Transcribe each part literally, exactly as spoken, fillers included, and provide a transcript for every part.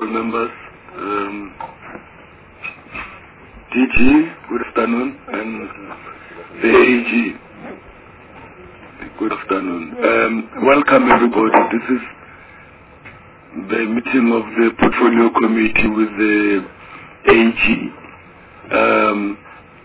honorable members, um, D G, good afternoon, and the A G, good afternoon. Um, welcome everybody. This is the meeting of the portfolio committee with the A G. Um,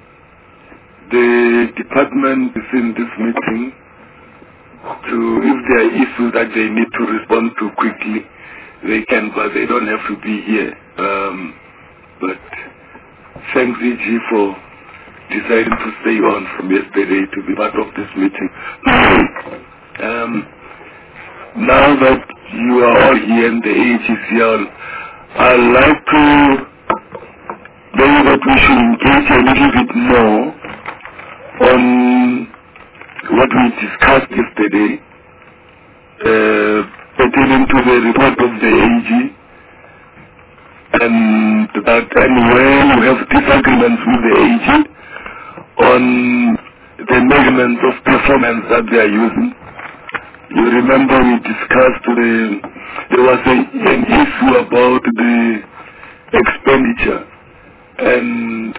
the department is in this meeting to, if there are issues that they need to respond to quickly, they can, but they don't have to be here. Um, but thanks, E G, for deciding to stay on from yesterday to be part of this meeting. um, now that you are all here and the A G is here, I'd like to know that we should engage a little bit more on what we discussed yesterday, uh, pertaining to the report of the A G, and that and where you have disagreements with the A G on the measurements of performance that they are using. You remember we discussed the, there was a, an issue about the expenditure and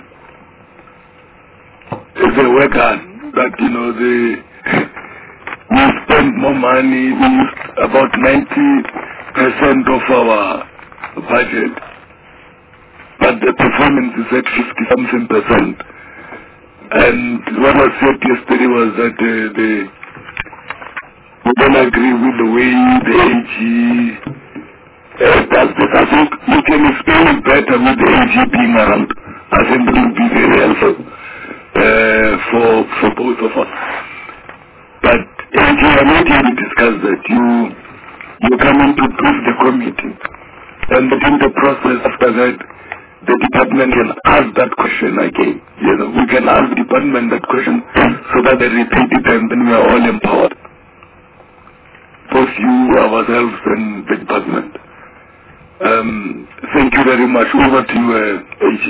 the workers that, you know, the we spend more money, we use about ninety percent of our budget, but the performance is at fifty something percent. And what was said yesterday was that uh, the, we don't agree with the way the A G uh, does this. I think you can explain it better with the A G being around. I think it will be very helpful uh, for, for both of us. But A G, I'm not here to discuss that. You, you come in to brief the committee. And within the process after that, the department can ask that question again. You know, we can ask the department that question so that they repeat it and then we are all empowered. Both you, ourselves, and the department. Um, thank you very much. Over to you, uh, A G.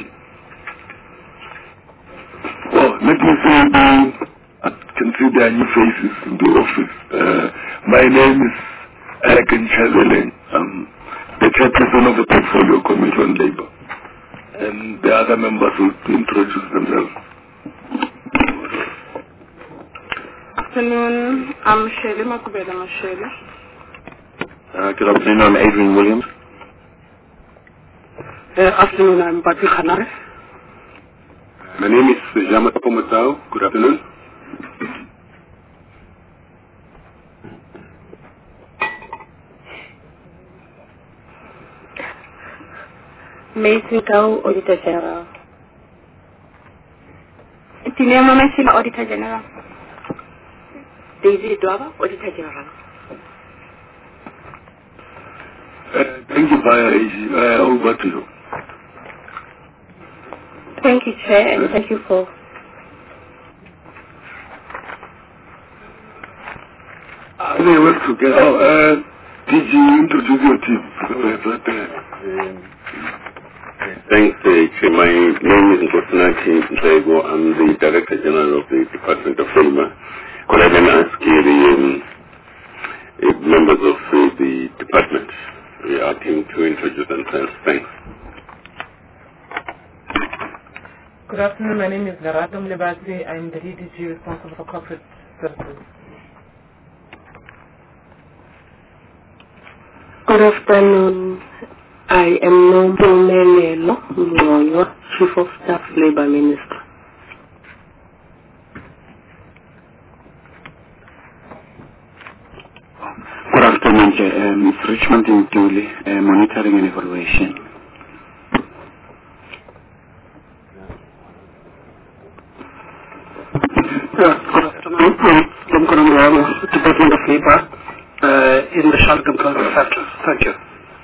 Well, let me say, I can see there are new faces in the office. Uh, my name is Eric Nchazele. I'm the chairperson of the Portfolio Committee on Labour. And the other members will introduce themselves. Good afternoon, I'm Shirley Makubela Mashele. Uh, good afternoon, I'm Adrian Williams. Good afternoon, I'm Patrick Hanare. My name is Yamata Pomotao. Good afternoon. Mason Kau, Auditor General. Tinema Mason, Auditor General. Daisy Dwaba, Auditor General. Uh, thank you, Baya A G. Uh, over to you. Thank you, Chair, and thank you for. Uh, they work together. Oh, uh, did you introduce your team? So, but, uh, Thanks, uh, Chair. My name is Nkosinathi Ntlego. I'm the Director General of the Department of Labour. Could I then ask you the um, uh, members of uh, the department, uh, our team, to introduce themselves? Thanks. Good afternoon, my name is Lerato Mlebasi. I'm the D D G responsible for corporate services. Good afternoon, I am Nompumelelo Mngoyo, Chief of Staff, Labour Minister. Good afternoon, um, it's Richmond Intuli, uh, Monitoring and Evaluation. Yeah, good afternoon, I'm Konamurama, Department of Labour, uh, in the Shark Employment Sector. Thank you.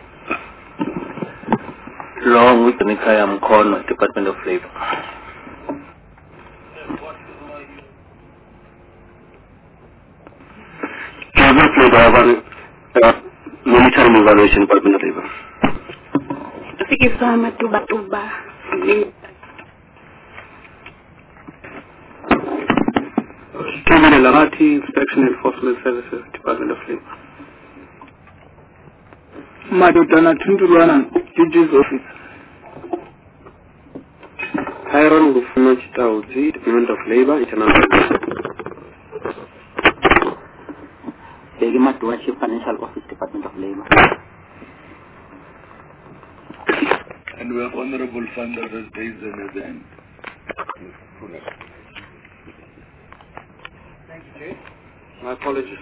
Long with Nikaya Mkono, Department of Labour. Monitoring Evaluation, Department of Labour. Sikisama tuba tuba. Kevin Elarati, Inspection Enforcement Services, Department of Labour. Madodana Tundurana, D G's office. Hiron Gufuma Chitauzi, Department of Labor, International. Begima Duachi, Financial Office, Department of Labor. And we have Honorable Funder as days and at the end. Thank you, Chair. My apologies.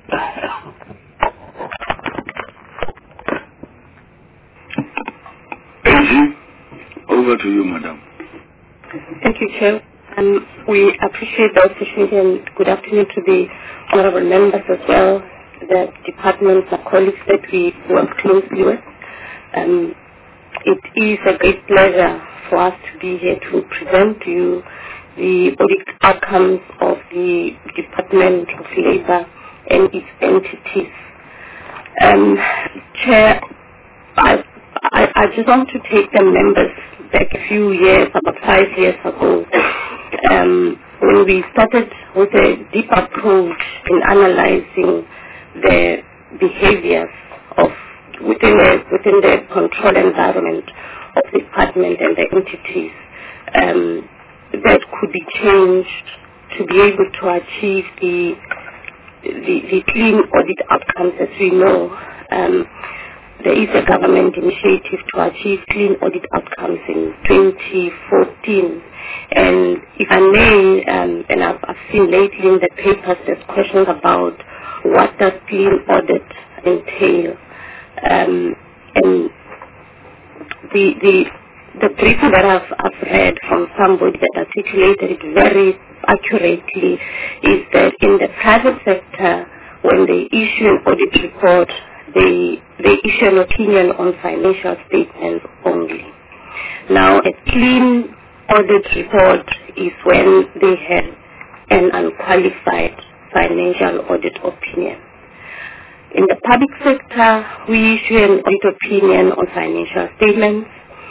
A G, over to you, Madam. Thank you, Chair. Um, we appreciate the opportunity and good afternoon to the honorable members as well, the departments and colleagues that we work closely with. Um, it is a great pleasure for us to be here to present to you the audit outcomes of the Department of Labor and its entities. Um, Chair, I, I, I just want to take the members back a few years, about five years ago, um, when we started with a deep approach in analyzing the behaviors of within the within the control environment of the department and the entities um, that could be changed to be able to achieve the the, the clean audit outcomes. As we know, um, there is a government initiative to achieve clean audit outcomes in twenty fourteen. And if I may, um, and I've, I've seen lately in the papers, there's questions about what does clean audit entail. Um, and the, the, the briefing that I've, I've read from somebody that articulated it very accurately is that in the private sector, when they issue an audit report, they, they issue an opinion on financial statements only. Now, a clean audit report is when they have an unqualified financial audit opinion. In the public sector, we issue an audit opinion on financial statements.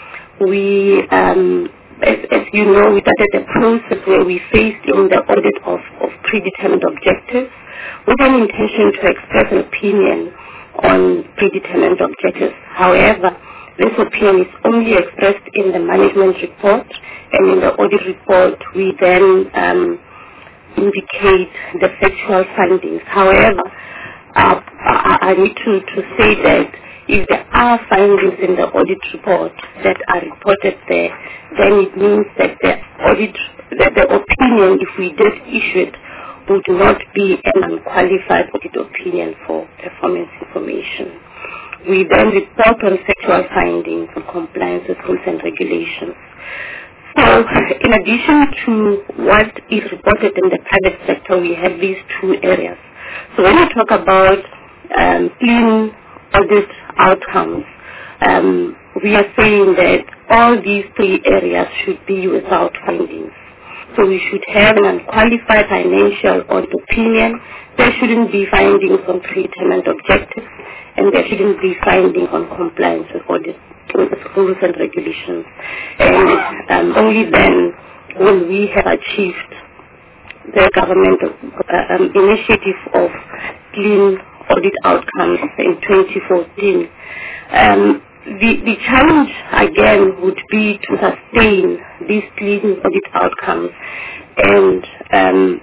We, um, as, as you know, we started a process where we faced in the audit of, of predetermined objectives with an intention to express an opinion on predetermined objectives. However, this opinion is only expressed in the management report, and in the audit report we then um, indicate the factual findings. However, uh, I, I need to, to say that if there are findings in the audit report that are reported there, then it means that the audit, that the opinion, if we did issue it, would not be an unqualified audit opinion for performance information. We then report on factual findings and compliance with rules and regulations. So, in addition to what is reported in the private sector, we have these two areas. So when we talk about um, clean audit outcomes, um, we are saying that all these three areas should be without findings. So we should have an unqualified financial audit opinion. There shouldn't be findings on predetermined objectives, and there shouldn't be findings on compliance with audit with rules and regulations. And um, only then will we have achieved the government uh, um, initiative of clean audit outcomes in twenty fourteen. Um, The, the challenge, again, would be to sustain these clean audit outcomes. And um,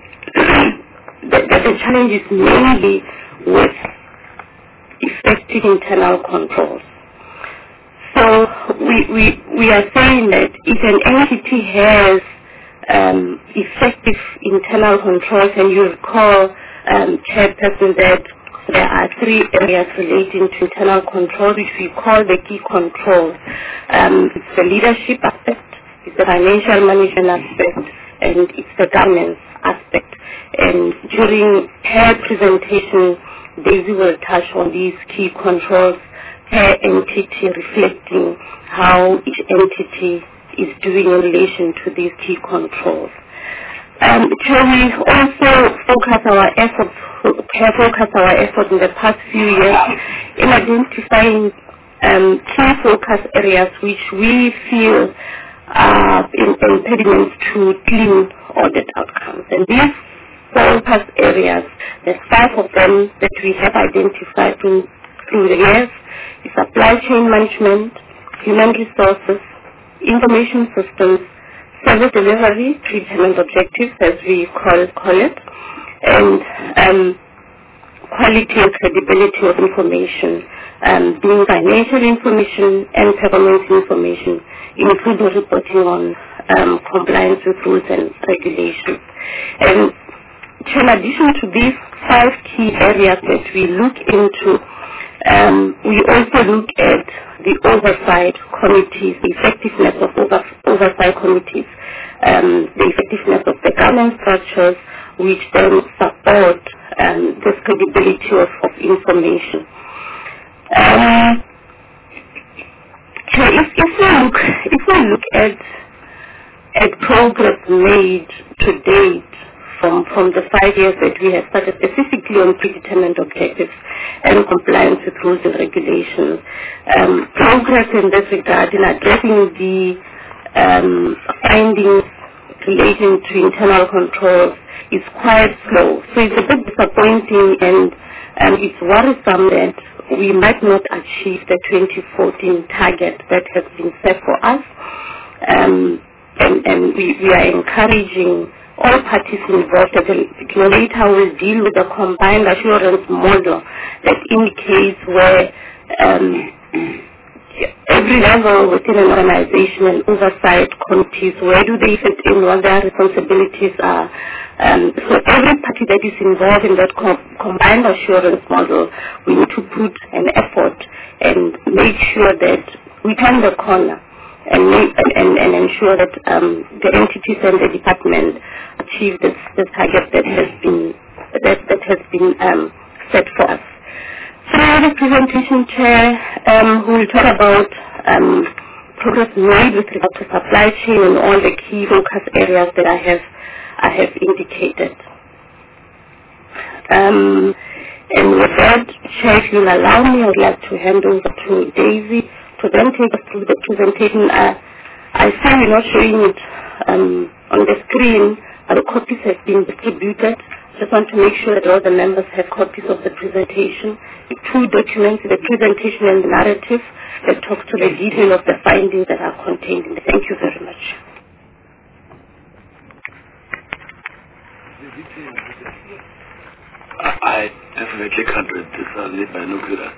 the, the, the challenge is mainly with effective internal controls. So we, we, we are saying that if an entity has um, effective internal controls, and you recall, um, Chairperson, that there are three areas relating to internal control, which we call the key controls. Um, it's the leadership aspect, it's the financial management aspect, and it's the governance aspect. And during her presentation, Daisy will touch on these key controls, per entity, reflecting how each entity is doing in relation to these key controls. Um, can we also focus our efforts, focus our efforts in the past few years in identifying um, key focus areas which we feel are in, impediments to clean audit outcomes. And these focus areas, there's five of them that we have identified through, through the years: the supply chain management, human resources, information systems, service delivery, predetermined objectives, as we call, call it, and um, quality and credibility of information, um, being financial information and performance information, including reporting on um, compliance with rules and regulations. And in addition to these five key areas that we look into, um, we also look at the oversight committees, the effectiveness of over, oversight committees, um, the effectiveness of the governance structures, which then support um, this credibility of, of information. Um, so if, if we look, if we look at at progress made to date from from the five years that we have started specifically on predetermined objectives and compliance with rules and regulations, um, progress in this regard in addressing the um, findings relating to internal controls is quite slow. So it's a bit disappointing, and um, it's worrisome that we might not achieve the twenty fourteen target that has been set for us. Um, and and we, we are encouraging all parties involved that the regulator will deal with a combined assurance model that indicates where um, every level within an organization and oversight committees, where do they fit in, what their responsibilities are. Um, so every party that is involved in that com combined assurance model, we need to put an effort and make sure that we turn the corner and, make, and, and ensure that um, the entities and the department achieve this, this target that has been, that, that has been um, set for us. Through the presentation, Chair, um, we will talk about um, progress made with regard to supply chain and all the key focus areas that I have I have indicated. Um, and with that, Chair, if you'll allow me, I would like to hand over to Daisy to then take us through the presentation. Uh, I see we're not showing it um, on the screen, but the copies have been distributed. Just want to make sure that all the members have copies of the presentation. The two documents, the presentation and the narrative, that talk to the detail of the findings that are contained in it. Thank you very much. I definitely can't read this. I'll need binoculars.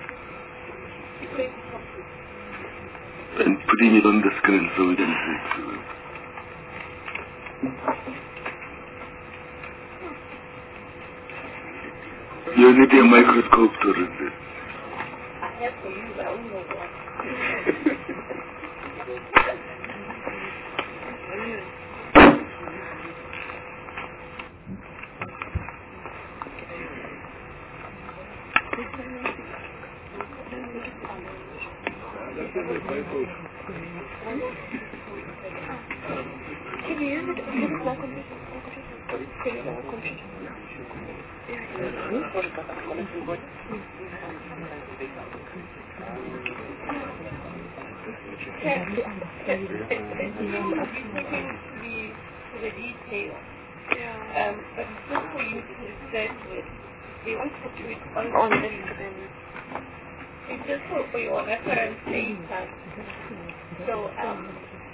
And putting it on the screen so we can see it. You need a microscope to read this. I have to use my own one. Can you use it? Can you use my computer? Can you use my computer? The detail. Yeah. Um, but it's not for you to research with. They want to do it on, on the screen. It's just for, for your reference data. So, um,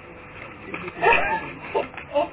oh,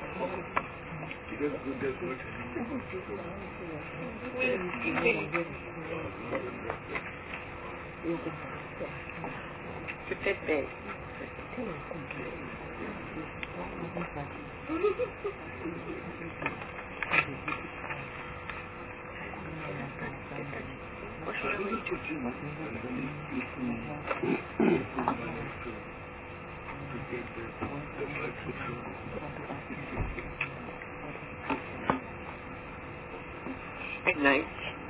Nice.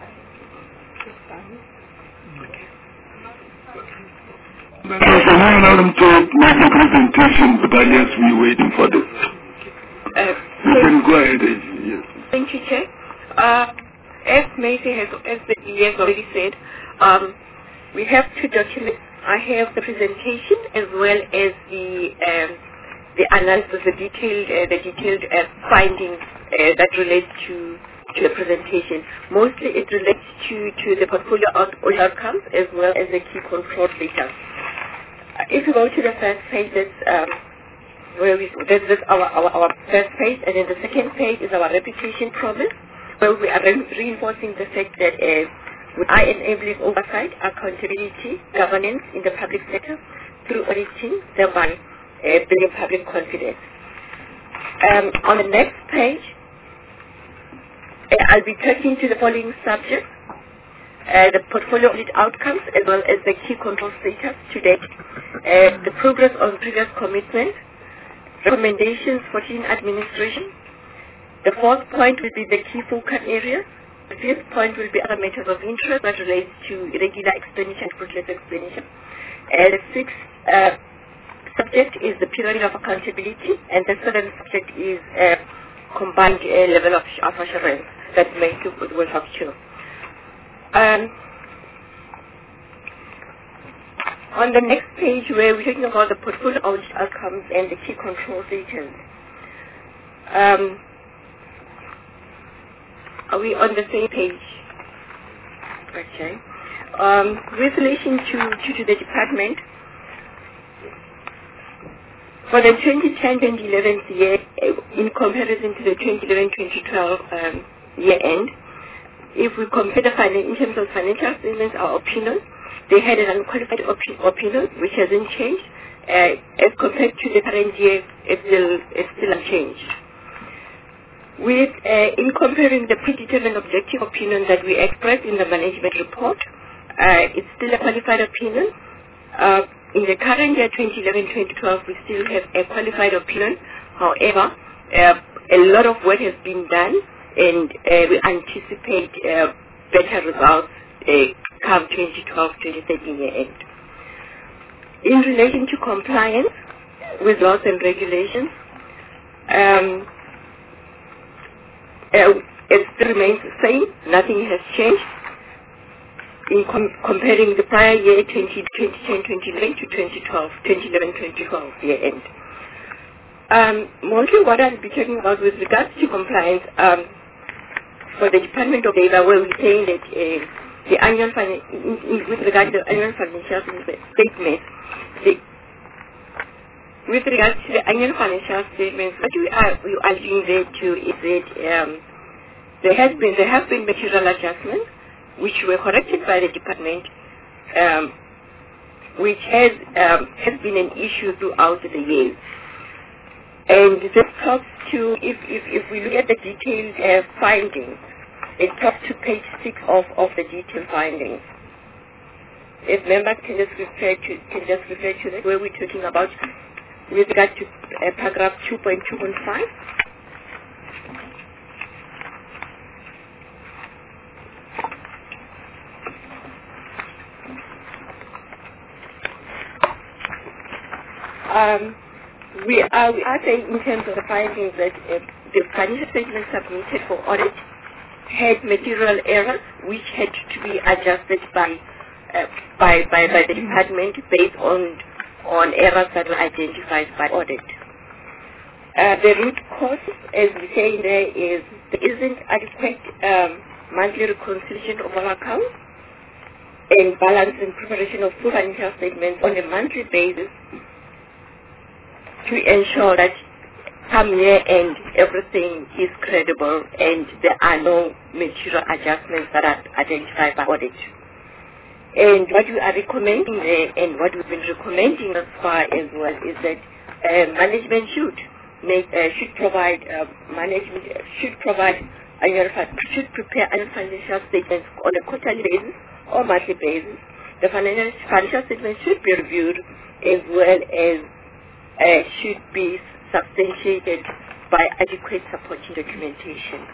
So now allow them to make the presentation, but I guess we're waiting for this. Uh, you can go ahead. Yes. Thank you, Chair. Uh, as Macy has, as the E A has already said, um, we have two documents. I have the presentation as well as the um, the analysis, the detailed, uh, the detailed uh, findings uh, that relate to to the presentation. Mostly it relates to, to the portfolio out outcomes as well as the key control data. if you go to the first page, that's um, where we that's, that's our, our our first page, and then the second page is our reputation promise, where we are re- reinforcing the fact that uh, we are enabling oversight, accountability, governance in the public sector through auditing, thereby uh, building public confidence. Um, on the next page, uh, I'll be talking to the following subjects: uh, the portfolio audit outcomes, as well as the key control status to date, uh, the progress on previous commitments, recommendations for team administration. The fourth point will be the key focal areas. The fifth point will be other matters of interest that relates to irregular expenditure and fruitless expenditure. And the sixth uh, subject is the period of accountability, and the seventh subject is uh, combined uh, level of, of assurance that makes you will have to. Um, on the next page, where we're talking about the portfolio audit outcomes and the key control details. Um, Are we on the same page? Okay. Um, with relation to, to, to the department, for the twenty ten to twenty eleven year, in comparison to the twenty eleven to twenty twelve um, year end, if we compare the finance, in terms of financial statements, our opinion, they had an unqualified opi- opinion, which hasn't changed. Uh, as compared to the current year, it's still, it's still unchanged. With, uh, in comparing the predetermined objective opinion that we expressed in the management report, uh, it's still a qualified opinion. Uh, in the current year, twenty eleven to twenty twelve, we still have a qualified opinion. However, uh, a lot of work has been done, and uh, we anticipate uh, better results uh, come twenty twelve to twenty thirteen year end. In relation to compliance with laws and regulations, um, Uh, it still remains the same. Nothing has changed in com- comparing the prior year twenty ten to twenty eleven to twenty twelve, twenty eleven to twenty twelve year end. Um, mostly what I'll be talking about with regards to compliance um, for the Department of Labor, where we're saying that uh, the annual fin- in, in, with regard to the annual financial statement, the With regards to the annual financial statements, what we are, we are doing there too is that um, there has been there have been material adjustments which were corrected by the department, um, which has um, has been an issue throughout the years. And this talks to if if, if we look at the detailed uh, findings, it talks to page six of, of the detailed findings. If members can just refer to can just refer to that, where we're talking about with regard to uh, paragraph two point two point five. Um, we are we are saying in terms of the findings that uh, the financial statements submitted for audit had material errors which had to be adjusted by uh, by, by by the department based on on errors that were identified by audit. Uh, the root cause, as we say there, is there isn't adequate um, monthly reconciliation of our accounts and balance and preparation of full financial statements on a monthly basis to ensure that come year end everything is credible and there are no material adjustments that are identified by audit. And what we are recommending there, and what we've been recommending as far as well, is that uh, management should make uh, should provide uh, management uh, should provide annual should prepare annual financial statements on a quarterly basis or monthly basis. The financial financial statements should be reviewed as well as uh, should be substantiated by adequate supporting documentation.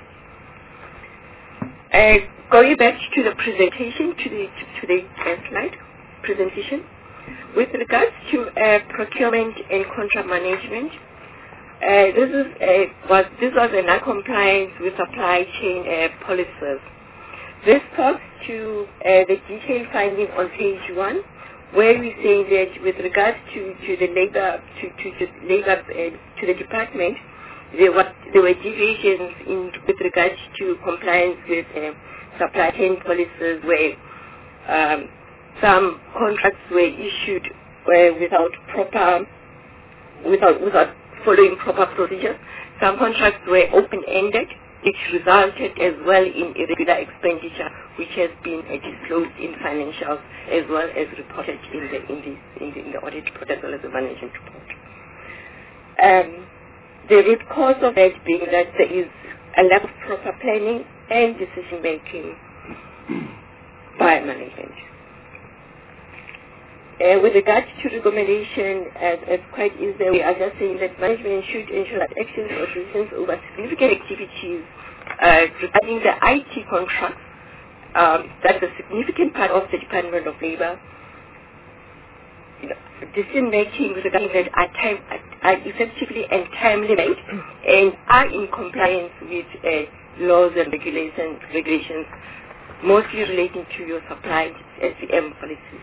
Uh, going back to the presentation, to the to, to the uh, slide presentation, with regards to uh, procurement and contract management, uh, this is uh, was this was a non-compliance with supply chain uh, policies. This talks to uh, the detailed finding on page one, where we say that with regards to, to the labor to to, to labor uh, to the department. There were, there were deviations in, with regards to compliance with uh, supply chain policies where um, some contracts were issued were without proper, without, without following proper procedures. Some contracts were open-ended, which resulted as well in irregular expenditure, which has been uh, disclosed in financials as well as reported in the in the in the, in the audit report as well as the management report. Um, the root cause of that being that there is a lack of proper planning and decision making by management. Uh, with regards to recommendation, as, as quite easy, we are just saying that management should ensure that actions or decisions over significant activities uh, regarding the I T contracts, um, that's a significant part of the Department of Labor. You know, decision making regarding that are, time, are effectively and timely made and are in compliance with uh, laws and regulations, regulations, mostly relating to your supply S C M policies.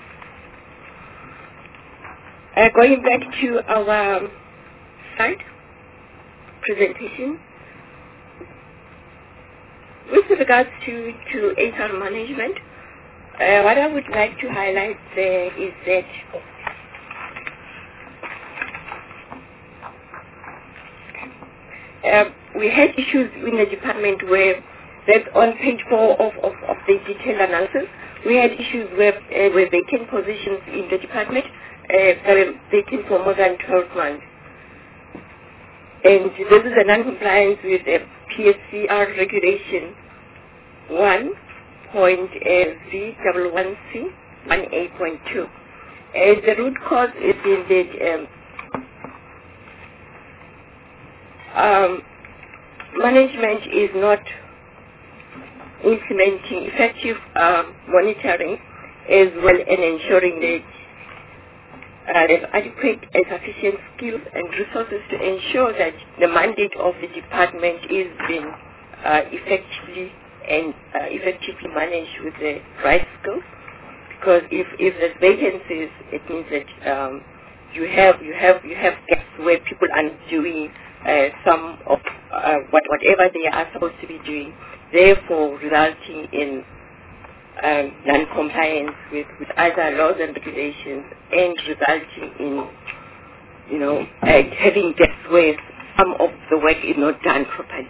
Uh, going back to our um, slide presentation, with regards to, to H R management, uh, what I would like to highlight there is that uh, we had issues in the department where, that's on page four of, of, of the detailed analysis, we had issues where, uh, where vacant positions in the department Uh, that are vacant for more than twelve months. And this is a non-compliance with uh, P S C R regulation one point V one C one A point two. And the root cause is in that um, um, management is not implementing effective um, monitoring as well and ensuring that Uh, there's adequate and sufficient skills and resources to ensure that the mandate of the department is being uh, effectively and uh, effectively managed with the right skills. Because if, if there's vacancies, it means that um, you have you have you have gaps where people are doing uh, some of uh, what whatever they are supposed to be doing, therefore resulting in Um, non-compliance with, with other laws and regulations and resulting in, you know, uh, having gaps where some of the work is not done properly.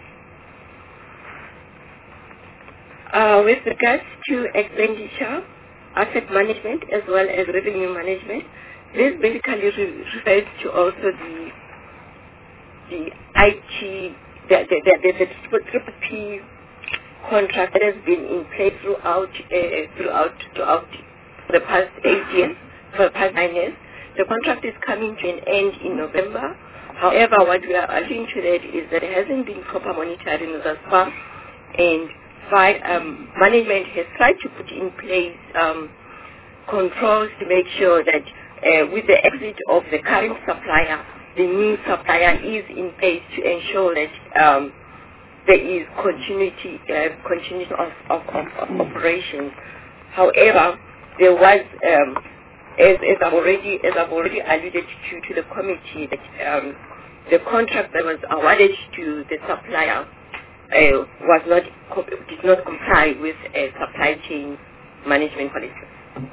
Uh, with regards to expenditure, asset management as well as revenue management, this basically re- refers to also the the I T, the, the, the, the, the triple P contract that has been in place throughout uh, throughout throughout the past eight years, for the past nine years. The contract is coming to an end in November. However, what we are alluding to that is that there hasn't been proper monitoring thus far, and by, um, management has tried to put in place um, controls to make sure that uh, with the exit of the current supplier, the new supplier is in place to ensure that um, there is continuity, uh, continuity of, of, of, of operations. However, there was, um, as, as I've already as I've already alluded to to the committee, that um, the contract that was awarded to the supplier uh, was not did not comply with uh, supply chain management policies.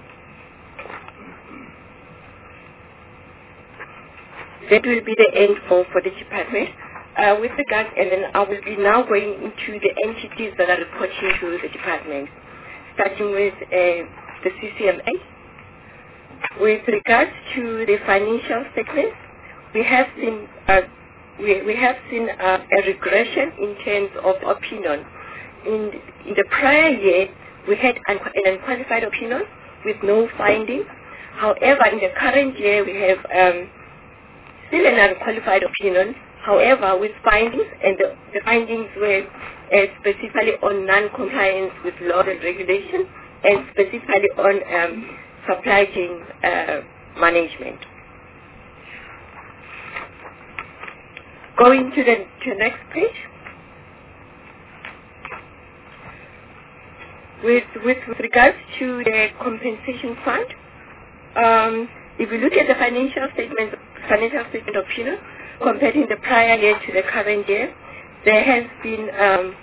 That will be the end for for the department. Uh, with regards, and then I will be now going into the entities that are reporting to the department, starting with uh, the C C M A. With regards to the financial statements, we have seen uh, we, we have seen uh, a regression in terms of opinion. In, in the prior year, we had an, an unqualified opinion with no findings. However, in the current year, we have um, still an unqualified opinion. However, with findings, and the, the findings were uh, specifically on non-compliance with law and regulation, and specifically on um, supply chain uh, management. Going to the, to the next page. With, with, with regards to the compensation fund, um, if we look at the financial statement, financial statement of P I N A, comparing the prior year to the current year, there has been um,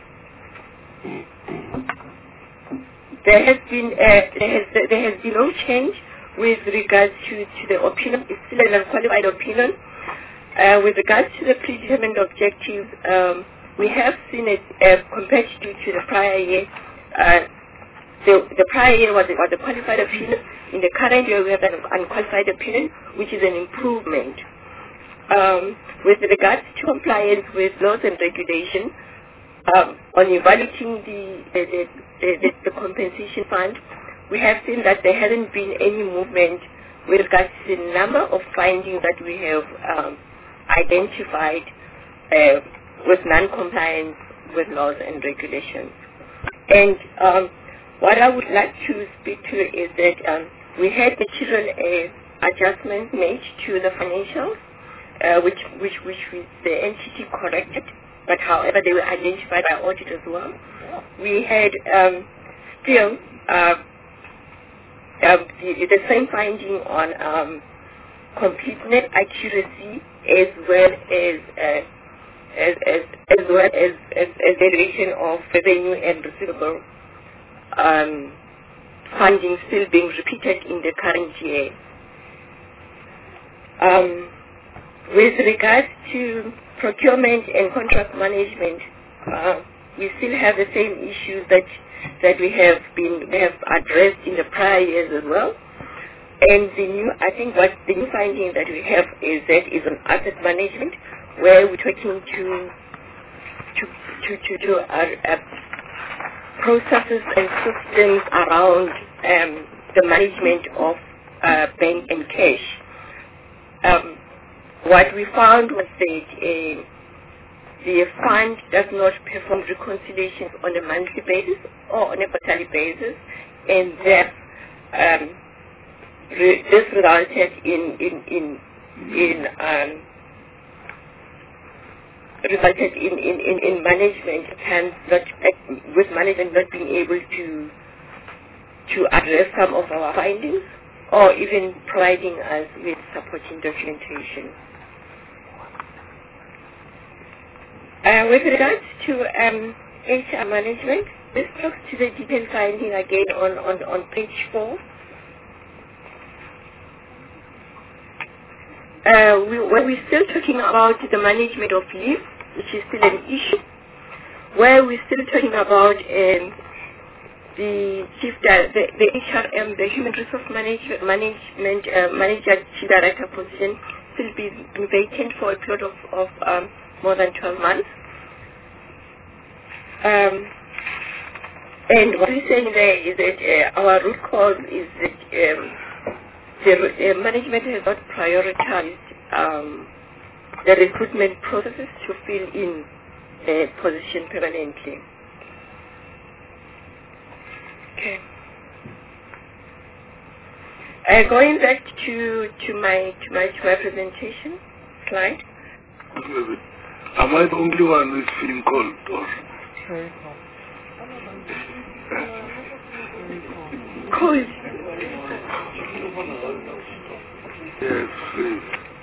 there has been uh, there has there has been no change with regards to, to the opinion, it's still an unqualified opinion. Uh, with regards to the predetermined objectives, um, we have seen it uh, compared to, to the prior year. Uh, the, the prior year was, was a qualified opinion. In the current year, we have an unqualified opinion, which is an improvement. Um, with regards to compliance with laws and regulations, um, on evaluating the the, the, the the compensation fund, we have seen that there hasn't been any movement with regards to the number of findings that we have um, identified uh, with non-compliance with laws and regulations. And um, what I would like to speak to is that um, we had material uh, adjustments made to the financials, uh, which which which was the entity corrected, but however they were identified by audit as well. We had um, still uh, uh, the, the same finding on um, complete net accuracy as well as uh, as, as as well as as, as valuation of revenue and receivable um, funding still being repeated in the current year. Um, with regards to procurement and contract management, uh, we still have the same issues that that we have been we have addressed in the prior years as well. And the new, I think what the new finding that we have is that is on asset management, where we're talking to to to to, to uh, uh, processes and systems around um, the management of uh, bank and cash. Um, what we found was that uh, the fund does not perform reconciliations on a monthly basis or on a quarterly basis, and that um, re- this resulted in in in in um, resulted in, in, in, in management and not with management not being able to to address some of our findings or even providing us with supporting documentation. Uh, with regards to um, H R management, this talks to the detailed finding again on, on, on page four. Uh, we, when we're still talking about the management of leave, which is still an issue, where we're still talking about um, the chief, di- the, the H R M, the Human Resource Manage- Management uh, Manager Chief Director position, still being vacant for a period of, of um, more than twelve months. Um, and what we're saying there is that uh, our root cause is that um, the uh, management has not prioritized um, the recruitment processes to fill in a position permanently. Okay. Uh, going back to to my to my to my presentation slide. Am I the only one who is feeling cold? Or? Cold. Yes, please.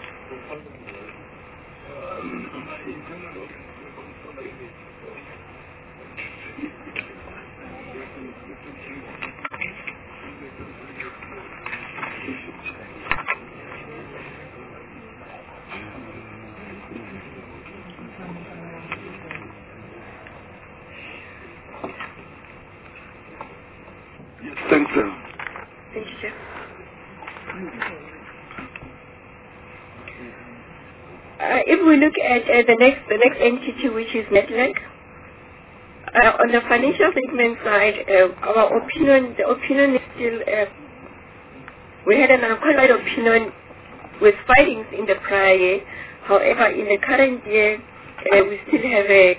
Yes, thanks, sir. Thank you, sir. Uh, if we look at uh, the next the next entity, which is Nedbank, uh, on the financial statement side, uh, our opinion, the opinion is still, uh, we had an unqualified opinion with findings in the prior year. However, in the current year, uh, we still have a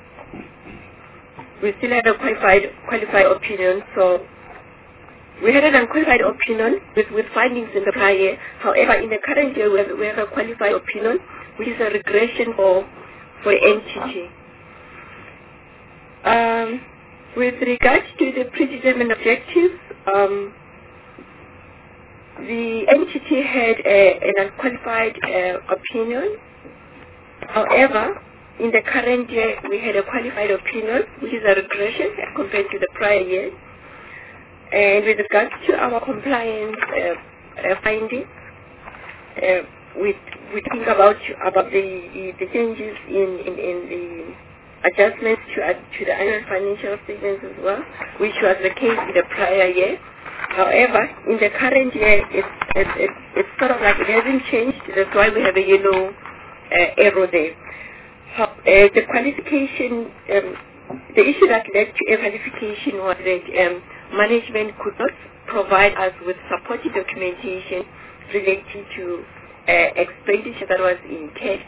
we still have a qualified qualified opinion. So we had an unqualified opinion with, with findings in the prior year. However, in the current year, we have, we have a qualified opinion, which is a regression for for entity. Um, with regards to the predetermined objectives, um, the entity had a, an unqualified uh, opinion. However, in the current year, we had a qualified opinion, which is a regression compared to the prior year. And with regards to our compliance uh, uh, findings. Uh, we we think about about the the changes in in, in the adjustments to uh, to the annual financial statements as well, which was the case in the prior year. However, in the current year, it's it, it, it's sort of like it hasn't changed. That's why we have a yellow uh, arrow there. How, uh, the qualification, um, the issue that led to a qualification was that um, management could not provide us with supporting documentation relating to uh, expenditure that was incurred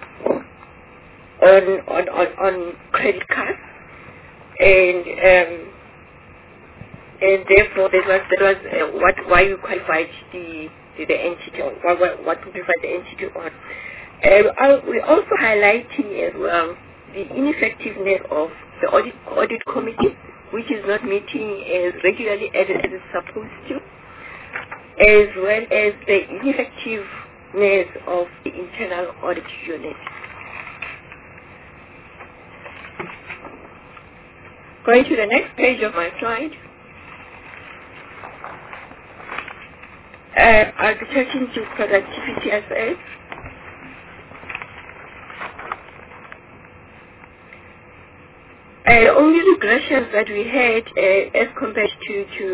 on on on, on credit cards, and um, and therefore that was that was uh, what why you qualified the the, the entity on what what what we qualified the entity on. Uh, I, we also highlighting as well the ineffectiveness of the audit audit committee, which is not meeting as regularly as it is supposed to, as well as the ineffectiveness of the internal audit unit. Going to the next page of my slide, uh, I'll be touching to productivity as well. Uh, the only regressions that we had uh, as compared to, to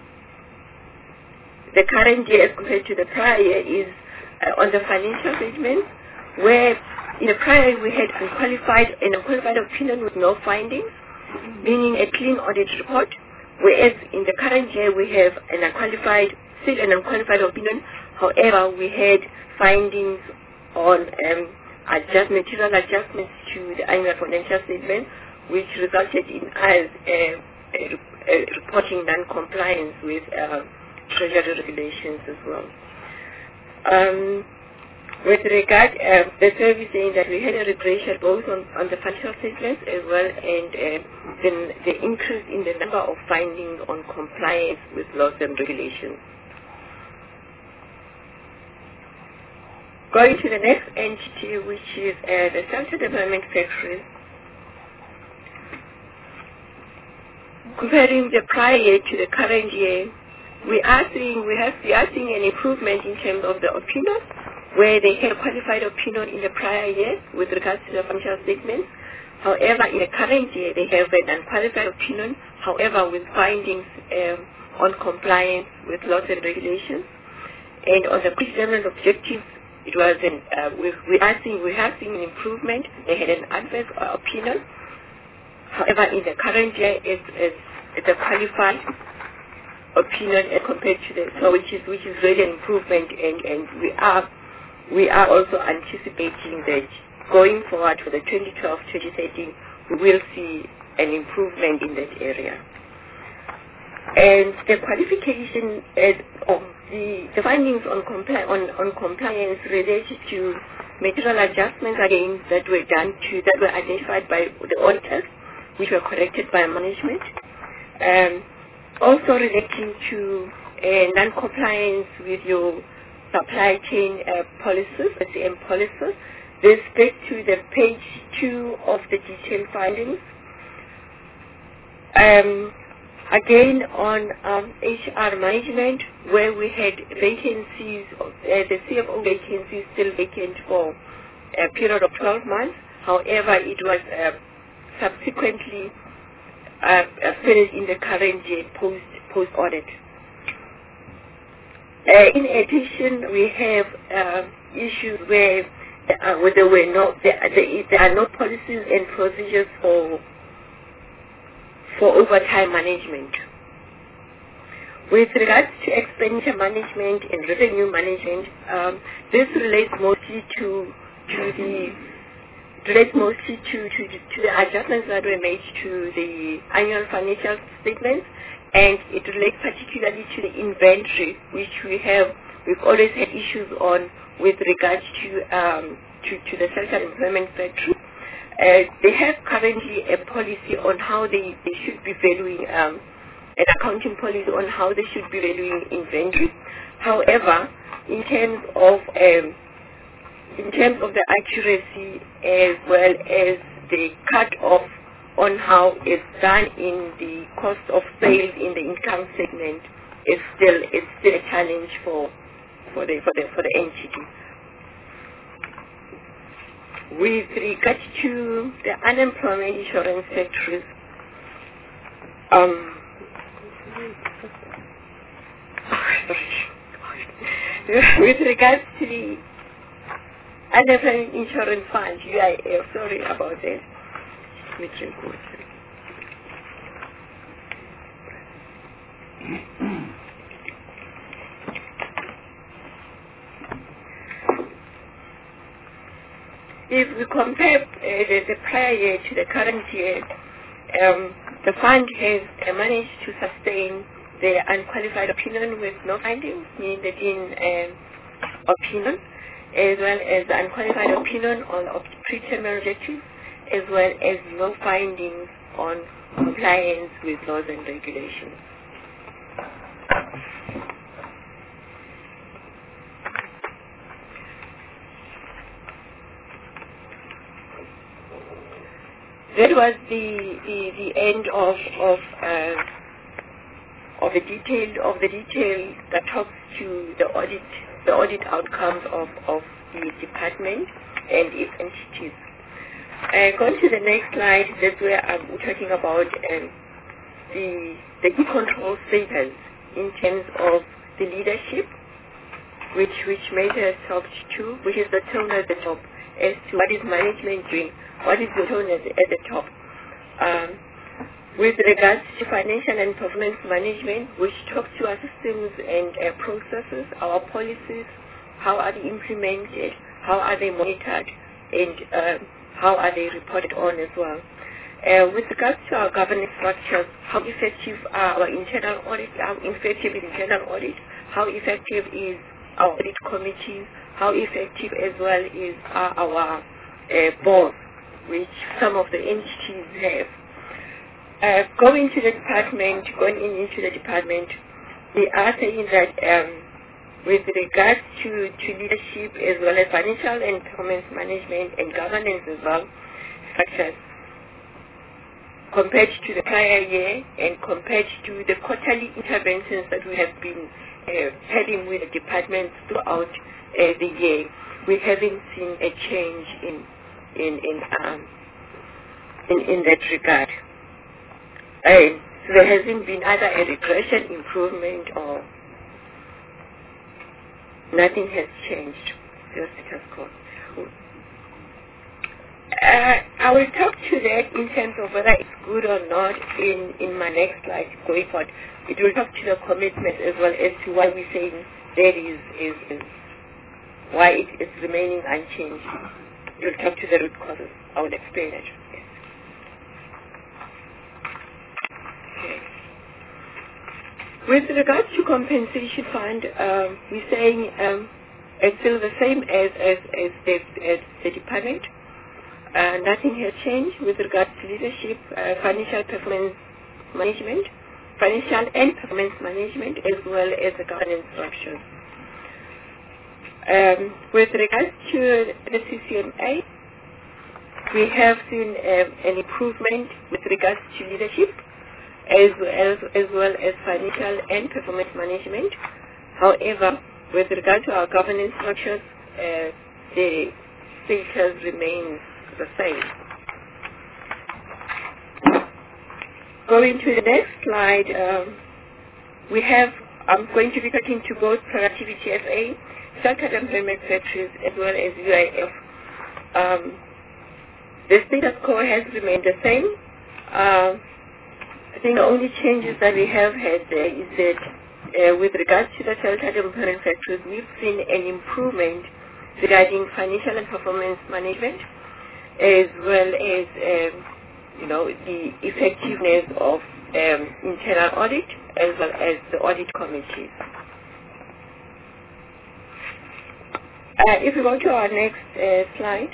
the current year as compared to the prior year is uh, on the financial statements, where in the prior year we had unqualified an unqualified opinion with no findings, meaning a clean audit report, whereas in the current year we have an unqualified, still an unqualified opinion. However, we had findings on um, adjust, material adjustments to the annual financial statement, which resulted in us uh, uh, uh, reporting non-compliance with uh, Treasury regulations as well. Um, with regard uh, the service saying that we had a regression both on, on the financial statements as well, and uh, then the increase in the number of findings on compliance with laws and regulations. Going to the next entity, which is uh, the self-development factories. Comparing the prior year to the current year, we are seeing we have we are seeing an improvement in terms of the opinion, where they had a qualified opinion in the prior year with regards to the financial statements. However, in the current year, they have an unqualified opinion, however, with findings um, on compliance with laws and regulations. And on the pre-development objectives, it was an, uh, we, we are seeing we have seen an improvement. They had an adverse uh, opinion. However, in the current year, it's, it's, it's a qualified opinion as compared to the so which is which is really an improvement, and, and we are we are also anticipating that going forward for the twenty twelve to twenty thirteen, we will see an improvement in that area. And the qualification uh, of the, the findings on, compli on, on compliance related to material adjustments again that were done to that were identified by the auditors, which were corrected by management. Um, also relating to uh, non-compliance with your supply chain uh, policies, S C M policies, with respect to the page two of the detailed findings. Um, again, on um, H R management, where we had vacancies, uh, the C F O vacancies still vacant for a period of twelve months. However, it was uh, subsequently uh, finished in the current year post post audit. Uh, in addition, we have uh, issues where, uh, where there were no there, there, there are no policies and procedures for for overtime management. With regards to expenditure management and revenue management, um, this relates mostly to to the relates mostly to, to, to the adjustments that were made to the annual financial statements, and it relates particularly to the inventory, which we have, we've always had issues on with regards to, um, to, to the self-employment factory. Uh, they have currently a policy on how they, they should be valuing, um, an accounting policy on how they should be valuing inventory. However, in terms of um, in terms of the accuracy as well as the cut-off on how it's done in the cost of sales in the income segment, is still is still a challenge for for the for the for the entity. With regard to the unemployment insurance sectors, um, with regards to the unemployment insurance fund, U I F, sorry about that. If we compare uh, the, the prior year to the current year, um, the fund has uh, managed to sustain the unqualified opinion with no findings, meaning the dean um, opinion, as well as the unqualified opinion on predetermined objectives, as well as no findings on compliance with laws and regulations. That was the, the, the end of of uh, of the detail of the detail that talks to the audit the audit outcomes of, of the department and its entities. Uh, going to the next slide, that's where I'm talking about um, the the e-control status in terms of the leadership, which which Major has talked to, which is the tone at the top as to what is management doing, what is the tone at the, at the top. Um, with regards to financial and performance management, which talks to our systems and uh, processes, our policies, how are they implemented, how are they monitored, and uh, how are they reported on as well. Uh, with regards to our governance structures, how effective are our internal audit, how effective is internal audit, how effective is our audit committees, how effective as well is are our uh, board, which some of the entities have. Uh, going to the department, going in into the department, we are saying that um, with regards to, to leadership as well as financial and performance management and governance as well, structures, compared to the prior year and compared to the quarterly interventions that we have been uh, having with the departments throughout uh, the year, we haven't seen a change in in in um, in, in that regard. And so there hasn't been either a regression, improvement, or nothing has changed. Just status quo. Uh, I will talk to that in terms of whether it's good or not in, in my next slide going forward. It will talk to the commitment as well as to why we're saying that is, is, is why it is remaining unchanged. It will talk to the root causes. I will explain it. Yes. Okay. With regards to compensation fund, um, we're saying um, it's still the same as, as, as, the, as the department. Uh, nothing has changed with regards to leadership, uh, financial performance management, financial and performance management, as well as the governance structures. Um, with regards to the C C M A, we have seen um, an improvement with regards to leadership, as well as, as well as financial and performance management. However, with regard to our governance structures, uh, the status remains the same. Going to the next slide, um, we have, I'm going to be talking to both Productivity S A, Sheltered Employment Factories, as well as U I F. Um, the status quo has remained the same. Uh, I think the only changes that we have had there is that uh, with regards to the Sheltered Employment Factories, we've seen an improvement regarding financial and performance management, as well as um, you know, the effectiveness of um, internal audit, as well as the audit committees. Uh, if we go to our next uh, slide,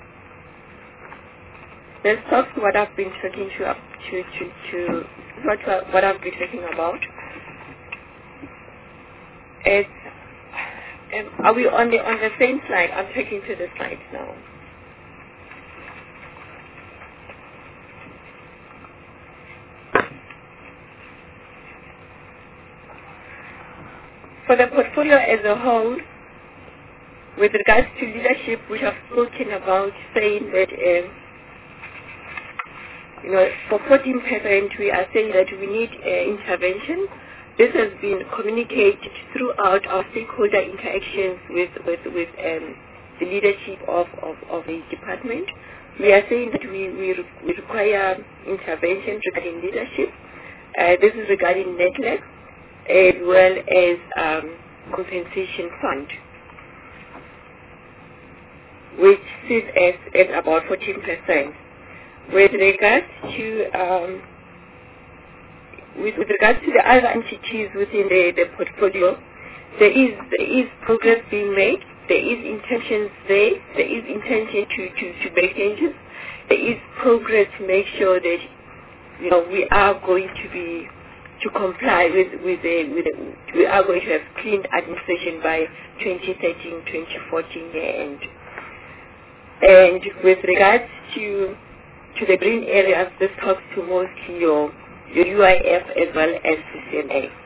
let's talk to what I've been talking to, uh, to, to, to what, what I've been talking about. It's, um, are we on the on the same slide? I'm taking to the slide now. For the portfolio as a whole, with regards to leadership, we have spoken about saying that, uh, you know, for fourteen percent, we are saying that we need uh, intervention. This has been communicated throughout our stakeholder interactions with with, with um, the leadership of, of, of the department. We are saying that we, we, re we require intervention regarding leadership. Uh, this is regarding NETLAC as well as um, compensation fund, which sits at, at about fourteen percent. With regards to um, with, with regards to the other entities within the, the portfolio, there is there is progress being made. There is intentions there. There is intention to, to, to make changes. There is progress to make sure that, you know, we are going to be to comply with with the with the, we are going to have clean administration by twenty thirteen twenty fourteen year end. And with regards to to the green areas, this talks to mostly your your U I F as well as C C M A.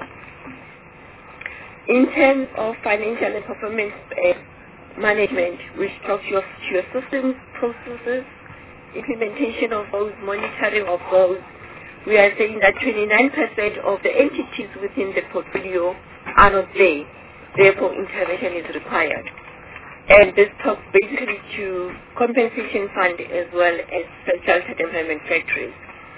In terms of financial and performance uh, management, which talks to your, to your systems, processes, implementation of those, monitoring of those, we are saying that twenty-nine percent of the entities within the portfolio are not there. Therefore, intervention is required. And this talks basically to compensation fund as well as self-sheltered employment factories.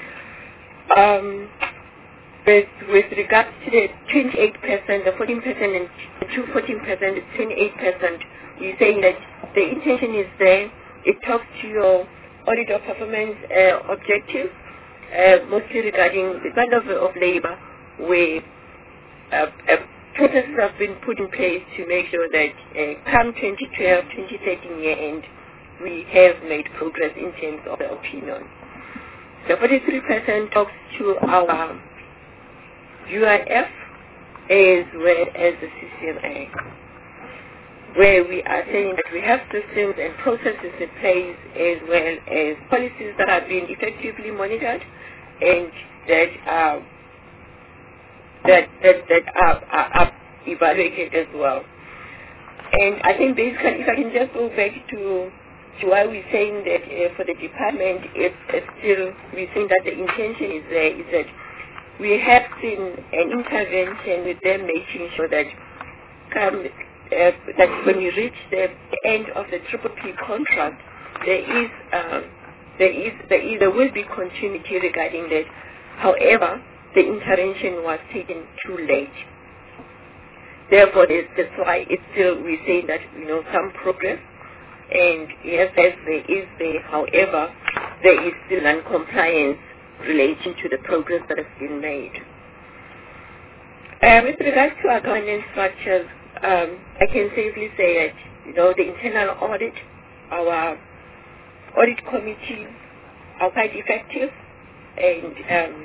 Um, with, with regards to the twenty-eight percent, the fourteen percent and the two fourteen percent, the twenty-eight percent, we're saying that the intention is there. It talks to your audit of performance uh, objectives, uh, mostly regarding the Department of, of Labor, where uh, uh, processes have been put in place to make sure that uh, come twenty twelve twenty thirteen year end, we have made progress in terms of the opinion. The forty-three percent talks to our U I F as well as the C C M A, where we are saying that we have systems and processes in place as well as policies that are being effectively monitored and that are that that, that are, are, are evaluated as well. And I think basically, if I can just go back to to why we're saying that uh, for the department, it's, it's still, we're saying that the intention is there, is that we have seen an intervention with them making sure that come, uh, that when we reach the end of the triple P contract, there is, um, there is, there is, there will be continuity regarding that. However, the intervention was taken too late. Therefore, that's why it's still, we're saying that, you know, some progress. And yes, as there is there, however, there is still non-compliance relating to the progress that has been made. Uh, with regards to our governance structures, um, I can safely say that, you know, the internal audit, our audit committees are quite effective, and um,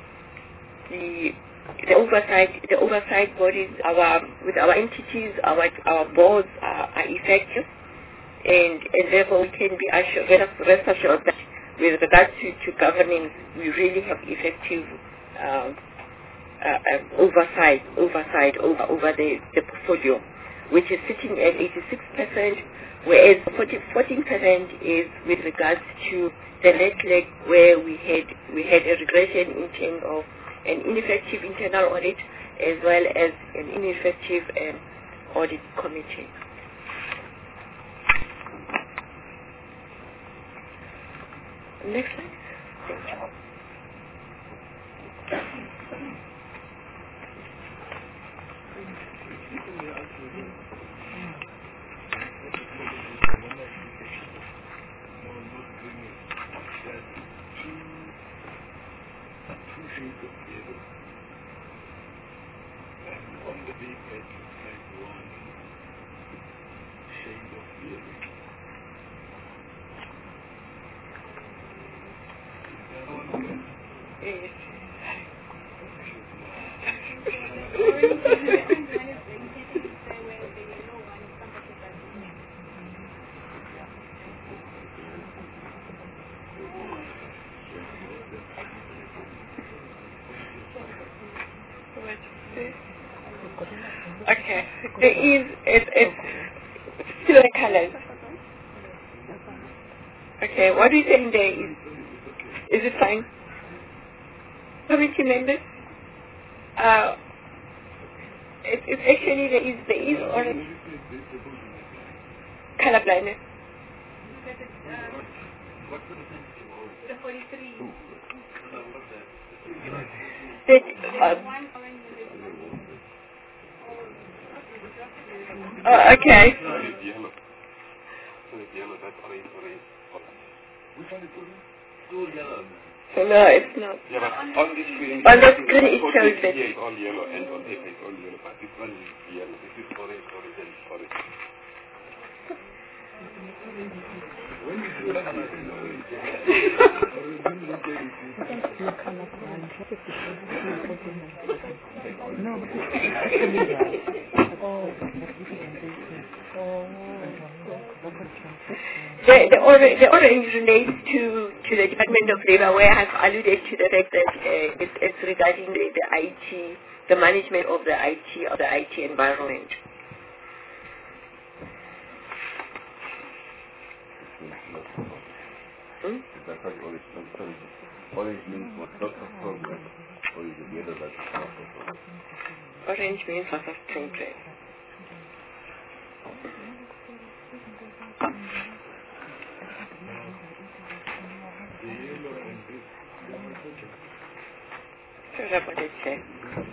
the the oversight the oversight bodies, our with our entities, our our boards are, are effective. And, and therefore we can be assured, rest assured that with regard to, to governance, we really have effective um, uh, uh, oversight, oversight over, over the, the portfolio, which is sitting at eighty-six percent, whereas fourteen percent is with regards to the net leg, where we had we had a regression in terms of an ineffective internal audit as well as an ineffective um, audit committee. Next slide. Thank you. Okay. Okay. There is, it, it's still the colors. Okay, what are you saying there is, is it fine? Committee members? Uh, it, it's actually, there is, there is orange color blindness. The forty-three. That, uh, oh, okay. No, it's not. Yeah, but on the screen, on the screen it shows that. Here it's all yellow, and on paper it's all yellow, but this one is yellow. This is orange, orange, and orange. The, the, orange, the orange relates to, to the Department of Labour, where I have alluded to the fact that uh, it, it's regarding the, the I T, the management of the I T, of the I T environment. Hmm? Orange means what lots of progress, or is it yellow that is not of progress? Orange means lots of progress. Sorry about it, Chair.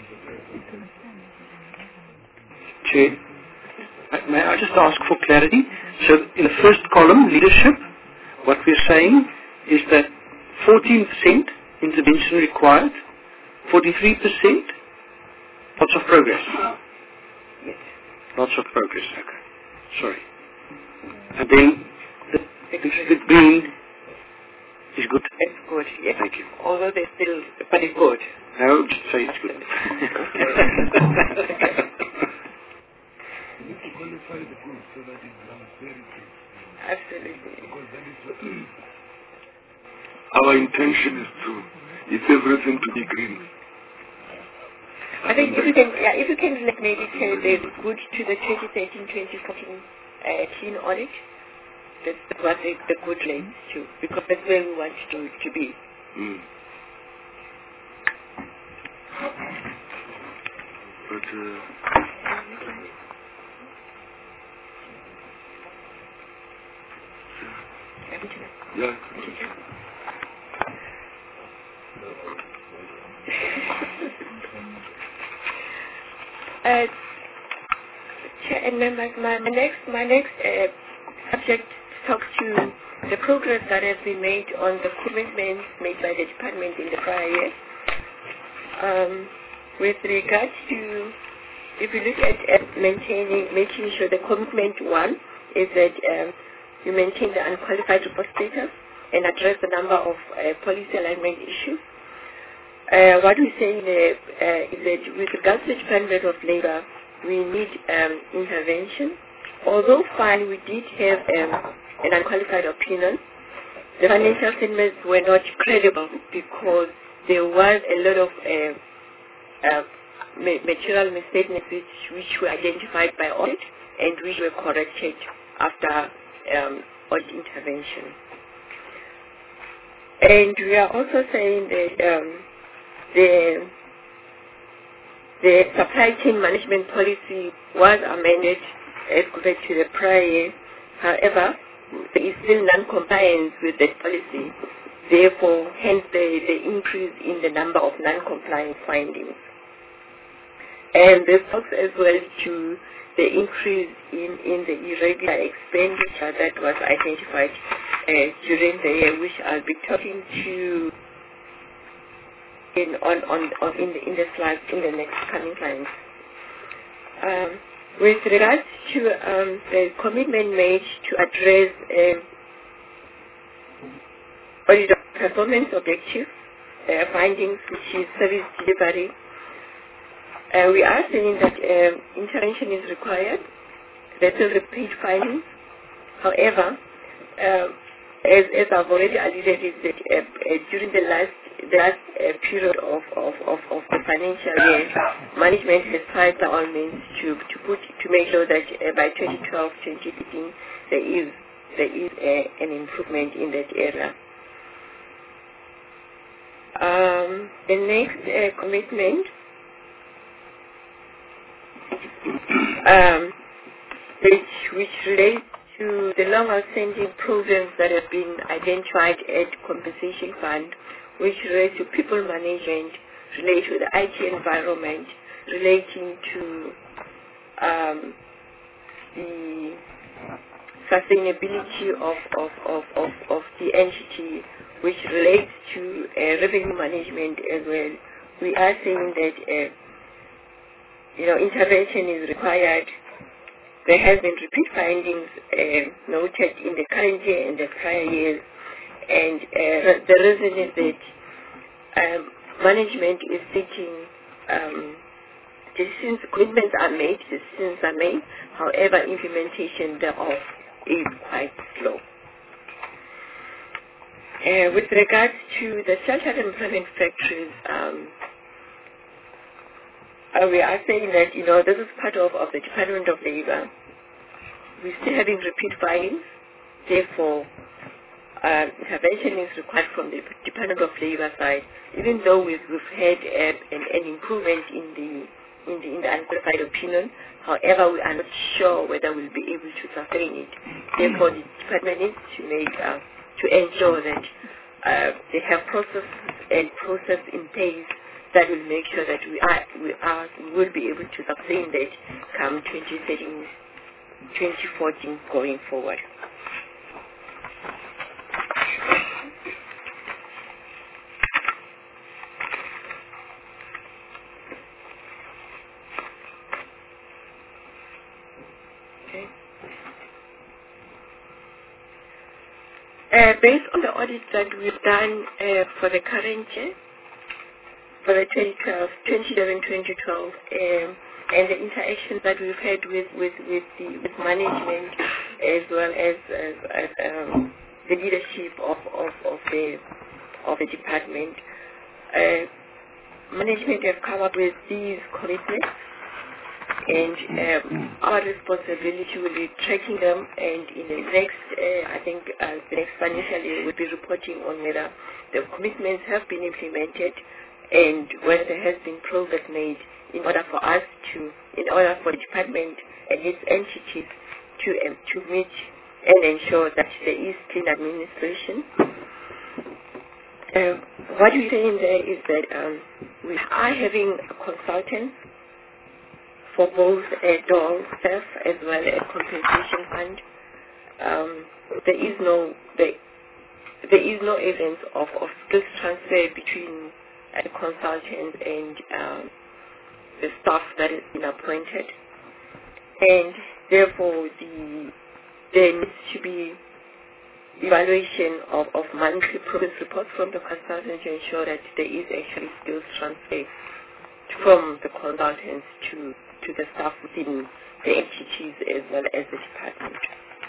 Chair, may I just ask for clarity? So in the first column, leadership, what we're saying is that fourteen percent intervention required, forty-three percent lots of progress. Yes. Lots of progress, okay. Sorry. And then the, the, the green is good. It's good, yes. Thank you. Although they're still, but it's good. No, just say it's good. Absolutely. Our intention is to, it's everything to be green. I think if you can, yeah, if you can like maybe tell the good to the twenty thirteen twenty fourteen uh, teen audit, that's what the, the good relates to, because that's where we want to, to be. Mm. But, uh, yeah. uh, and then my, my, my next, my next uh, subject talks to the progress that has been made on the commitments made by the department in the prior year. Um, with regard to, if you look at, at maintaining, making sure the commitment one is that um, you maintain the unqualified report status and address the number of uh, policy alignment issues. Uh, what we're saying uh, uh, is that with regards to the Department of Labour, we need um, intervention. Although fine, we did have um, an unqualified opinion, the financial statements were not credible because there was a lot of uh, uh, material misstatements which, which were identified by audit and which were corrected after um, audit intervention. And we are also saying that um, the, the supply chain management policy was amended as compared to the prior year. However, there is still non-compliance with that policy. Therefore, hence the, the increase in the number of non-compliant findings. And this talks as well to the increase in, in the irregular expenditure that was identified uh, during the year, which I'll be talking to in on, on, on in the in the slides in the next coming lines. Um, with regards to um, the commitment made to address um, audit performance objectives, uh, findings, which is service delivery. Uh, we are saying that um, intervention is required. That will repeat findings. However, uh, as, as I've already alluded, is that uh, uh, during the last the last uh, period of, of, of, of the financial year, management has tried by all means to, to put to make sure that uh, by twenty twelve, twenty thirteen there is there is uh, an improvement in that area. Um, the next uh, commitment, um, which which relates to the long outstanding programs that have been identified at Compensation Fund, which relate to people management, relate to the I T environment, relating to um, the sustainability of, of, of, of, of the entity, which relates to uh, revenue management as well. We are saying that uh, you know, intervention is required. There has been repeat findings uh, noted in the current year and the prior years, and uh, the reason is that um, management is seeking um, decisions, commitments are made, decisions are made, however implementation thereof is quite slow. Uh, with regards to the sheltered employment factories, um, uh, we are saying that, you know, this is part of, of the Department of Labor. We're still having repeat findings, therefore uh, intervention is required from the Department of Labor side, even though we've, we've had uh, an, an improvement in the in the, in the unqualified opinion. However, we are not sure whether we'll be able to sustain it. Therefore, the department needs to make uh, to ensure that uh, they have processes and process in place that will make sure that we are we are we will be able to sustain that come twenty thirteen, twenty fourteen going forward. Uh, based on the audit that we've done uh, for the current year, for the twenty twelve, twenty eleven, twenty twelve, um, and the interactions that we've had with with with, the, with management as well as, as, as um, the leadership of, of, of the of the department, uh, management have come up with these commitments. And um, our responsibility will be tracking them, and in the next, uh, I think, uh, the next financial year, we'll be reporting on whether the commitments have been implemented and whether there has been progress made in order for us to, in order for the department and its entities to um, to meet and ensure that there is clean administration. Uh, what we're saying there is that um, we are having a consultant for both a D O L staff as well as compensation fund. Um, there is no there, there is no evidence of, of skills transfer between uh, the consultant and um, the staff that has been appointed, and therefore the there needs to be evaluation of, of monthly progress reports from the consultant to ensure that there is actually skills transfer from the consultants to to the staff within the entities as well as the department.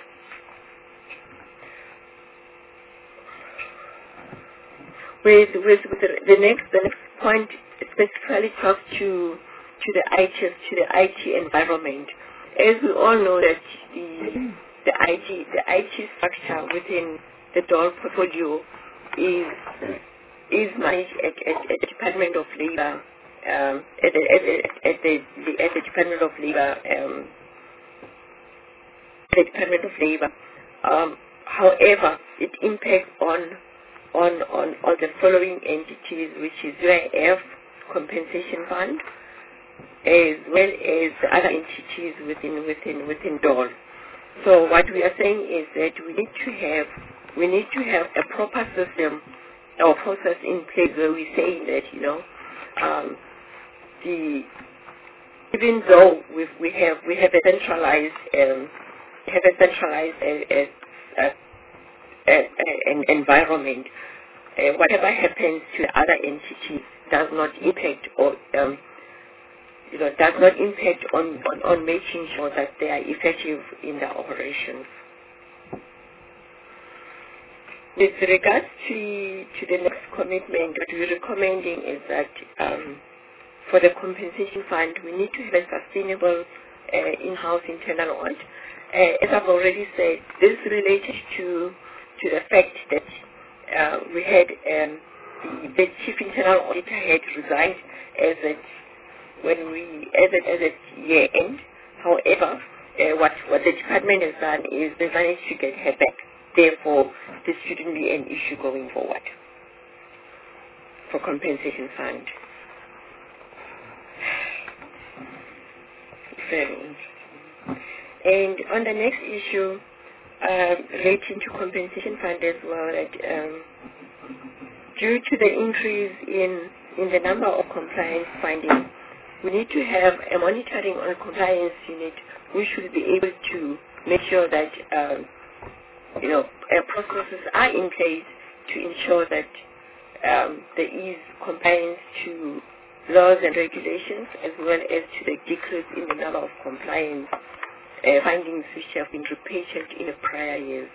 With, with, with the, the next the next point specifically talks to to the I T to the I T environment. As we all know that the the I T the I T structure within the D O L portfolio is is managed at, at, at the Department of Labor. Um, at, the, at, the, at, the, the, at the Department of Labor, um, the Department of Labor. Um, however, it impacts on on on on the following entities, which is U I F, Compensation Fund, as well as the other entities within within within D O L. So what we are saying is that we need to have we need to have a proper system or process in place where we say that you know. Um, The, even though we we have we have a centralized um, have a centralized uh, uh, uh, uh, an environment, uh, whatever happens to the other entities does not impact or um, you know does not impact on, on, on making sure that they are effective in their operations. with regards to, to the next commitment, what we're recommending is that um, for the compensation fund, we need to have a sustainable uh, in-house internal audit. Uh, as I've already said, this related to to the fact that uh, we had um, the, the chief internal auditor had resigned as at when we as at, as at year end. However, uh, what what the department has done is they managed to get her back. Therefore, this shouldn't be an issue going forward for compensation fund. Very interesting. And on the next issue, uh, relating to compensation fund as well, that um, due to the increase in, in the number of compliance findings, we need to have a monitoring on compliance unit which should be able to make sure that um, you know, uh, processes are in place to ensure that um, there is compliance to laws and regulations, as well as to the decrease in the number of compliance uh, findings which have been repeated in the prior years.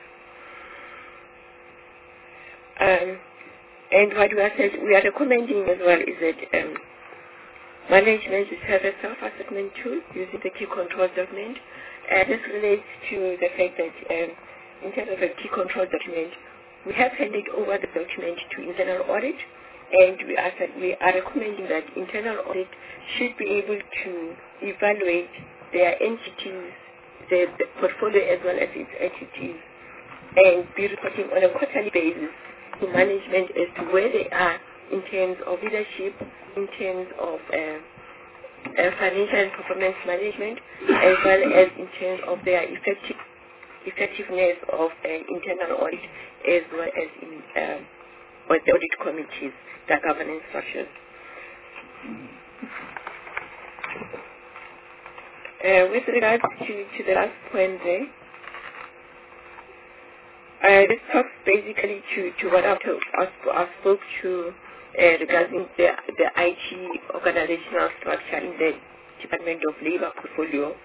Um, and what we are, said, we are recommending as well is that um, management should have a self-assessment tool using the key control document. Uh, this relates to the fact that um, in terms of a key control document, we have handed over the document to internal audit, and we are, we are recommending that internal audit should be able to evaluate their entities, the, the portfolio as well as its entities, and be reporting on a quarterly basis to management as to where they are in terms of leadership, in terms of uh, uh, financial and performance management, as well as in terms of their effective effectiveness of uh, internal audit, as well as in um, or the audit committees, the governance structures. Uh, with regards to, to the last point there, uh, this talks basically to, to what I, I spoke to uh, regarding the, the I T organizational structure in the Department of Labor portfolio.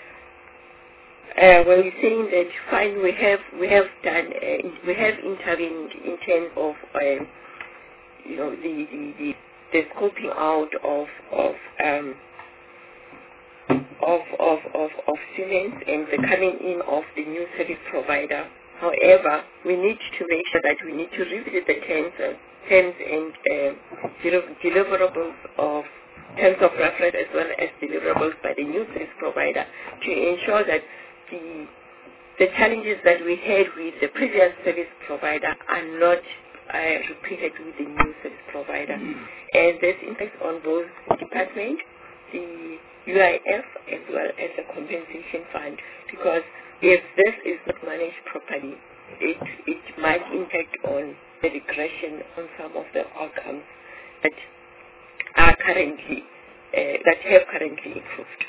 Uh, where we're saying that fine, we have we have done uh, we have intervened in terms of um, you know the, the, the, the scoping out of of um, of of of of students and the coming in of the new service provider. However, we need to make sure that we need to revisit the terms uh, terms and uh, deliverables of terms of reference as well as deliverables by the new service provider to ensure that The, the challenges that we had with the previous service provider are not uh, repeated with the new service provider. Mm. And this impacts on both the department, the U I F, as well as the compensation fund. Because if this is not managed properly, it, it might impact on the regression on some of the outcomes that are currently, uh, that have currently improved.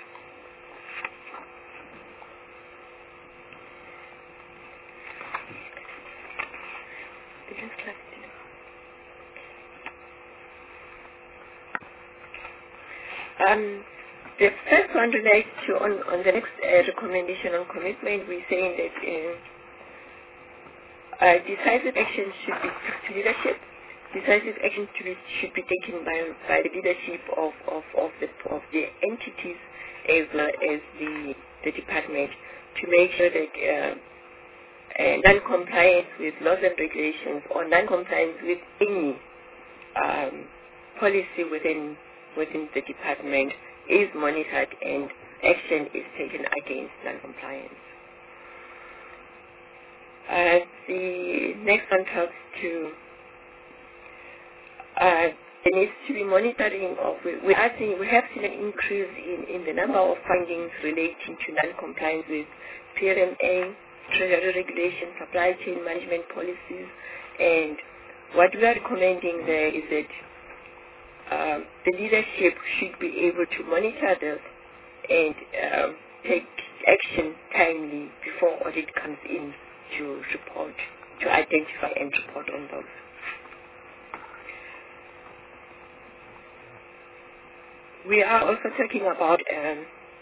Um, the first one relates to on, on the next uh, recommendation on commitment. We're saying that uh, uh, decisive action should be to leadership. Decisive action to be, should be taken by by the leadership of, of, of the of the entities as well as the the department to make sure that uh, uh, non-compliance with laws and regulations or non-compliance with any um, policy within within the department is monitored and action is taken against non-compliance. Uh, the next one talks to uh, there needs to be monitoring of, we, we, are seeing, we have seen an increase in, in the number of findings relating to non-compliance with P R M A, treasury regulation, supply chain management policies, and what we are recommending there is that Um, the leadership should be able to monitor this and um, take action timely before audit comes in to report, to identify and report on those. We are also talking about um,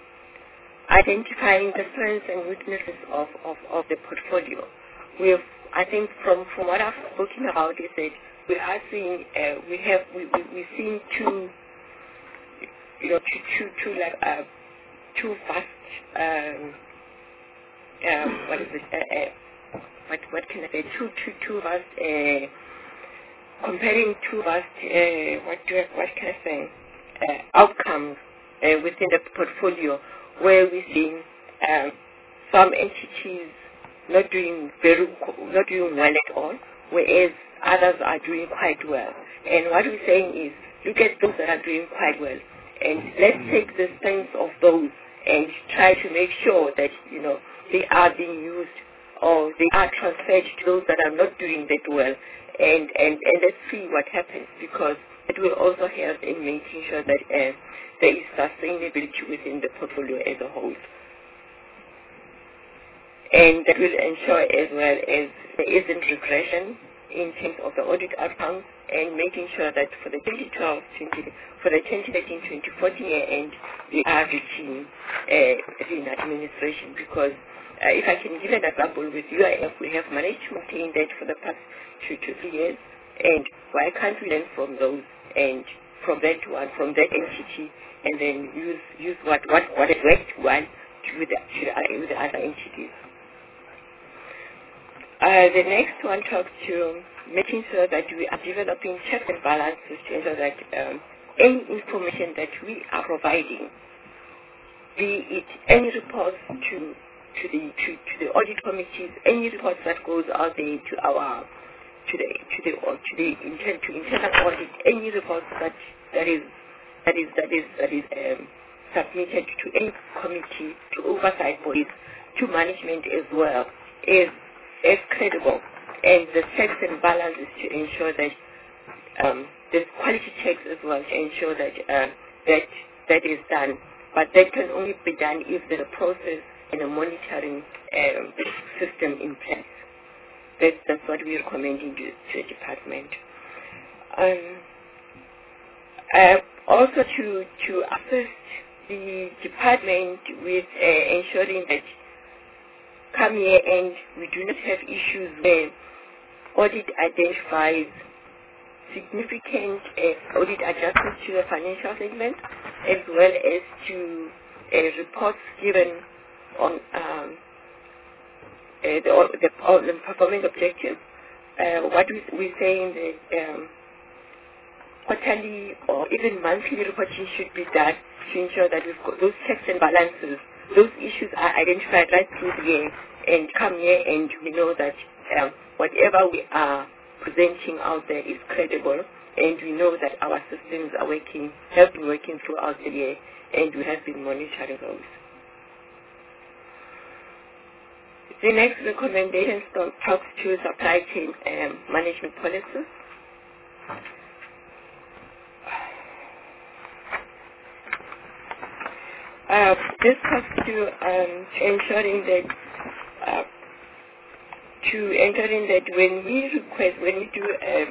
identifying the strengths and weaknesses of, of, of the portfolio. We have I think from, from what I've spoken about is that we are seeing, uh, we have, we, we, we're seeing two, you know, two, two, two like, uh, two vast, um, um, what is it, uh, uh, what, what can I say, two, two, two vast, uh, comparing two vast, uh, what do I, what can I say, uh, outcomes uh, within the portfolio, where we're seeing um, some entities not doing very, not doing well at all, whereas others are doing quite well. And what we're saying is, look at those that are doing quite well, and let's take the strengths of those and try to make sure that, you know, they are being used or they are transferred to those that are not doing that well, and, and, and let's see what happens, because it will also help in making sure that uh, there is sustainability within the portfolio as a whole. And that will ensure as well as there isn't regression in terms of the audit outcomes, and making sure that for the twenty twelve, twenty, for the twenty thirteen twenty fourteen year end, we are reaching uh, in administration. Because uh, if I can give an example with U I F, we have managed to maintain that for the past two to three years, and why can't we learn from those and from that one, from that entity, and then use use what what what has worked well with the, to the, with the other entities. Uh, the next one talks to making sure that we are developing checks and balances to ensure that um, any information that we are providing, be it any reports to to the to, to the audit committees, any reports that goes out there to our to the to the to the intent to internal audit, any reports that that is that is that is that is um, submitted to any committee, to oversight bodies, to management as well, is is credible, and the checks and balances to ensure that um, there's quality checks as well to ensure that uh, that that is done. But that can only be done if there's a process and a monitoring um, system in place. That, that's what we're recommending to, to the department. Um, uh, also to to assist the department with uh, ensuring that come year end, we do not have issues where audit identifies significant uh, audit adjustments to the financial statement, as well as to uh, reports given on um, uh, the, the, the performance objectives. Uh, what we, we're saying that um, quarterly or even monthly reporting should be done to ensure that we've got those checks and balances. Those issues are identified right through the year, and come year end, we know that um, whatever we are presenting out there is credible, and we know that our systems are working, have been working throughout the year, and we have been monitoring those. The next recommendation talks to supply chain um, management policies. Uh, this talks to, um, to ensuring that uh, to ensuring that when we request, when we do um,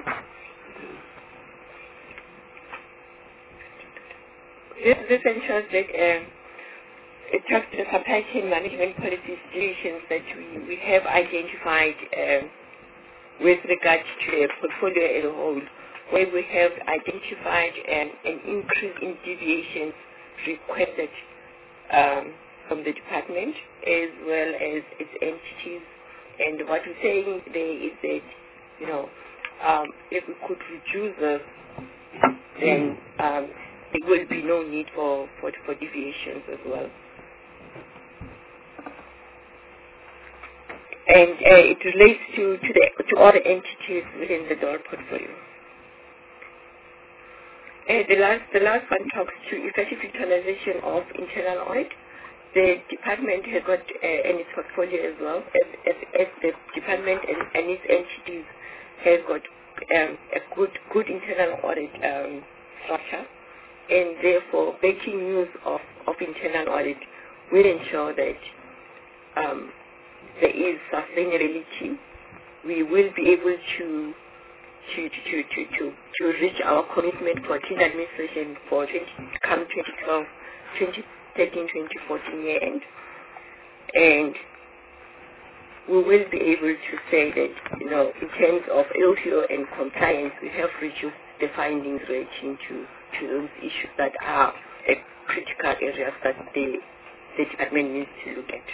this, this ensures that um, it talks to the supply chain management policy situations that we, we have identified um, with regard to the portfolio as a whole, where we have identified um, an increase in deviations requested Um, from the department as well as its entities. And what we're saying there is that, you know, um, if we could reduce this, then um, there will be no need for, for, for deviations as well. And uh, it relates to, to, the, to all the entities within the D O L portfolio. Uh, the last the last one talks to effective utilization of internal audit. The department has got uh, in its portfolio as well, as, as, as the department and, and its entities has got um, a good good internal audit um, structure, and therefore making use of, of internal audit will ensure that um, there is sustainability. We will be able to To, to, to, to, to reach our commitment for clean administration for twenty, come twenty twelve, twenty thirteen, twenty fourteen year end. And we will be able to say that, you know, in terms of L T O and compliance, we have reduced the findings relating to, to those issues that are uh, critical areas that the, the department needs to look at.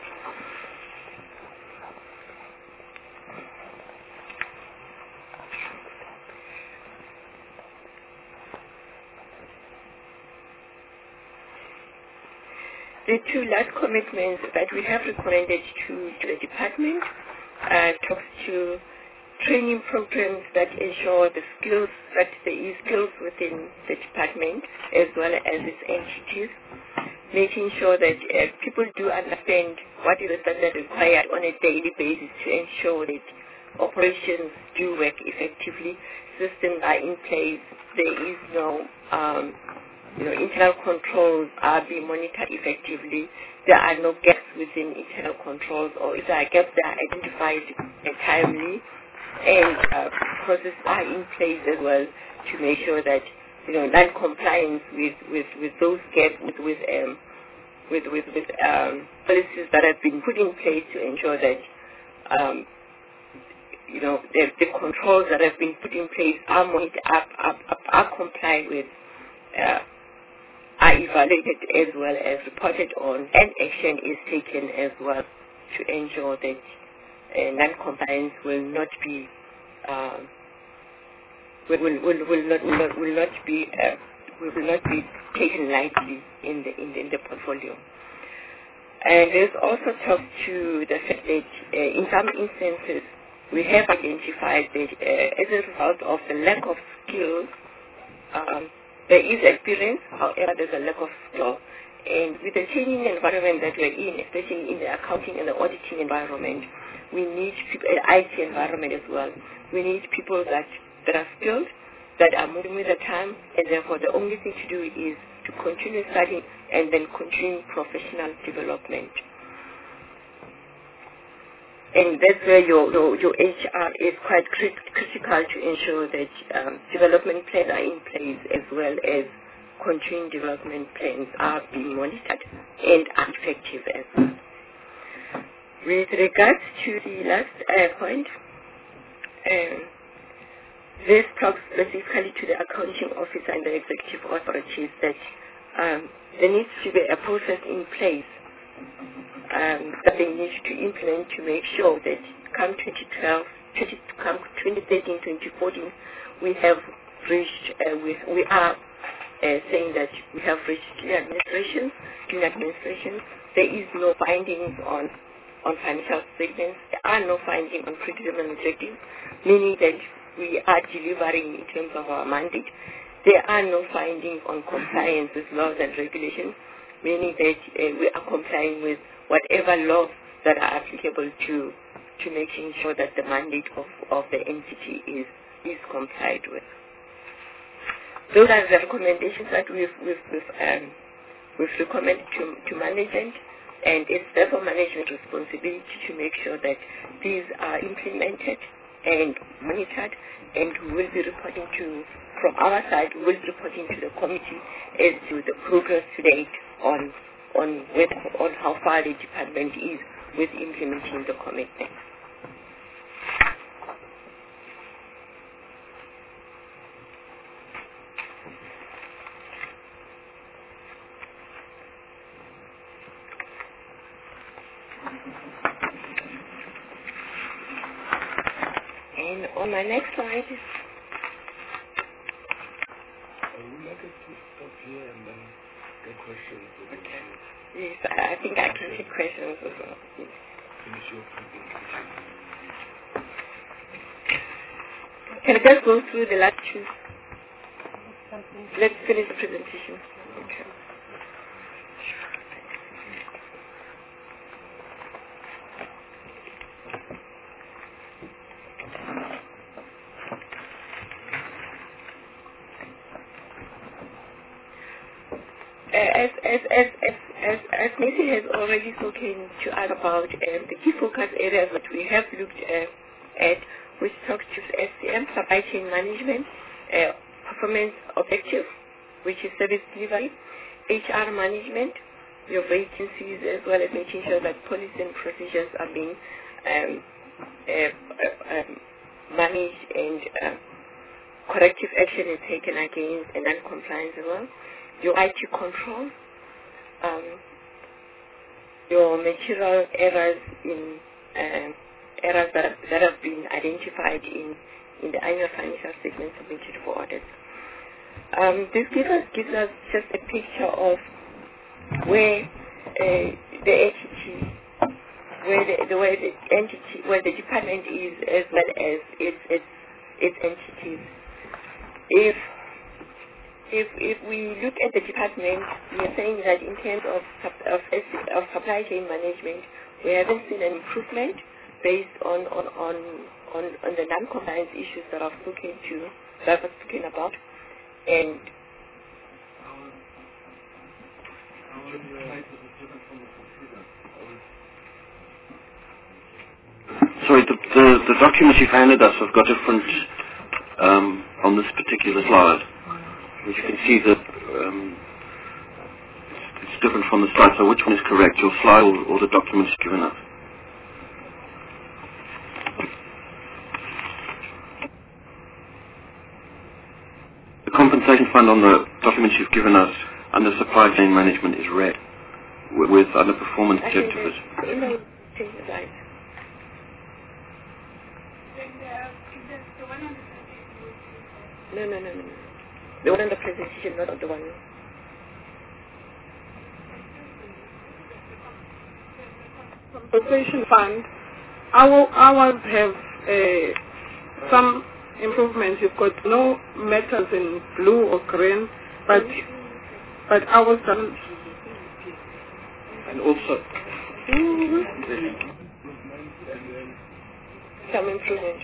The two last commitments that we have recommended to, to the department uh, talks to training programs that ensure the skills, that there is skills within the department as well as its entities, making sure that uh, people do understand what is the standard required on a daily basis to ensure that operations do work effectively, systems are in place, there is no um, You know, internal controls are being monitored effectively. There are no gaps within internal controls, or if there are gaps, they are identified timely, and uh, processes are in place as well to make sure that, you know, non-compliance with, with, with those gaps, with with um, with with, with um, policies that have been put in place to ensure that, um, you know, the, the controls that have been put in place are monitored, are, are, are, are complied with. Uh, are evaluated as well as reported on, and action is taken as well to ensure that uh, non-compliance will not be um, will, will, will, will not will not, will not be uh, will not be taken lightly in the in the, in the portfolio. And there's also talked to the fact that uh, in some instances we have identified that uh, as a result of the lack of skills. Um, There is experience, however, there's a lack of skill. And with the changing environment that we're in, especially in the accounting and the auditing environment, we need people, an I T environment as well. We need people that, that are skilled, that are moving with the time, and therefore the only thing to do is to continue studying and then continue professional development. And that's where your, your, your H R is quite crit critical to ensure that um, development plans are in place as well as continuing development plans are being monitored and are effective as well. With regards to the last uh, point, um, this talks specifically to the accounting officer and the executive authorities that um, there needs to be a process in place Um, that they need to implement to make sure that come twenty twelve, twenty, come twenty thirteen, twenty fourteen, we have reached, uh, we, we are uh, saying that we have reached clean administration, clean administration. There is no findings on, on financial statements. There are no findings on predetermined objectives, meaning that we are delivering in terms of our mandate. There are no findings on compliance with laws and regulations, meaning that uh, we are complying with whatever laws that are applicable to to making sure that the mandate of, of the entity is is complied with. Those are the recommendations that we've we've, we've, um, we've recommended to, to management, and it's therefore management responsibility to make sure that these are implemented and monitored, and we will be reporting to, from our side, we will be reporting to the committee as to the progress to date on on with, on how far the department is with implementing the commitment. And on my next slide, I would like us to stop here and then get questions. Okay. Yes, I think I can take questions as well. Yes. Finish your presentation. Can I just go through the last two? Let's finish the presentation. Okay. As as as as as, as Macy has already spoken to us about um, the key focus areas that we have looked uh, at, which talks to S C M, supply chain management, uh, performance objective, which is service delivery, H R management, your vacancies, as well as making sure that policies and procedures are being um, uh, uh, um, managed and uh, corrective action is taken against a non-compliance as well. Your I T control, um, your material errors in um, errors that, that have been identified in, in the annual financial statement submitted for audit. Um, this gives us, gives us just a picture of where uh, the entity, where the, the where the entity, where the department is, as well as its its its entities. If if if we look at the department, we are saying that in terms of of, of supply chain management, we haven't seen an improvement based on on on on, on the non-compliance issues that I've spoken to, that I've spoken about, and Sorry, the, the, the documents you've handed us have got different um, on this particular slide. As you can see that um, it's, it's different from the slide, so which one is correct, your slide or, or the documents you've given us? The compensation fund on the documents you've given us under supply chain management is red, with, with underperformance objectives. No, no, no, no, no. The one on the presentation, not the one. Compensation fund. Our ours have uh, some improvements. You've got no metals in blue or green, but but ours doesn't. And also Mm-hmm. Some improvement.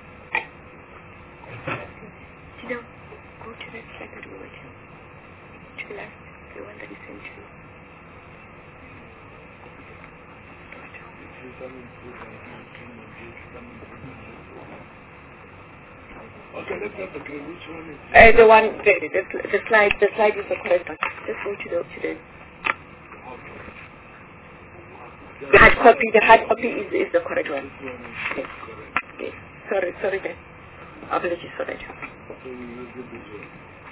You know, go to that slide that we were to. To the left, the one that is sent to. Okay, let's have the green. Which one is Uh, the one, the, the, the slide, the slide is the correct one. Just go to the, to the, the hard copy, the hard copy is, is the correct one. Yes. Yes. Sorry, sorry then. Apologies for that. So you use it this way.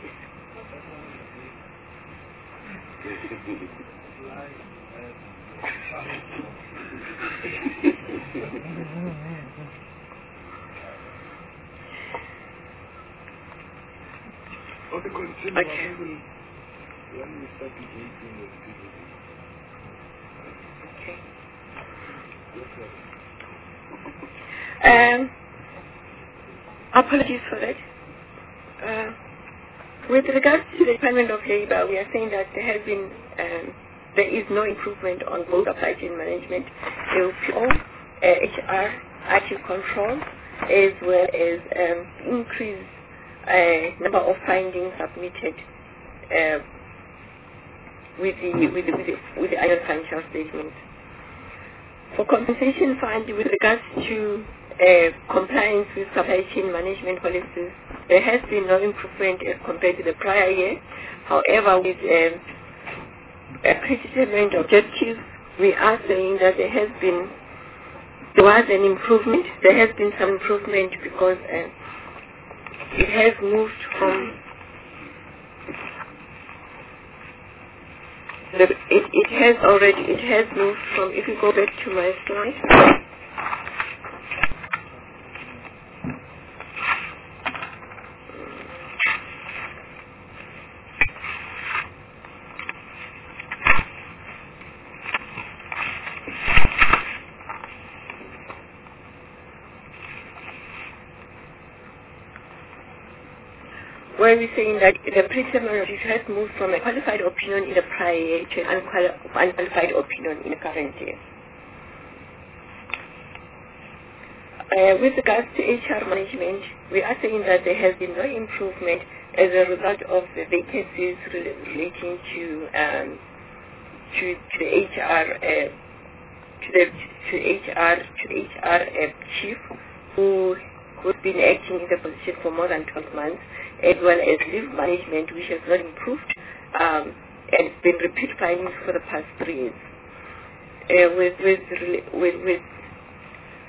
On the consumer, Okay. we will, when we start engaging with people. Okay. Um, apologies for that. Uh, with regards to the Department of Labour, we are saying that there has been, um, there is no improvement on both supply chain management, L P O, uh, H R, I T control, as well as um, increased uh, number of findings submitted uh, with the with the, with the, with the annual financial statement. For compensation fund, with regards to uh, compliance with supply chain management policies, there has been no improvement as compared to the prior year. However, with um, a predetermined objectives, we are saying that there has been, there was an improvement. There has been some improvement because uh, it has moved from the, it, it has already, it has moved from, if you go back to my slide, where we're saying that the preliminary review has moved from a qualified opinion in the prior year to an unquali- unqualified opinion in the current year. Uh, with regards to H R management, we are saying that there has been no improvement as a result of the vacancies rel- relating to um, to, to the H R uh, to the to H R to H R uh, chief who who's been acting in the position for more than twelve months, as well as leave management, which has not improved um, and been repeat findings for the past three years. Uh, with with with with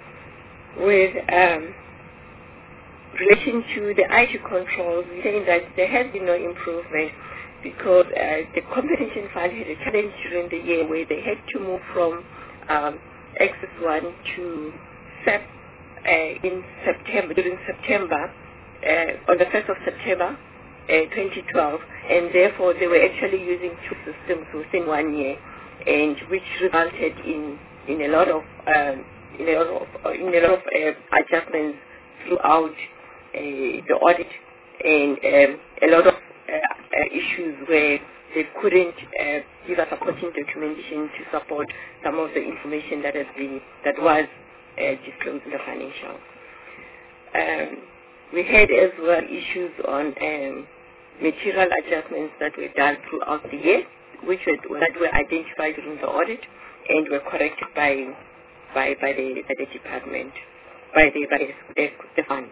with um, relation to the I T controls, saying that there has been no improvement because uh, the competition fund had a challenge during the year where they had to move from um, Access One to S A P uh, in September, during September, uh, on the first of September uh, twenty twelve, and therefore they were actually using two systems within one year, and which resulted in in a lot of um, in a lot of uh, in a lot of uh, adjustments throughout uh, the audit, and um, a lot of uh, uh, issues where they couldn't uh, give us supporting documentation to support some of the information that has been that was uh, disclosed in the financials. Um, we had as well issues on um, material adjustments that were done throughout the year, which were, that were identified during the audit and were corrected by by by the by the department, by the by the, the fund.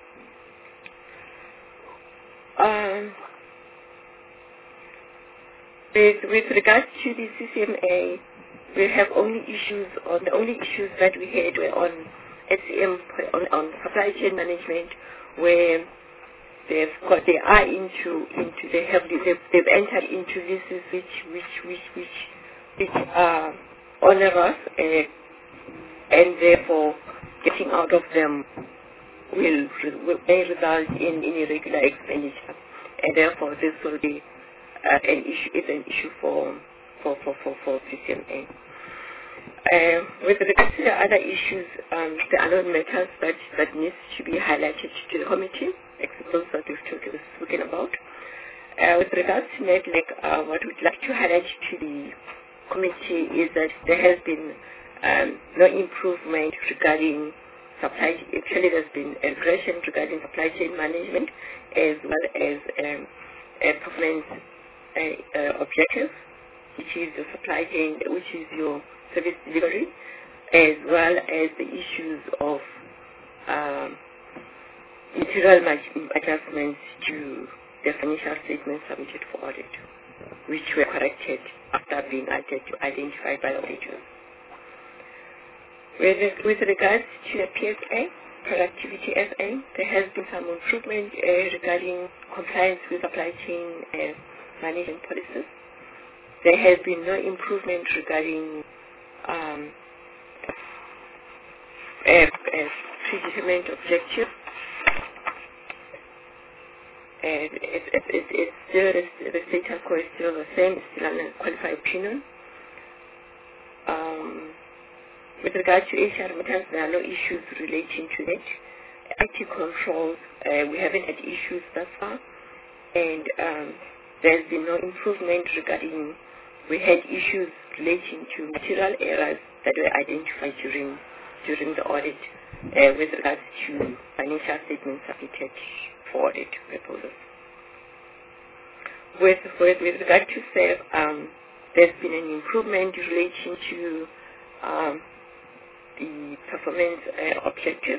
Um, with, with regards to the C C M A, we have only issues on the only issues that we had were on S C M on, on supply chain management, where they've got they are into into they have they've, they've entered into leases which which which which which are onerous, uh, and therefore getting out of them will, will may result in, in irregular expenditure, and therefore this will be uh, an issue is an issue for for for for, for C C M A. Uh, with regards to the other issues, um, there are no matters that, that needs to be highlighted to the committee, except those that we've talked, spoken about. Uh, with regards to NEDLAC, uh, what we'd like to highlight to the committee is that there has been um, no improvement regarding supply. Actually, there's been a regression regarding supply chain management as well as um, a performance uh, uh, objectives, which is the supply chain, which is your service delivery, as well as the issues of um, material adjustments to the financial statements submitted for audit, which were corrected after being identified by auditors. With, with regards to the P S A, Productivity S A, there has been some improvement uh, regarding compliance with supply chain uh, management policies. There has been no improvement regarding um, a, a predetermined objective. And it, it, it, it's still, the status quo is still the same, it's still an unqualified opinion. Um, with regard to H R matters, there are no issues relating to it. I T controls, uh, we haven't had issues thus far, and um, there's been no improvement regarding, we had issues relating to material errors that were identified during during the audit uh, with regards to financial statements submitted for audit purposes. With, with, with regard to S A F, um, there's been an improvement relating to um, the performance uh, objectives,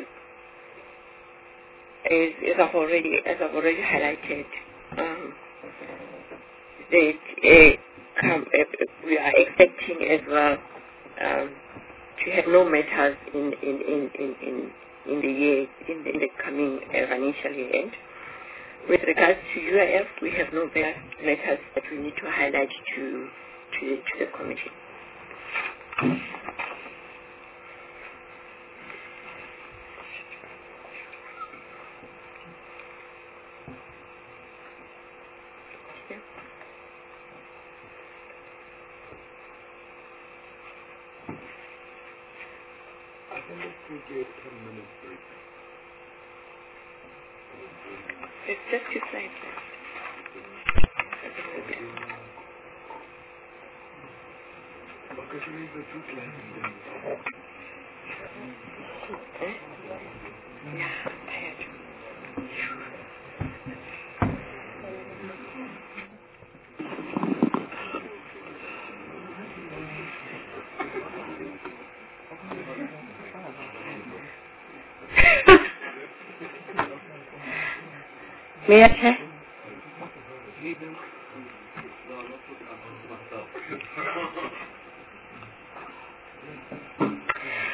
as, as I've already as I've already highlighted. Um, that uh, come, uh, we are expecting as well um, to have no matters in in, in, in, in, in the year in the, in the coming uh, financial year end. With regards to U I F, we have no matters that we need to highlight to to, to the committee. It's just two slides left. Yeah, I'm tired. May I check? Okay,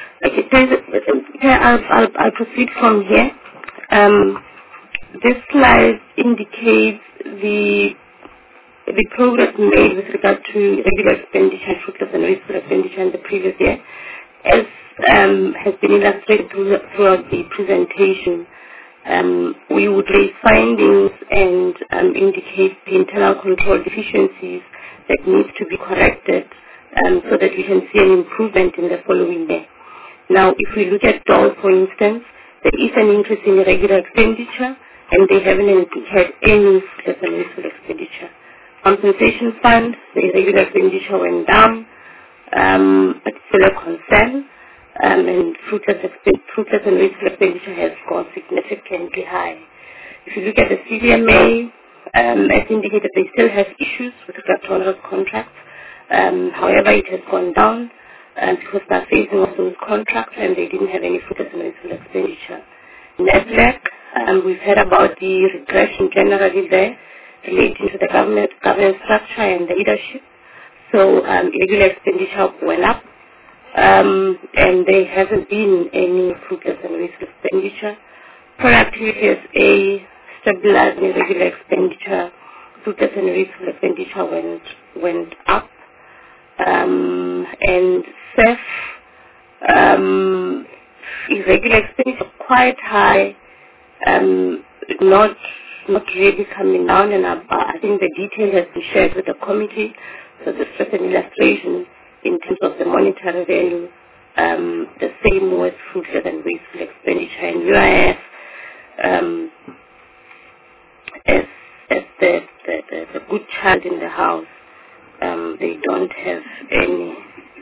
it says, okay, I'll, I'll, I'll proceed from here. Um, this slide indicates the the progress made with regard to regular expenditure, fruitless and wasteful expenditure in the previous year, as um, has been illustrated through, throughout the presentation. Um, we would raise findings and um, indicate the internal control deficiencies that needs to be corrected um, so that we can see an improvement in the following year. Now, if we look at D O L, for instance, there is an increase in irregular expenditure, and they haven't had any fruitless and wasteful expenditure. Compensation fund, the irregular expenditure went down, um, but still a concern, um, and fruitless, fruitless and wasteful expenditure has gone significantly high. If you look at the C D M A, um, as indicated, they still have issues with regard to onerous contracts. Um, however, it has gone down um, because they're facing off those contracts and they didn't have any fruitless and wasteful expenditure. NEDLAC, um, we've heard about the regression generally there, relating to the government governance structure and the leadership. So um, irregular expenditure went up, um, and there hasn't been any fruitless and wasteful expenditure. Productivity as a stabilized irregular expenditure, fruitless and wasteful expenditure went went up, um, and S E F, um, irregular expenditure quite high, um, not not really coming down, and I, I think the detail has been shared with the committee. So this is just an illustration in terms of the monetary value, um, the same with fruitless and wasteful expenditure. And U I S, um, as, as the, the, the, the good child in the house, um, they don't have any.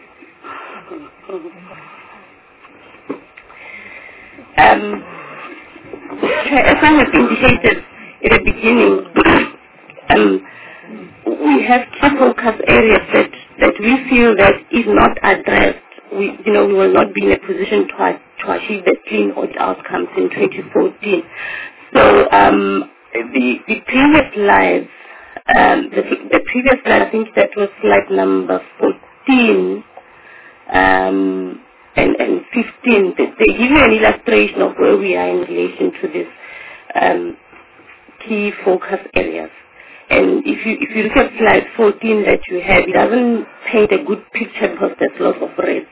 Um, as I have indicated at the beginning, um, we have key focus areas that, that we feel that if not addressed, we, you know, we will not be in a position to, to achieve the clean audit outcomes in twenty fourteen. So um, the, the previous slides, um, the, the previous slide, I think that was slide number fourteen um, and, and fifteen, they, they give you an illustration of where we are in relation to this um, key focus areas. And if you if you look at slide fourteen that you have, it doesn't paint a good picture because there's lots of reds.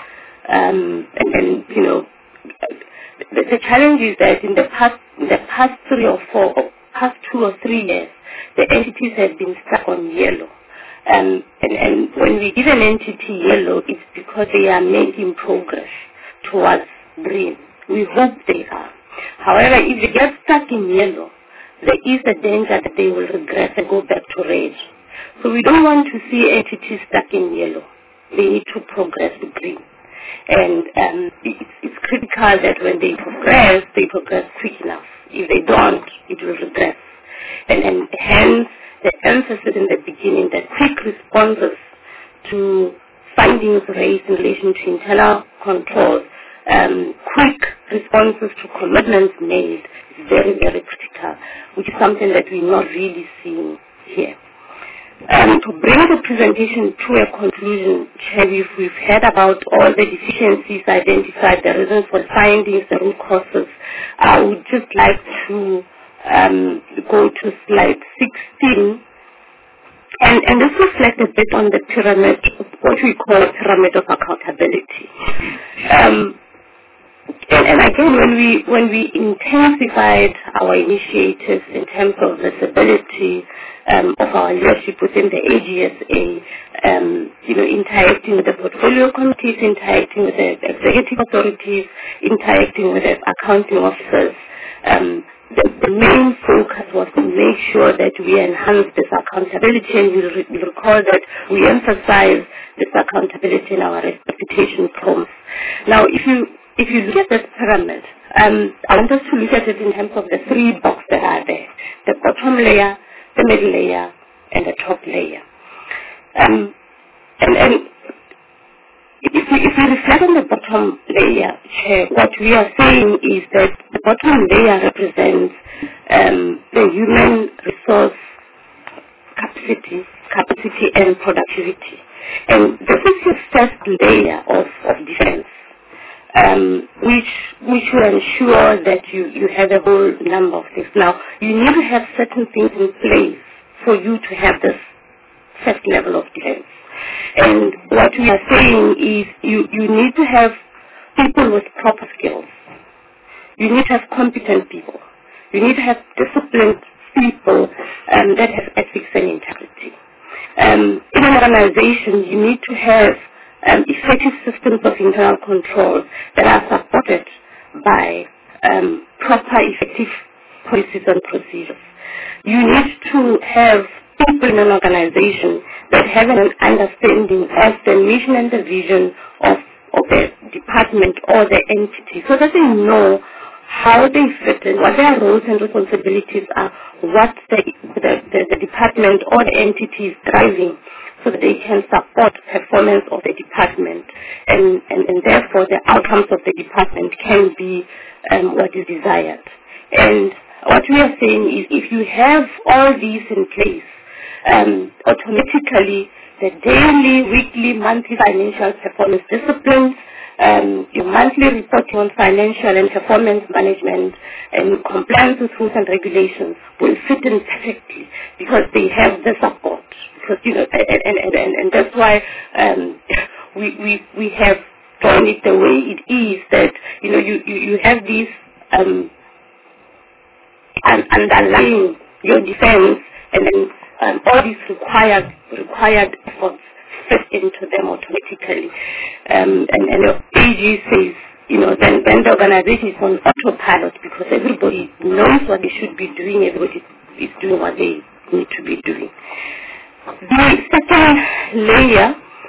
Um, and, and you know, the, the challenge is that in the past in the past three or four, or past two or three years, the entities have been stuck on yellow. Um, and, and when we give an entity yellow, it's because they are making progress towards green. We hope they are. However, if they get stuck in yellow, there is a danger that they will regress and go back to red. So we don't want to see entities stuck in yellow. They need to progress to green. And um, it's, it's critical that when they progress, they progress quick enough. If they don't, it will regress. And, and hence, the emphasis in the beginning that quick responses to findings raised in relation to internal controls, um, quick responses to commitments made is very, very critical, which is something that we're not really seeing here. Um, to bring the presentation to a conclusion, Chair, we've, we've heard about all the deficiencies identified, the reasons for findings, the root causes. I would just like to um, go to slide sixteen, and, and this reflects a bit on the pyramid, what we call a pyramid of accountability. Um, And, and again, when we when we intensified our initiatives in terms of visibility um, of our leadership within the A G S A, um, you know, interacting with the portfolio committees, interacting with the executive authorities, interacting with the accounting officers, um, the, the main focus was to make sure that we enhance this accountability, and we re- recall that we emphasize this accountability in our reputation promise. Now, if you If you look at this pyramid, um, I want us to look at it in terms of the three boxes that are there: the bottom layer, the middle layer, and the top layer. Um, and, and if we, if we reflect on the bottom layer, Chair, what we are saying is that the bottom layer represents um, the human resource capacity, capacity and productivity. And this is your first layer of, of defense. um, which which will ensure that you, you have a whole number of things. Now, you need to have certain things in place for you to have this first level of defense. And what we are saying is you, you need to have people with proper skills. You need to have competent people. You need to have disciplined people um, that have ethics and integrity. Um, in an organization, you need to have um, effective systems of internal control that are supported by um, proper, effective policies and procedures. You need to have people in an organization that have an understanding of the mission and the vision of, of the department or the entity, so that they know how they fit in, what their roles and responsibilities are, what the, the, the, the department or the entity is driving, so that they can support performance of the department, and, and, and therefore the outcomes of the department can be um, what is desired. And what we are saying is if you have all these in place, um, automatically the daily, weekly, monthly financial performance disciplines, Um, your monthly reporting on financial and performance management and compliance with rules and regulations will fit in perfectly because they have the support. Because you know, and and, and, and that's why um, we we we have done it the way it is. That you know you you, you have these um, underlying your defense, and then um, all these required required efforts fit into them automatically. Um, and, and the A G says, you know, then, then the organization is on autopilot because everybody knows what they should be doing, everybody is doing what they need to be doing. The second layer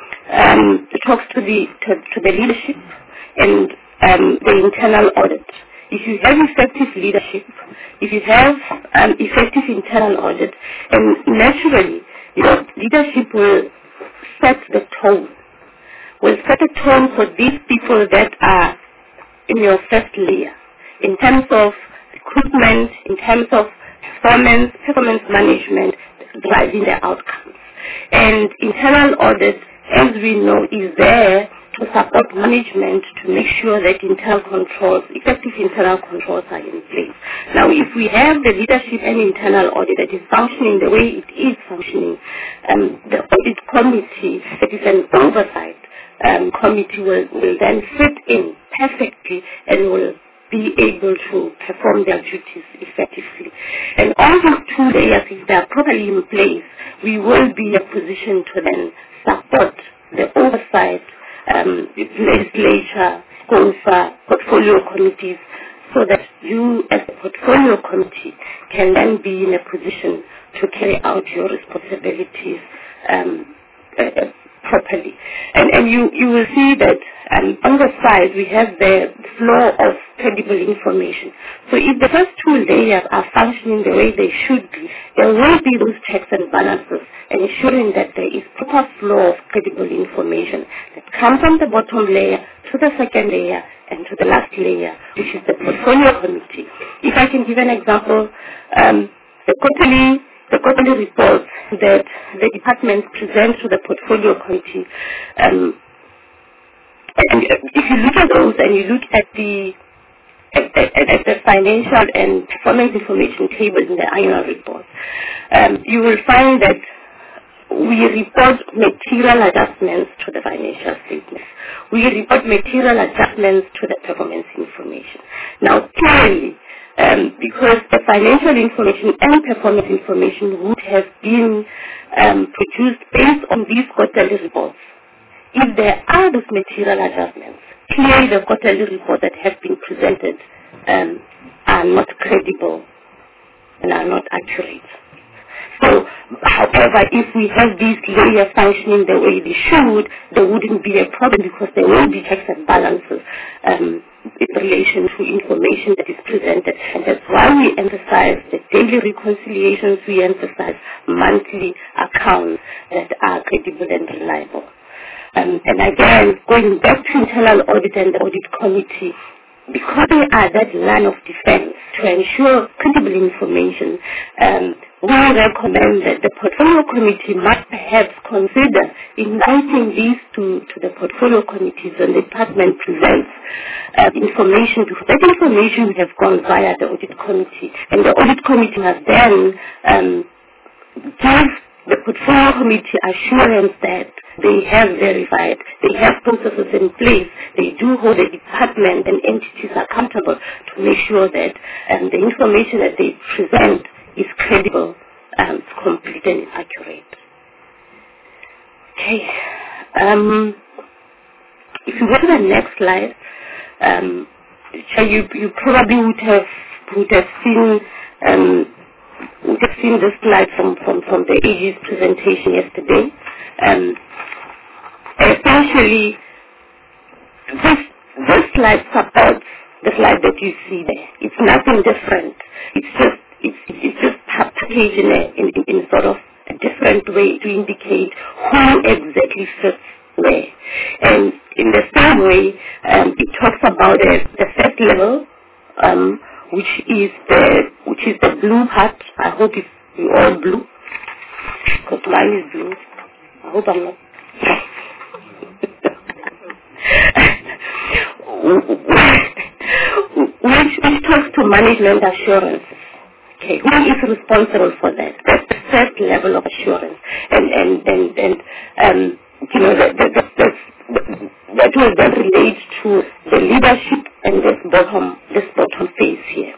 um, talks to the, to, to the leadership and um, the internal audit. If you have effective leadership, if you have um, effective internal audit, and naturally, you know, leadership will set the tone. Will set a tone for these people that are in your first layer, in terms of recruitment, in terms of performance, performance management, driving the outcomes. And internal audit, as we know, is there to support management to make sure that internal controls, effective internal controls are in place. Now, if we have the leadership and internal audit that is functioning the way it is functioning, um, the audit committee, that is an oversight um, committee, will, will then fit in perfectly and will be able to perform their duties effectively. And all these two layers, if they are properly in place, we will be in a position to then support the oversight, um, legislature, SCOFA, portfolio committees, so that you as a portfolio committee can then be in a position to carry out your responsibilities um, uh, properly. And, and you, you will see that um, on the side we have the flow of credible information. So if the first two layers are functioning the way they should be, there will be those checks and balances, ensuring that there is proper flow of credible information that comes from the bottom layer to the second layer and to the last layer, which is the portfolio committee. If I can give an example, um, the quarterly The quarterly reports that the department presents to the portfolio committee, um, and if you look at those and you look at the at, at, at the financial and performance information tables in the annual report, um, you will find that we report material adjustments to the financial statements. We report material adjustments to the performance information. Now, clearly, Um, because the financial information and performance information would have been um, produced based on these quarterly reports. If there are those material adjustments, clearly the quarterly reports that have been presented um, are not credible and are not accurate. So, however, if we have these layers functioning the way they should, there wouldn't be a problem because there will be checks and balances um, in relation to information that is presented. And that's why we emphasize the daily reconciliations, we emphasize monthly accounts that are credible and reliable. Um, and again, going back to internal audit and the audit committee, because they are that line of defense to ensure credible information, um, we recommend that the portfolio committee might perhaps consider inviting these to, to the portfolio committees when the department presents uh, information, because that information has gone via the audit committee, and the audit committee has then um, give the portfolio committee assurance that they have verified, they have processes in place, they do hold the department and entities accountable to make sure that um, the information that they present is credible, um, complete and accurate. Okay. Um, if you go to the next slide, um, you, you probably would have would have seen um, would have seen this slide from, from, from the A G's presentation yesterday. Um, essentially, this this slide supports the slide that you see there. It's nothing different. It's just it's it's just packaged in a in, in sort of a different way to indicate who exactly fits where. And in the same way, um, it talks about the, the first level, um, which is the which is the blue part. I hope it's you all blue, because mine is blue. I hope I'm not. which, which talks to management assurance. Okay, who is responsible for that? That's the first level of assurance, and and and and um, you know that that that, that, that will then relate to the leadership and this bottom this bottom phase here.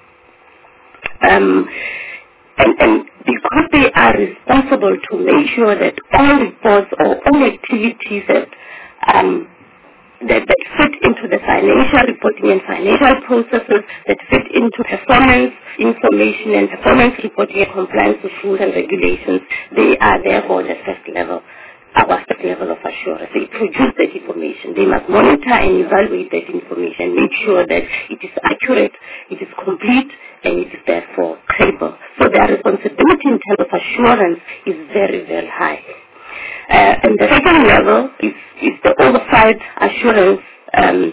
Um, and and because they are responsible to make sure that all reports or all activities that um That, that fit into the financial reporting and financial processes, that fit into performance information and performance reporting and compliance with rules and regulations, they are therefore the first level, our first level of assurance. They produce that information. They must monitor and evaluate that information, make sure that it is accurate, it is complete, and it is therefore credible. So their responsibility in terms of assurance is very, very high. Uh, and the second level is, is the oversight assurance. Um,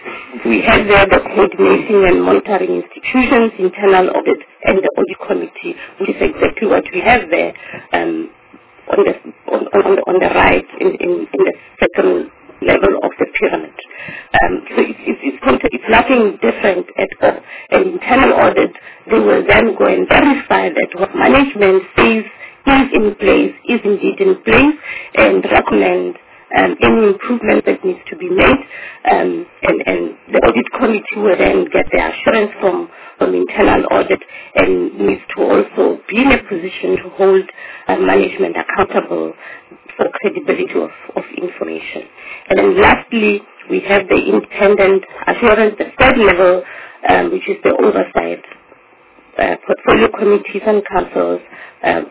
we have there the coordinating and monitoring institutions, internal audit, and the audit committee, which is exactly what we have there um, on, the, on, on, the, on the right in, in, in the second level of the pyramid. Um, so it's, it's, it's, it's nothing different at all. And internal audit, they will then go and verify that what management says is in place, is indeed in place, and recommend um, any improvement that needs to be made. Um, and, and the audit committee will then get the assurance from, from internal audit and needs to also be in a position to hold uh, management accountable for credibility of, of information. And then lastly, we have the independent assurance, the third level, um, which is the oversight. Uh, portfolio committees and councils, um,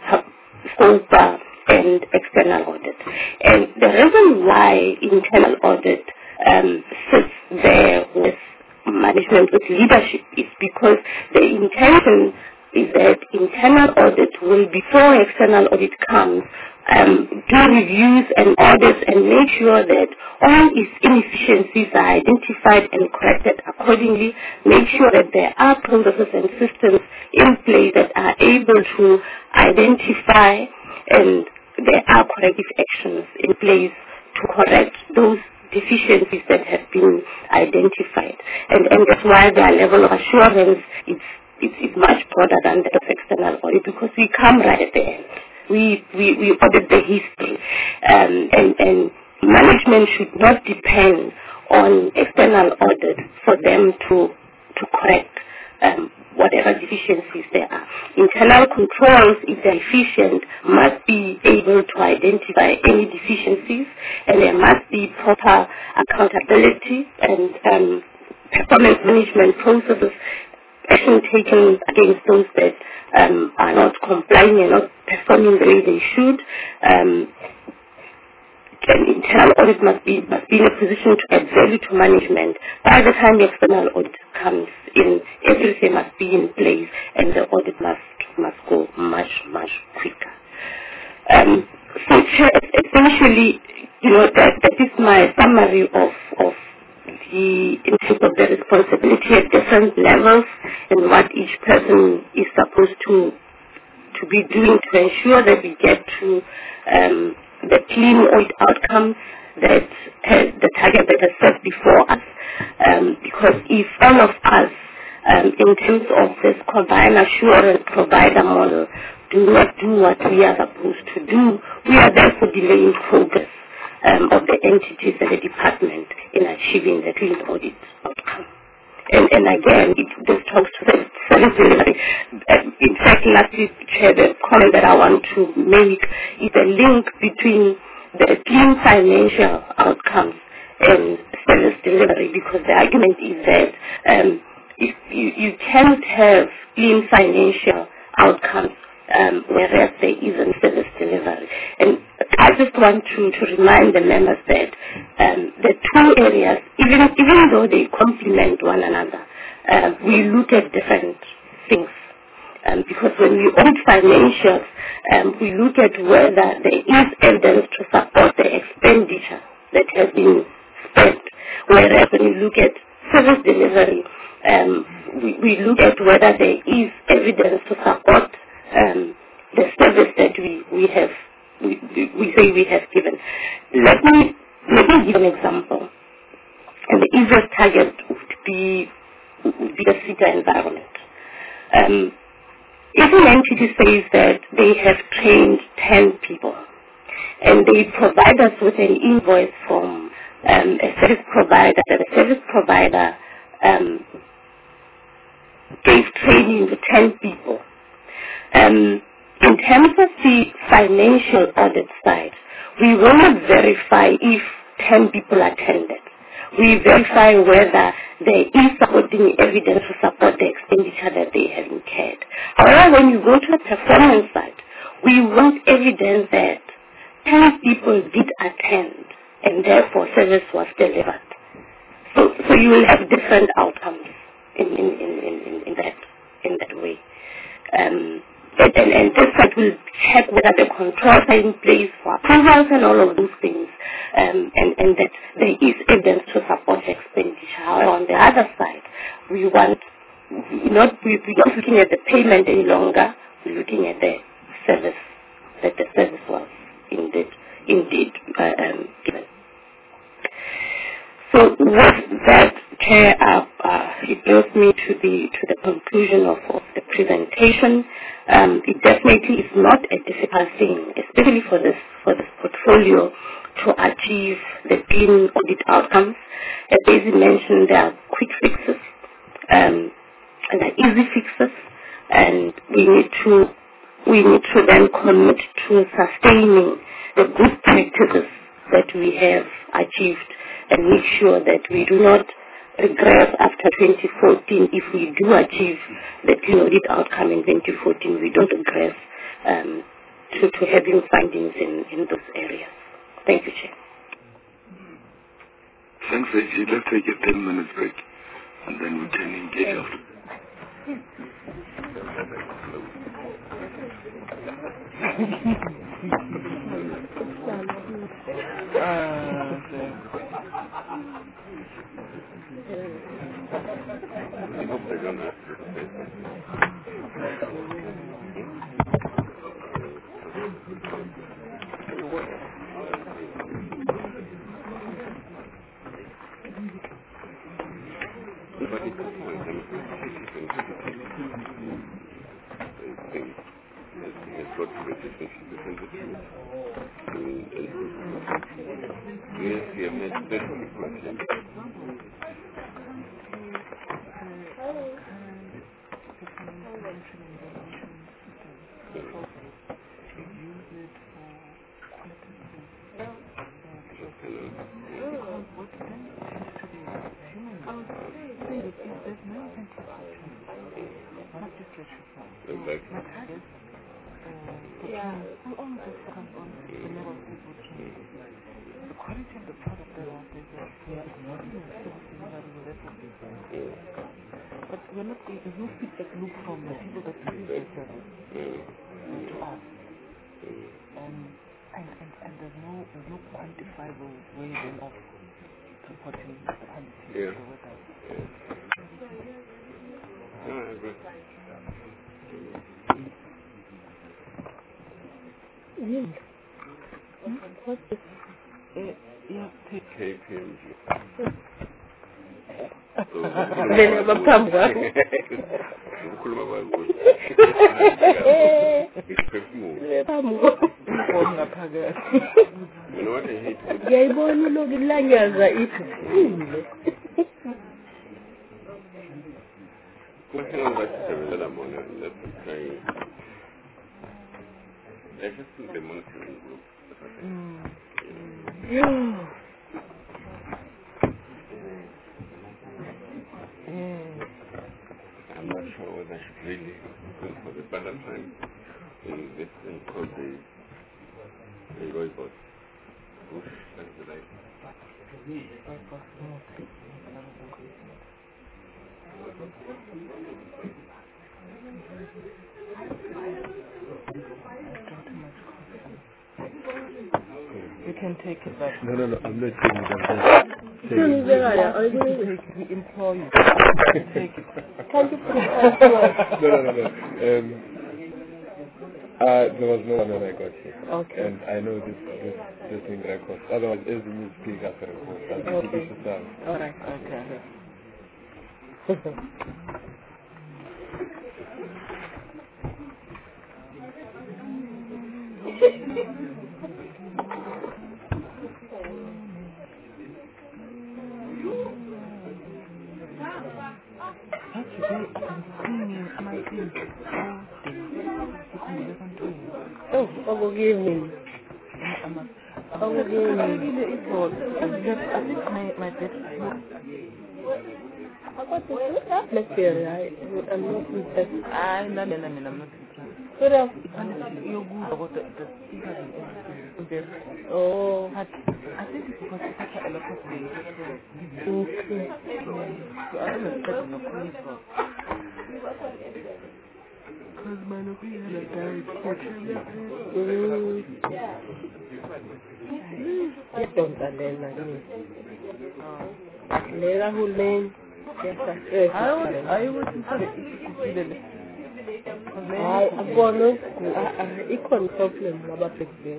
SCOPA, and external audit. And the reason why internal audit um, sits there with management, with leadership, is because the intention is that internal audit will, before external audit comes, um, do reviews and audits and make sure that all its inefficiencies are identified and corrected accordingly, make sure that there are processes and systems in place that are able to identify and there are corrective actions in place to correct those deficiencies that have been identified. And, and that's why their level of assurance is It's, it's much broader than that of external audit, because we come right at the end. We we, we audit the history, um, and, and management should not depend on external audit for them to to correct um, whatever deficiencies there are. Internal controls, if they're efficient, must be able to identify any deficiencies, and there must be proper accountability and um, performance management processes, action taken against those that um, are not complying and not performing the way they should. Um, and internal audit must be must be in a position to add value to management. By the time the external audit comes in, everything must be in place, and the audit must must go much much quicker. Um, so essentially, you know, that that is my summary of of. The, in terms of the responsibility at different levels and what each person is supposed to to to be doing to ensure that we get to um, the clean audit outcomes that has, the target that is set before us. Um, because if all of us, um, in terms of this combined assurance provider model, do not do what we are supposed to do, we are therefore delaying progress um, of the entities and the department in achieving the clean audit outcome. And, and again, it, this talks to the service delivery. Uh, in fact, last week, Chair, the comment that I want to make is a link between the clean financial outcomes and service delivery, because the argument is that um, if you, you can't have clean financial outcomes um, whereas there isn't service delivery. And I just want to, to remind the members that um, the two areas, even, even though they complement one another, uh, we look at different things. Um, because when we audit financials, um, we look at whether there is evidence to support the expenditure that has been spent. Whereas when we look at service delivery, um, we, we look at whether there is evidence to support um, the service that we, we have, we, we say we have given. Let me, let me give an example. And the easiest target would be, would be the CETA environment. Um, If an entity says that they have trained ten people and they provide us with an invoice from um, a service provider, that the service provider um, gave training to ten people, um, in terms of the financial audit side, we will not verify if ten people attended. We verify whether there is supporting evidence to support the expenditure that they have incurred. However, when you go to the performance side, we want evidence that ten people did attend and therefore service was delivered. So, so you will have different outcomes in, in, in, in, in, that, in that way. Um, and, and, and this side will check whether the controls are in place for approvals and all of those things, um, and, and that there is evidence to support expenditure. However, on the other side, we want, not, we, we're not looking at the payment any longer, we're looking at the service, that the service was indeed, indeed uh, um, given. So with that, Chair, uh, uh, it brings me to the to the conclusion of, of the presentation. Um, it definitely is not a difficult thing, especially for this for this portfolio, to achieve the clean audit outcomes. As Daisy mentioned, there are quick fixes um, and there are easy fixes, and we need to we need to then commit to sustaining the good practices that we have achieved, and make sure that we do not regress after twenty fourteen. If we do achieve the clean audit outcome in twenty fourteen, we don't regress um, to, to having findings in, in those areas. Thank you, Chair. Thanks, A G. Let's take a ten minutes break and then we can engage after. I hope they don't ask you to say something. Nobody puts my democratic thing to the thing. He has got to petition to send it to and, and proof of it. Yes, we have had specific questions. But we're not going, there's no feedback loop from the people that use the service to us. Um, and, and, and there's no there's no quantifiable way then of supporting the quality Yeah. of the weather. Yeah, I agree. What's this? Uh, yeah, take K P M G. Vele baphambi kwakho. Ukhuluma kwakuthi. Iphefumulo. Phambi kwakho. Inkomo ngaphakathi. You know what I hate with Ngiyayibona uloku ilanyaza ithi. kuhlangana basisebenzela bona let's try. Let's just do the monitoring group. Yeah. I'm not sure whether I should really go for the better time in this thing called the, the rooibos. Bush, that's the light. You can take it back. No, no, no, I'm not taking it back. You can take it, we implore you. Take it. Can't you put it back? No, no, no, no. Um, uh, there was no one when I got here. Okay. And I know this this this thing records. Otherwise, everything you speak after record. That's Okay. the issue sound. All right. Okay. Oh, oh, give me. Oh, give me. I think my, my bed I got this atmosphere, right? I'm not impressed. I know, no, no, no, I'm not impressed. So that you're good about the, the speakers and everything. Oh. I think it's because it's such a lot of things. Okay. So I don't expect no clean for. Because my look had a died. Mm. I don't understand. Lera Hulmain. Yes, sir. I was, I was in I, I'm going to equal problem about fixing.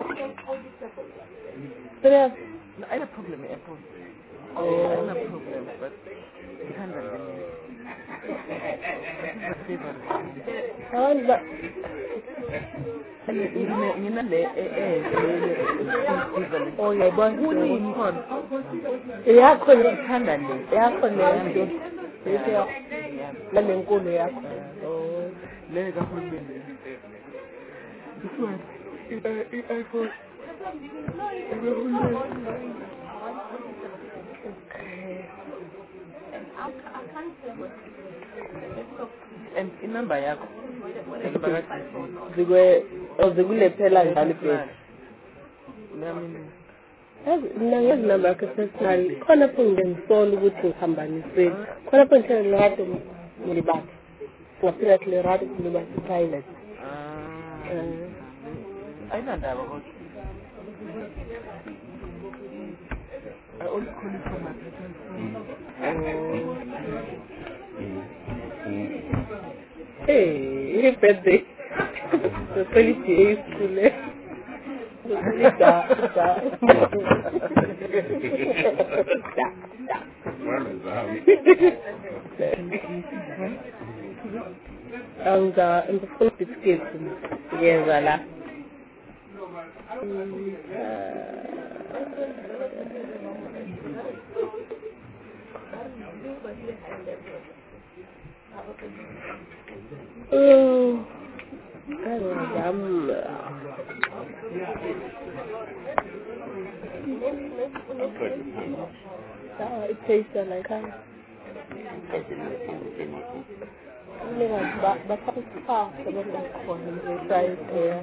So there's I have a problem at all. Oh. I have a problem, but you can't understand. This is a favor. And but oh yeah, but who needs one? Yeah, can you handle it? Yeah, can you? Yeah, let me go there. Oh, let go from me. This one, I thought. And inamba yakho zikwe ozikulephela njalo phela mina ngezinamba yakhe personal khona pho ngengisola ukuthi ngihambaniselwe khona pho ngithele lerato ngilibati ngaphila lerato ngilibati private ayinandaba kodwa I only call it for my oh. Hey, happy birthday. The quality is cool. Da, da. And uh, in the full biscuits, yes, Allah. Oh, I don't know. It tastes like a but but it's fast when I call him the size there.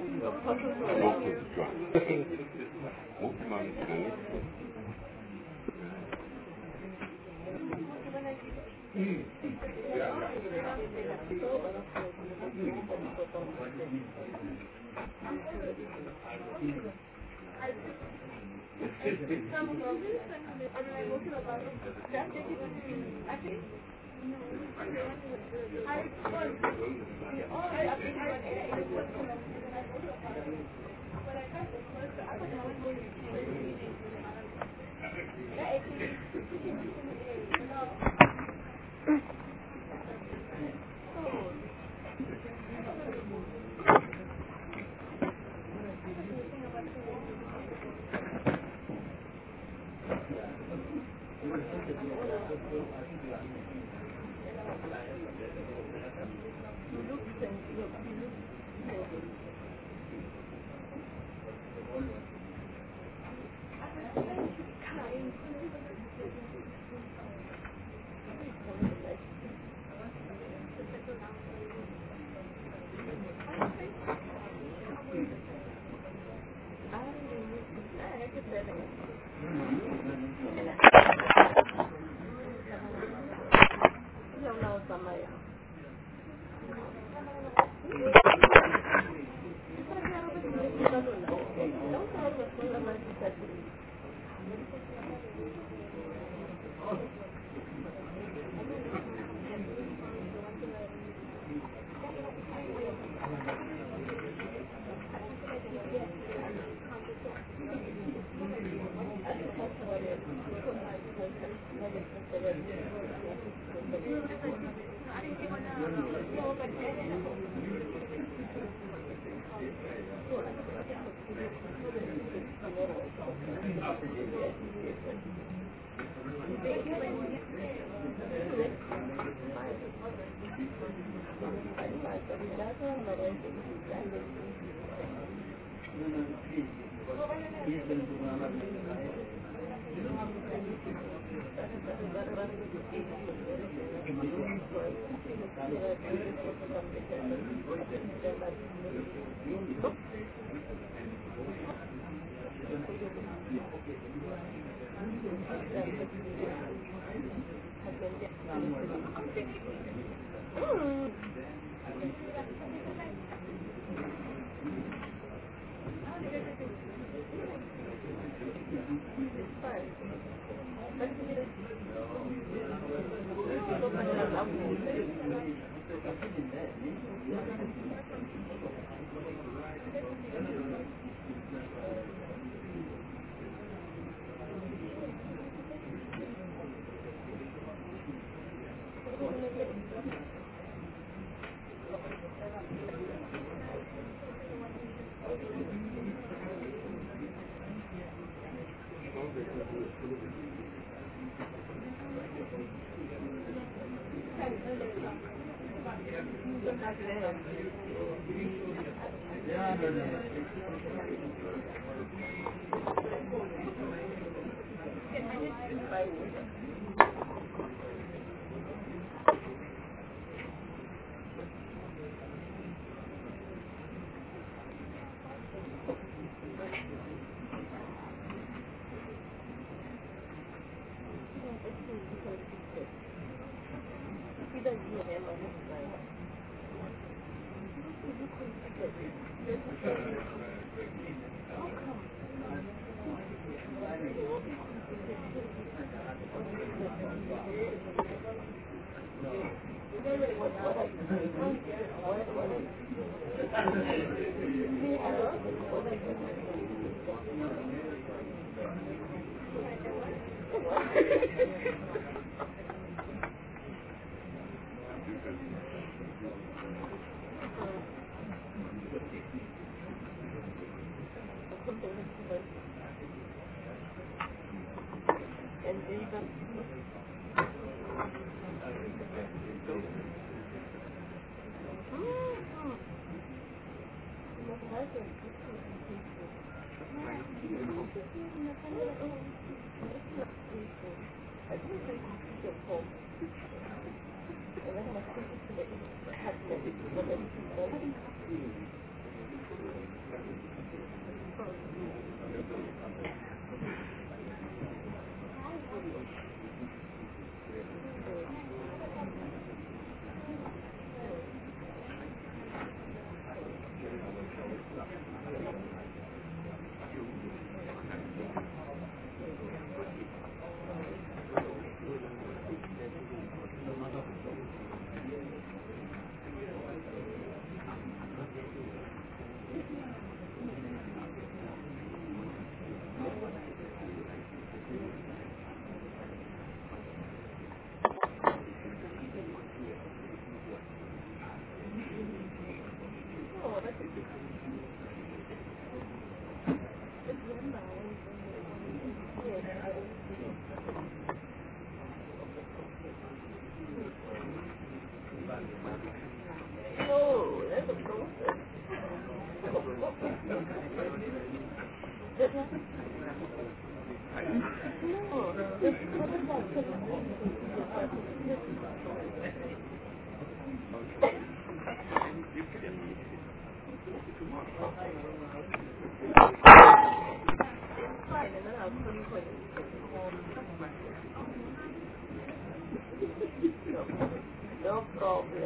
No problem.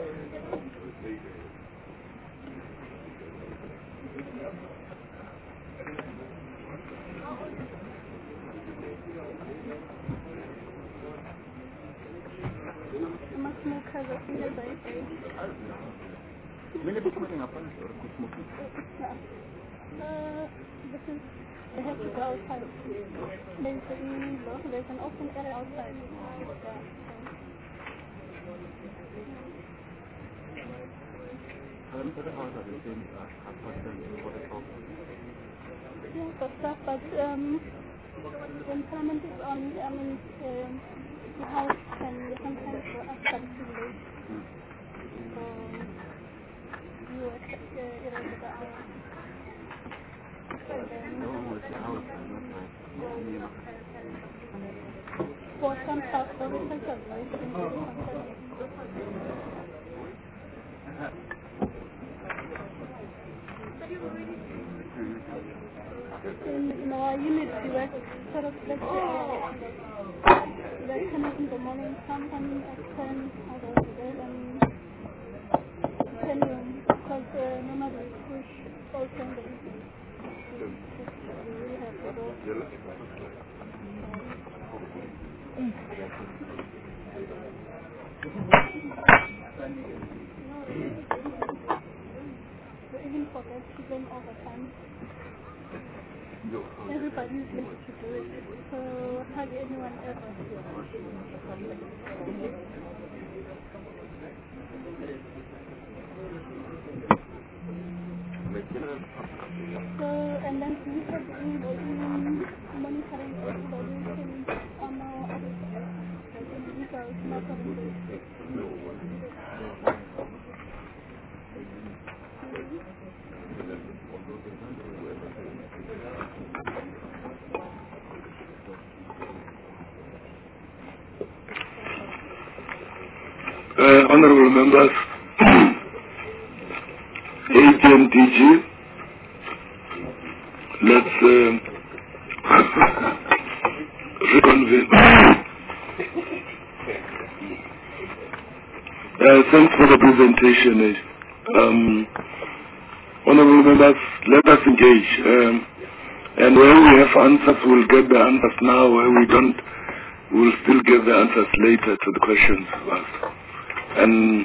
Much more cover in the base. Will you be smoking up or quit smoking? Uh, because they have to go outside. There's a window, there's an open area outside. Yeah. Yeah, for stuff, but um, when parliament is on, I mean, um, the house can sometimes go up too late. So you accept uh, irregular hours. For some staff services as well, you can do in, in our unit, we work sort of flexible hours. We work ten in the morning, some come at ten, others at eleven, depending on, because uh, normally we push also in the evening. We have to go. We even forget to them overtime. Everybody is used to do it, so hardly anyone ever. So, and then we have been monitoring evaluation on our other side, like in legal monitoring. Uh, honorable members, A G and D G, let's uh, reconvene. uh, thanks for the presentation. Um, honorable members, let us engage. Um, and where we have answers, we'll get the answers now. Where we don't, we'll still get the answers later to the questions asked. And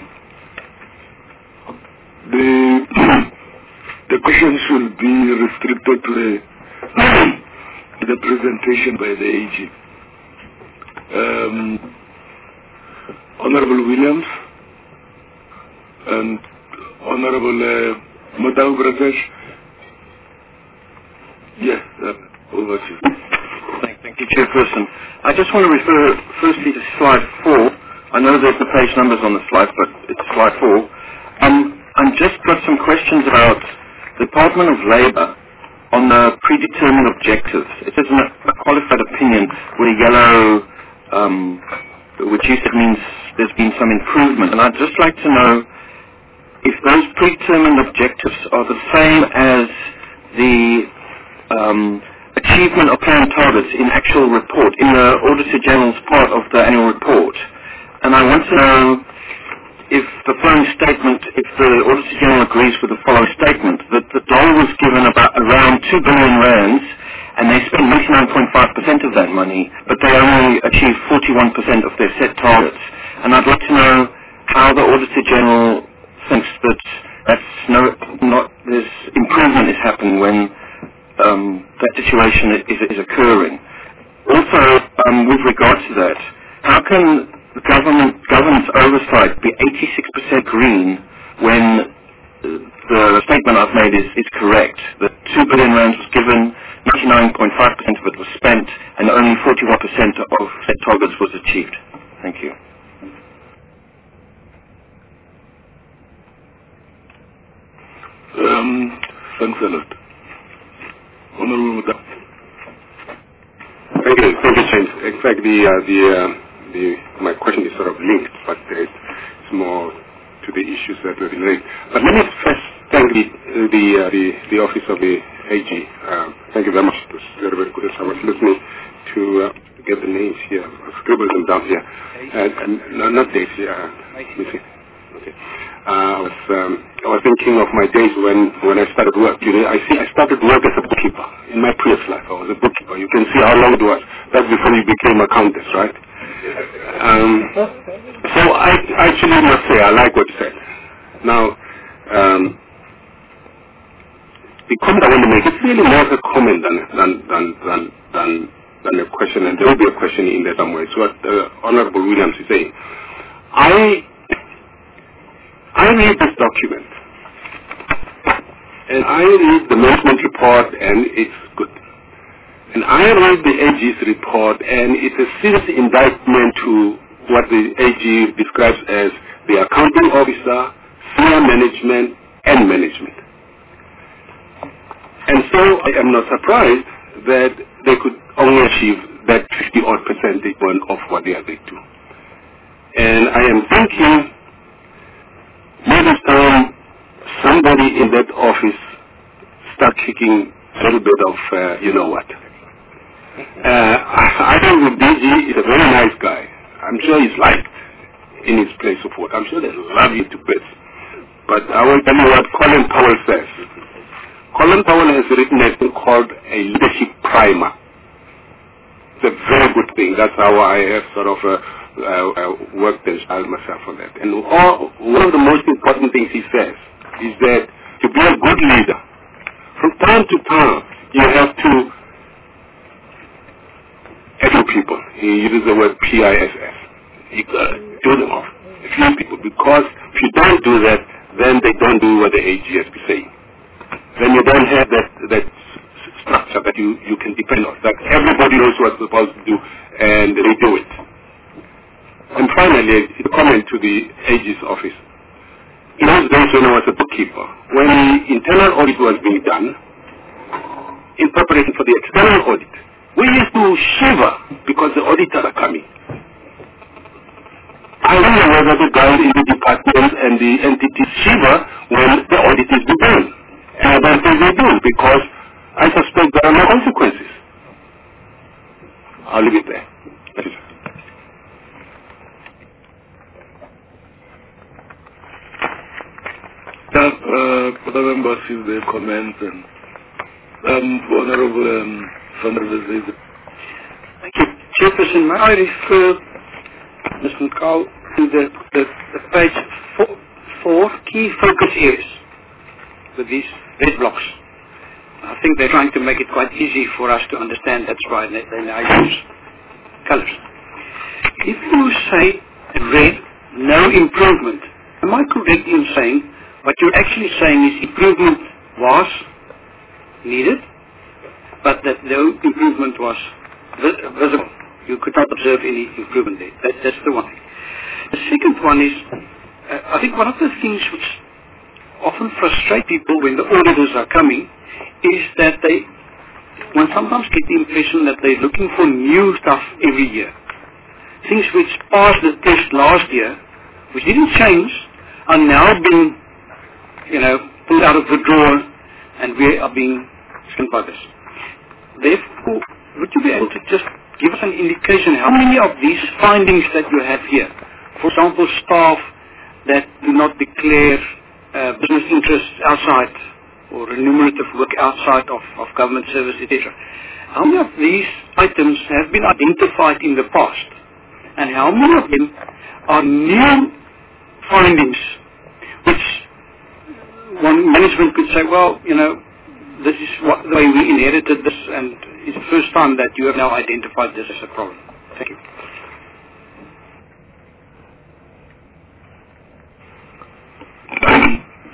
the the questions should be restricted to the the presentation by the A G. Um, Honorable Williams and Honorable uh, Madam Bratesh. Yes, uh, over to you. Thank, thank you, Chairperson. I just want to refer firstly to slide four. I know there's the page numbers on the slide, but it's slide four. Um, I've just got some questions about the Department of Labour on the predetermined objectives. It is a qualified opinion with a yellow, um, which you said means there's been some improvement. And I'd just like to know if those predetermined objectives are the same as the um, achievement of planned targets in actual report, in the Auditor General's part of the annual report. And I want to know if the following statement, if the Auditor General agrees with the following statement, that the dollar was given about around two billion rands, and they spent ninety-nine point five percent of that money, but they only achieved forty-one percent of their set targets. And I'd like to know how the Auditor General thinks that that's no, not, this improvement is happening when um, that situation is, is occurring. Also, um, with regard to that, how can the government governance oversight be eighty-six percent green when the statement statement I've made is, is correct. The two billion rands was given, ninety-nine point five percent of it was spent, and only forty-one percent of set targets was achieved. Thank you. Um, thanks a lot. Honorable Madam. Thank you, thank you, James. In fact, the, uh, the, uh, the, my question is sort of linked, but it's, it's more to the issues that were related. But let me first thank the, the, uh, the, the Office of the A G. Uh, thank you very much. It was very, very good. I was listening to uh, get the names here. I scribbled them down here. Uh, and, no, not dates. Uh, let me see. Okay. Uh, I was um, I was thinking of my days when, when I started work. You know, I see I started work as a bookkeeper in my previous life. I was a bookkeeper. You can see how long it was. That's before you became accountants, right? Um, so I actually must say I like what you said. Now, um, the comment I want to make is really more of a comment than than than than than, than a question, and there will be a question in there somewhere. It's what uh, Honorable Williams is saying. I. I read this document, and I read the management report, and it's good. And I read the A G's report, and it's a serious indictment to what the A G describes as the accounting officer, senior management, and management. And so I am not surprised that they could only achieve that fifty odd percentage of what they agreed to. And I am thinking, maybe time somebody in that office start kicking a little bit of, uh, you know what. Uh, I, I think the D G is a very nice guy. I'm sure he's liked in his place of work. I'm sure they love you to bits. But I will tell you what Colin Powell says. Colin Powell has written a thing called a leadership primer. It's a very good thing. That's how I have sort of uh, uh, uh, worked and styled myself on that. And all, one of the most important things he says is that to be a good leader, from time to time, you have to few people. He uses the word P I S S. You gotta do them off. A few people. Because if you don't do that, then they don't do what the A G has been saying. Then you don't have that that structure that you, you can depend on. That everybody knows what they're supposed to do and they do it. And finally, a comment to the A G's office. In those days when I was a bookkeeper, when the internal audit was being done, in preparation for the external audit, we used to shiver because the auditors are coming. I don't know whether the guys in the department and the entities shiver when the audit is done. And I don't think they do because I suspect there are no consequences. I'll leave it there. Thank you, sir. Uh, other members give their comments and um, Honorable um, Thank you. Chairperson, may I refer Mister McCall to the, the, the page four, four key focus areas with these red blocks. I think they're trying to make it quite easy for us to understand. That's why they, they now use colors. If you say red, no improvement, am I correct in saying what you're actually saying is improvement was needed, but that no improvement was visible? You could not observe any improvement there. That, that's the one thing. The second one is, uh, I think one of the things which often frustrate people when the auditors are coming is that they, one sometimes get the impression that they're looking for new stuff every year. Things which passed the test last year, which didn't change, are now being, you know, pulled out of the drawer, and we are being skinned by this. Therefore, would you be able to just give us an indication how many of these findings that you have here, for example, staff that do not declare uh, business interests outside or remunerative work outside of, of government service, et cetera. How many of these items have been identified in the past, and how many of them are new findings which one management could say, well, you know, this is what, the way we inherited this, and it's the first time that you have now identified this as a problem. Thank you.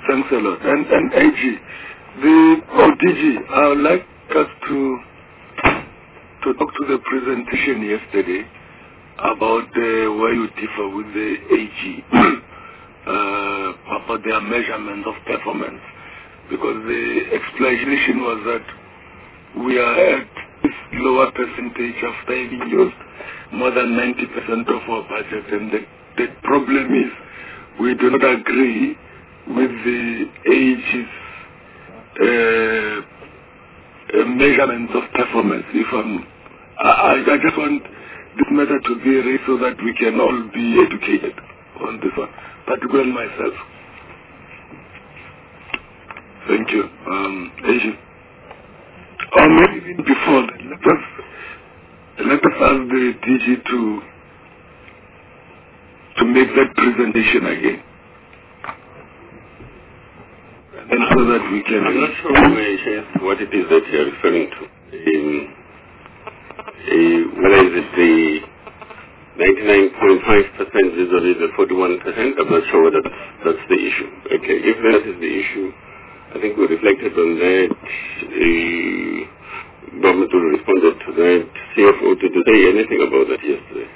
Thanks a lot. And, and A G, the oh, D G, I would like us to to talk to the presentation yesterday about uh, where you differ with the A G uh, about their measurement of performance, because the explanation was that we are at this lower percentage after having used more than ninety percent of our budget, and the, the problem is we do not agree with the A G's uh, uh, measurements of performance. If I'm, I, I just want this matter to be raised so that we can all be educated on this one, particularly myself. Thank you. Um, A G. Or maybe even before that, let us, let us ask the D G to, to make that presentation again. And so that we can... I'm not sure what it is that you are referring to. Um, uh, whether is it the ninety-nine point five percent vis-a-vis the forty-one percent, I'm not sure whether that's, that's the issue. Okay, if that is the issue, I think we reflected on that. Uh, government will respond to that. C F O, did you say anything about that yesterday?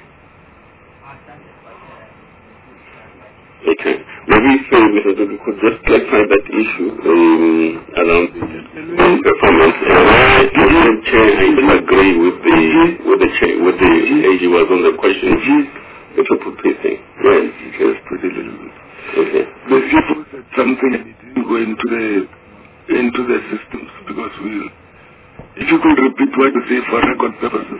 Okay. Maybe if uh, Mister Dudu could just clarify that issue um, around the performance. And why the chair I do agree with the with the chair with the A G was on the question. If you put this thing. Yes, just put it a little bit. Okay. The people said something and it didn't go into the into the systems, because we, if you could repeat what you say for record purposes.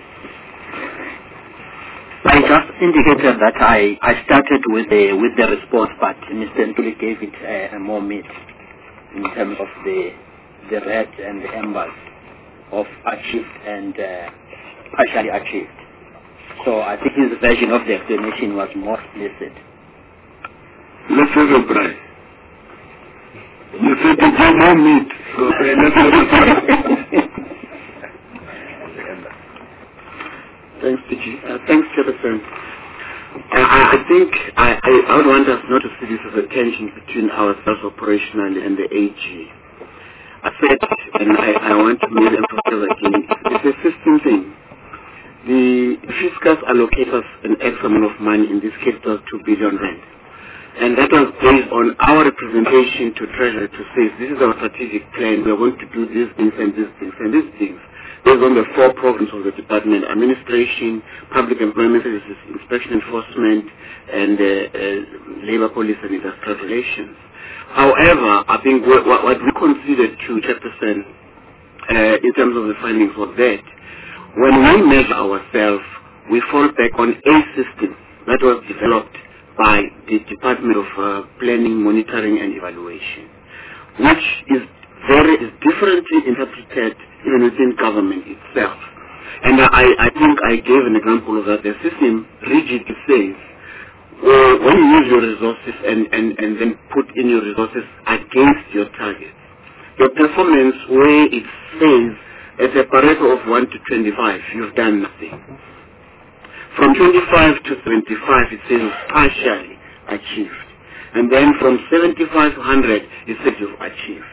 I just indicated that I, I started with the with the response, but Mister Ntuli gave it uh, more meat in terms of the the red and the ambers of achieved and uh, partially achieved. So I think his version of the explanation was more explicit. Let's have a break. You said you have more meat, so uh, let's have a break. Thanks, D G. Uh, thanks, Chairperson. Uh, I, I think I, I, I would want us not to see this as a tension between ourselves operationally and the A G. I said, and I, I want to make emphasize again, it's a system thing. The fiscus allocates us an X amount of money, in this case it was two billion rand. And that was based on our representation to Treasury to say, this is our strategic plan, we are going to do these things and these things and these things. Based on the four programs of the department: administration, public employment services, inspection enforcement, and uh, uh, labor policy and industrial relations. However, I think what, what we considered to Chairperson uh, in terms of the findings was that when we measure ourselves, we fall back on a system that was developed by the Department of uh, Planning, Monitoring and Evaluation, which is very is differently interpreted even within government itself. And I, I think I gave an example of that. The system rigidly says, well, when you use your resources and, and, and then put in your resources against your targets, your performance where it says at a Pareto of one to twenty-five, you've done nothing. From twenty-five to seventy-five, it says partially achieved. And then from seventy-five to one hundred, it says you've achieved.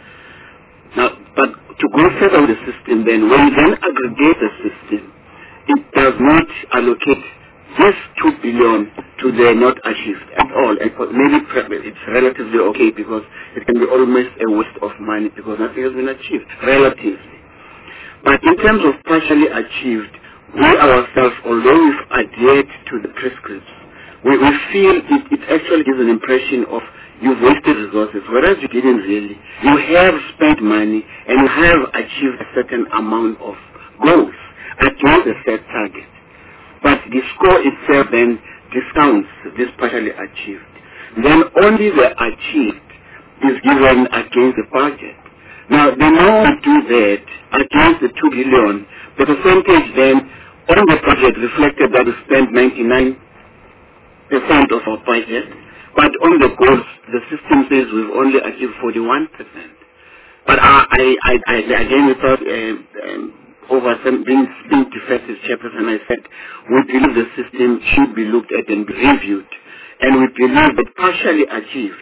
Now, but to go further with the system, then when you then aggregate the system, it does not allocate this two billion to the not achieved at all. And maybe it's relatively okay, because it can be almost a waste of money because nothing has been achieved, relatively. But in terms of partially achieved, we ourselves, although we've adhered to the prescripts, we, we feel it, it actually gives an impression of you've wasted resources, whereas you didn't really. You have spent money and you have achieved a certain amount of goals against a set target. But the score itself then discounts this partially achieved. Then only the achieved is given against the budget. Now, the more we do that against the two billion, the percentage then on the budget reflected that we spent ninety-nine percent of our budget. But on the goals, the system says we've only achieved forty-one percent. But I, I, I, again, without uh, um, over being, being defensive, Chairperson, I said we believe the system should be looked at and be reviewed. And we believe that partially achieved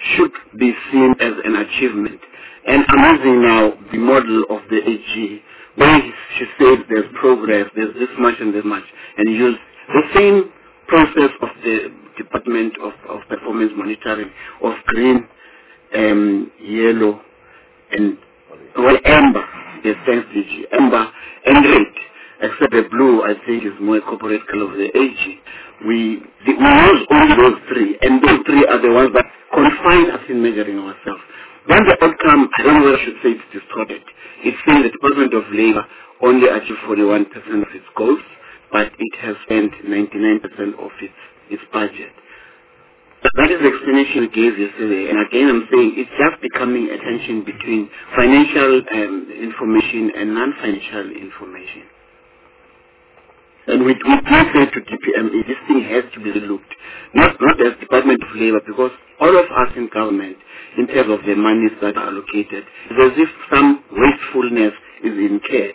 should be seen as an achievement. And I'm using now the model of the A G, where she said there's progress, there's this much and this much, and use the same process of the Department of, of Performance Monitoring of green, um, yellow, and well, amber. Yes, thanks, D G. Amber and red. Except the blue, I think, is more corporate color of the A G. We, the, we use only those three, and those three are the ones that confine us in measuring ourselves. When the outcome, I don't know whether I should say it's distorted. It's saying the Department of Labor only achieved forty-one percent of its goals, but it has spent ninety-nine percent of its, its budget. That is the explanation we gave yesterday, and again I'm saying it's just becoming a tension between financial um, information and non-financial information. And we, we do say to D P M A, this thing has to be relooked, not, not as Department of Labor, because all of us in government, in terms of the monies that are allocated, it's as if some wastefulness is incurred.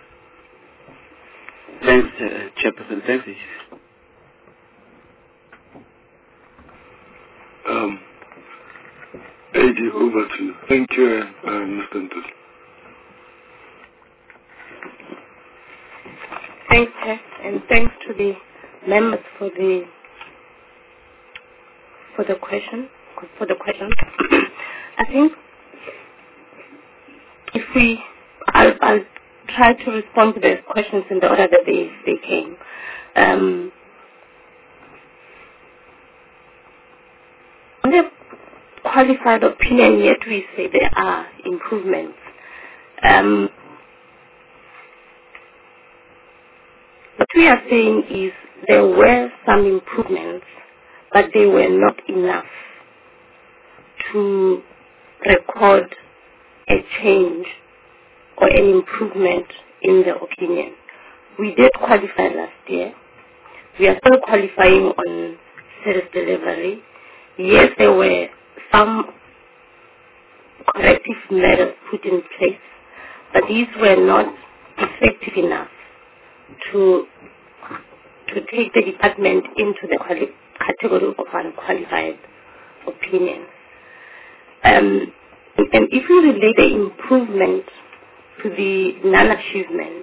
Thanks, uh, Chairperson. Thanks, Chief. Um, A G, over to you. Thank you, uh, Mister Ntuli. Thanks, Chair, and thanks to the members for the for the question. For the question, I think if we, I'll, I'll try to respond to the questions in the order that they they came. Um, on the qualified opinion, yet we say there are improvements. Um, What we are saying is there were some improvements, but they were not enough to record a change or an improvement in the opinion. We did qualify last year. We are still qualifying on service delivery. Yes, there were some corrective measures put in place, but these were not effective enough to to take the department into the quali- category of unqualified opinion. Um, and if we relate the improvement to the non-achievement,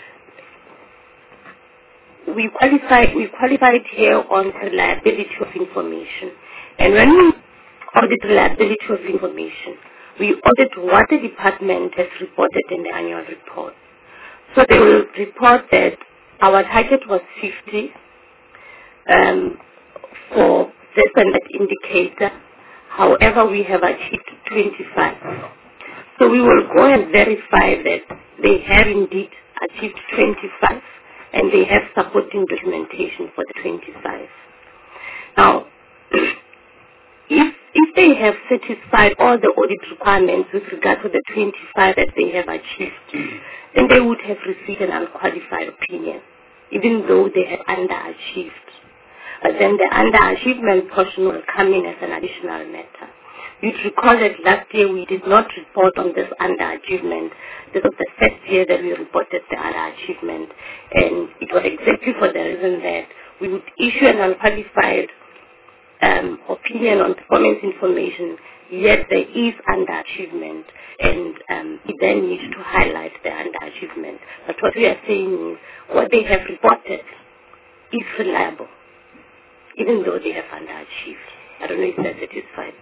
we qualified we qualified here on reliability of information. And when we audit reliability of information, we audit what the department has reported in the annual report. So they will report that our target was fifty um, for this and that indicator. However, we have achieved twenty-five. So we will go and verify that they have indeed achieved twenty-five and they have supporting documentation for the twenty-five. Now, if if they have satisfied all the audit requirements with regard to the twenty-five that they have achieved, then they would have received an unqualified opinion, even though they had underachieved. But then the underachievement portion will come in as an additional matter. You'd recall that last year we did not report on this underachievement. This was the first year that we reported the underachievement, and it was exactly for the reason that we would issue an unqualified um, opinion on performance information, yet there is underachievement, and um, it then needs to highlight the underachievement. But what we are saying is what they have reported is reliable, even though they have underachieved. I don't know if that's satisfied.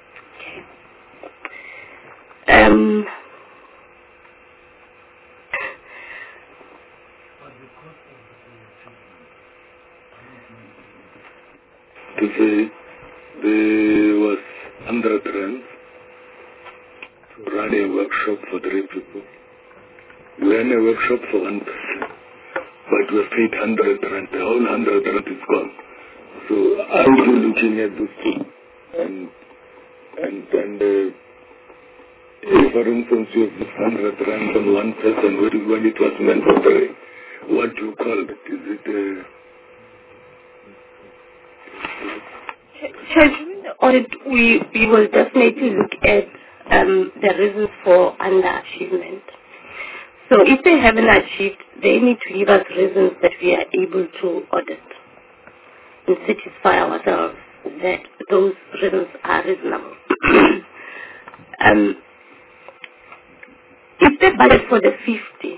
Okay. Um, to say there was one hundred rands to run a workshop for three people. We ran a workshop for one person, but we paid one hundred rand. The whole one hundred rand is gone. So I'm really looking at this thing. And, and, and uh, if, for instance, you have this one hundred rand on one person when it was meant for three, what do you call it? Is it... Uh, During the audit, we, we will definitely look at um, the reasons for underachievement. So if they haven't achieved, they need to give us reasons that we are able to audit and satisfy ourselves that those reasons are reasonable. um, if the budget for the fifty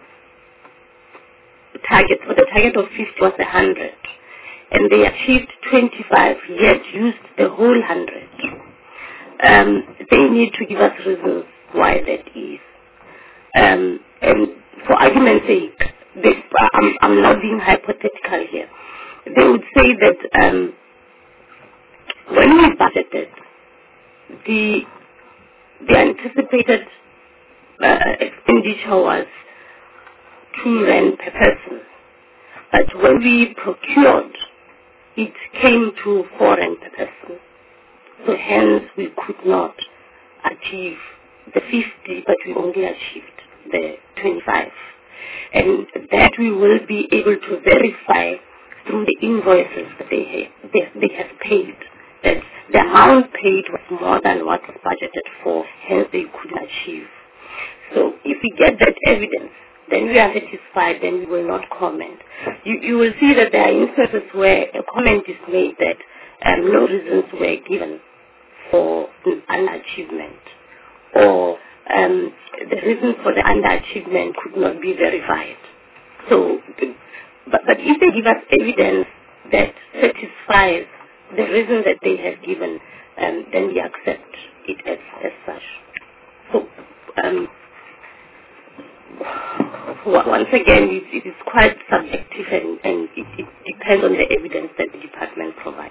target, for the target of fifty was one hundred, and they achieved twenty-five, yet used the whole one hundred, um, they need to give us reasons why that is. Um, and for argument's sake, they, I'm, I'm not being hypothetical here. They would say that um, when we budgeted, the the anticipated uh, expenditure was two rand per person, but when we procured, it came to four rand per person. So hence we could not achieve the fifty, but we only achieved the twenty-five. And that we will be able to verify through the invoices that they have, they, they have paid, that the amount paid was more than what was budgeted for, hence they couldn't achieve. So if we get that evidence, then we are satisfied, then we will not comment. You, you will see that there are instances where a comment is made that um, no reasons were given for an underachievement, or um, the reason for the underachievement could not be verified. So, but, but if they give us evidence that satisfies the reason that they have given, um, then we accept it as, as such. So, um, once again, it, it is quite subjective, and, and it, it depends on the evidence that the department provides.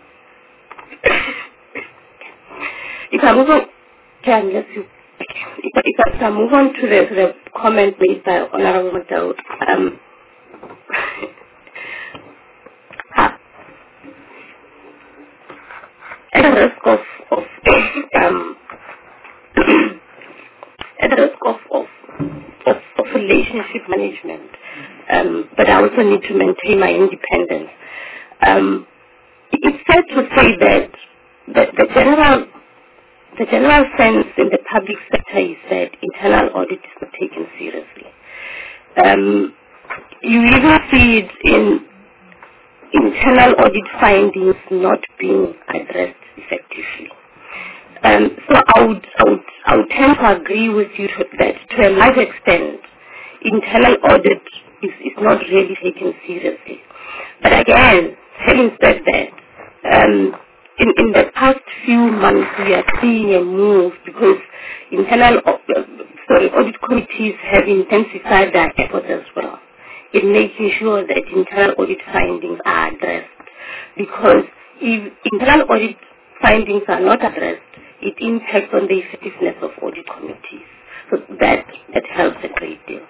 If I move on, unless you, if, if I move on to the, to the comment made by Honorable Madaud, um, at the risk of, of um, at the risk of, of, of, of relationship management, um, but I also need to maintain my independence. Um, it's fair to say that the, the general the general sense in the public sector is that internal audit is not taken seriously. Um, you even see it in internal audit findings not being addressed effectively. Um, so I would, I, would, I would tend to agree with you to, that to a large extent, internal audit is, is not really taken seriously. But again, having said that, um, in, in the past few months we are seeing a move because internal uh, sorry, audit committees have intensified their efforts as well in making sure that internal audit findings are addressed. Because if internal audit findings are not addressed, it impacts on the effectiveness of audit committees. So that, that helps a great deal.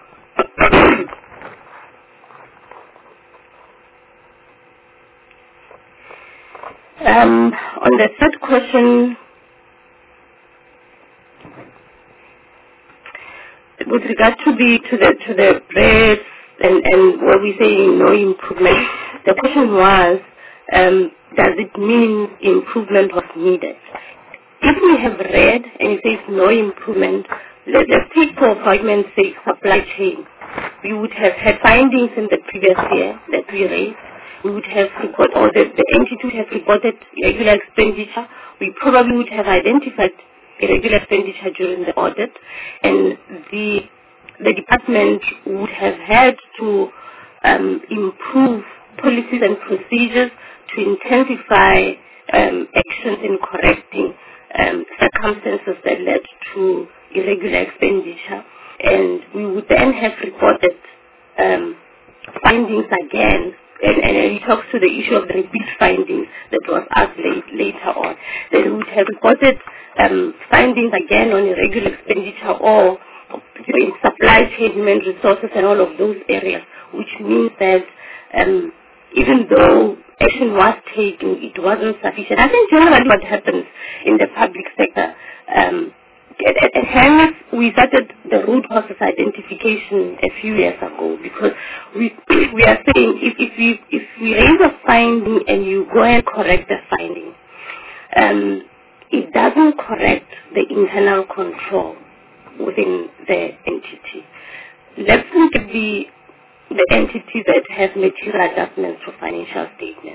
um, on the third question, with regard to the to the to the rates and and what we say no improvement, the question was, um, does it mean improvement was needed? If we have read and it says no improvement, let, let's take for argument's sake supply chain. We would have had findings in the previous year that we raised. We would have reported, or the, the entity would have reported irregular expenditure. We probably would have identified irregular expenditure during the audit, and the the department would have had to um, improve policies and procedures to intensify um, actions in correcting um, circumstances that led to irregular expenditure, and we would then have reported um, findings again. And, and he talks to the issue of the repeat findings that was asked late, later on. Then we would have reported um, findings again on irregular expenditure or in supply chain, human resources, and all of those areas, which means that um, even though action was taken, it wasn't sufficient. I think generally what happens in the public sector, um, and hence we started the root causes identification a few years ago, because we we are saying if, if we if we raise a finding and you go and correct the finding, um, it doesn't correct the internal control within the entity. Let's look at the the entity that has material adjustments for financial statements.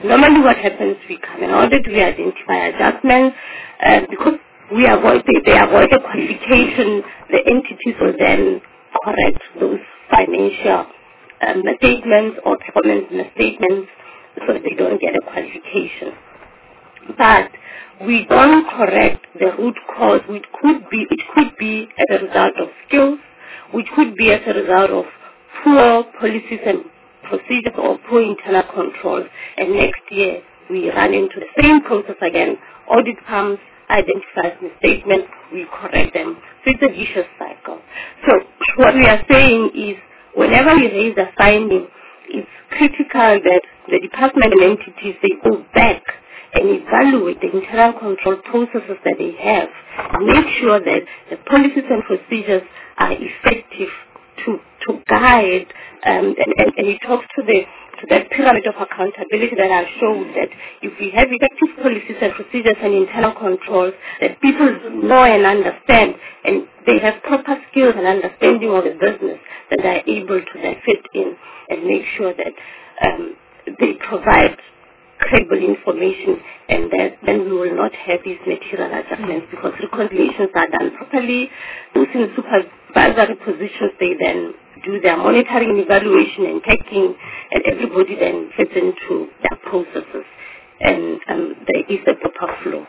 Normally what happens, we come in audit, we identify adjustments, uh, because we avoid, they, they avoid the qualification, the entities will then correct those financial um, statements or performance statements so that they don't get a qualification. But we don't correct the root cause, which could be, it could be as a result of skills, which could be as a result of poor policies and procedures or poor internal controls. And next year we run into the same process again. Audit comes, identifies misstatements, we correct them. So it's a vicious cycle. So what we are saying is, whenever we raise a finding, it's critical that the department and entities, they go back and evaluate the internal control processes that they have, make sure that the policies and procedures are effective to to guide, um, and, and, and it talks to the to that pyramid of accountability that I've shown, that if we have effective policies and procedures and internal controls that people know and understand, and they have proper skills and understanding of the business, that they are able to then fit in and make sure that um, they provide credible information, and that then we will not have these material adjustments, because reconciliations are done properly. Those in supervisory positions, they then do their monitoring and evaluation and checking, and everybody then fits into their processes, and um, there is a proper flow.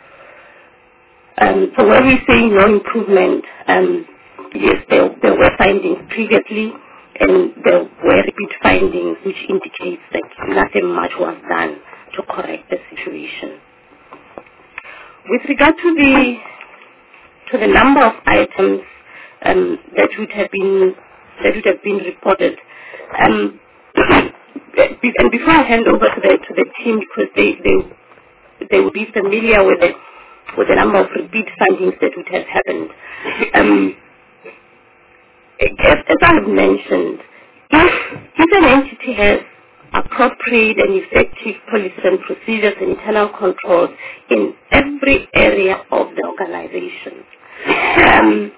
Um, so when we say no improvement, um, yes, there, there were findings previously, and there were repeat findings which indicates that nothing much was done to correct the situation. With regard to the to the number of items um, that would have been that would have been reported, um, and before I hand over to the to the team, because they they they will be familiar with the with the number of repeat findings that would have happened. Um, As, as I have mentioned, if, if an entity has appropriate and effective policies and procedures and internal controls in every area of the organization, um,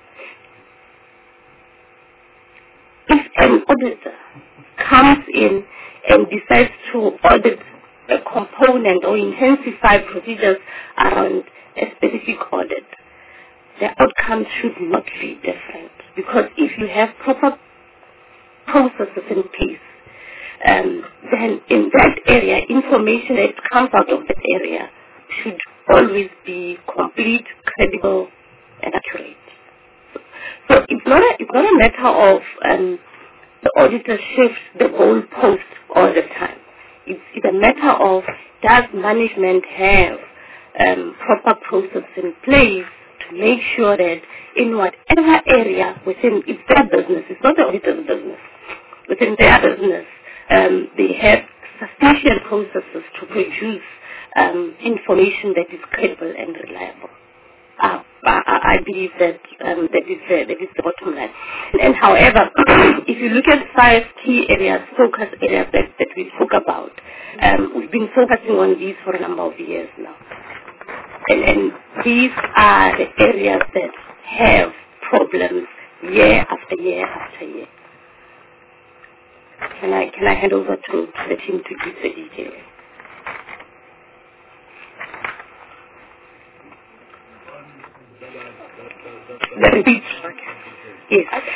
if an auditor comes in and decides to audit a component or intensify procedures around a specific audit, the outcome should not be different. Because if you have proper processes in place, um, then in that area, information that comes out of that area should always be complete, credible, and accurate. So it's not a, it's not a matter of um, the auditor shifts the goalpost all the time. It's, it's a matter of, does management have um, proper processes in place to make sure that in whatever area within, it's their business, it's not the auditor's business, within their business, um, they have sufficient processes to produce um, information that is credible and reliable. Uh, I, I believe that um, that is uh, that is the bottom line. And, and however, if you look at five key areas, focus areas that, that we spoke about, um, we've been focusing on these for a number of years now. And, and these are the areas that have problems year after year after year. Can I can I hand over to, to the team to give the details? The repeat. Yes. Okay.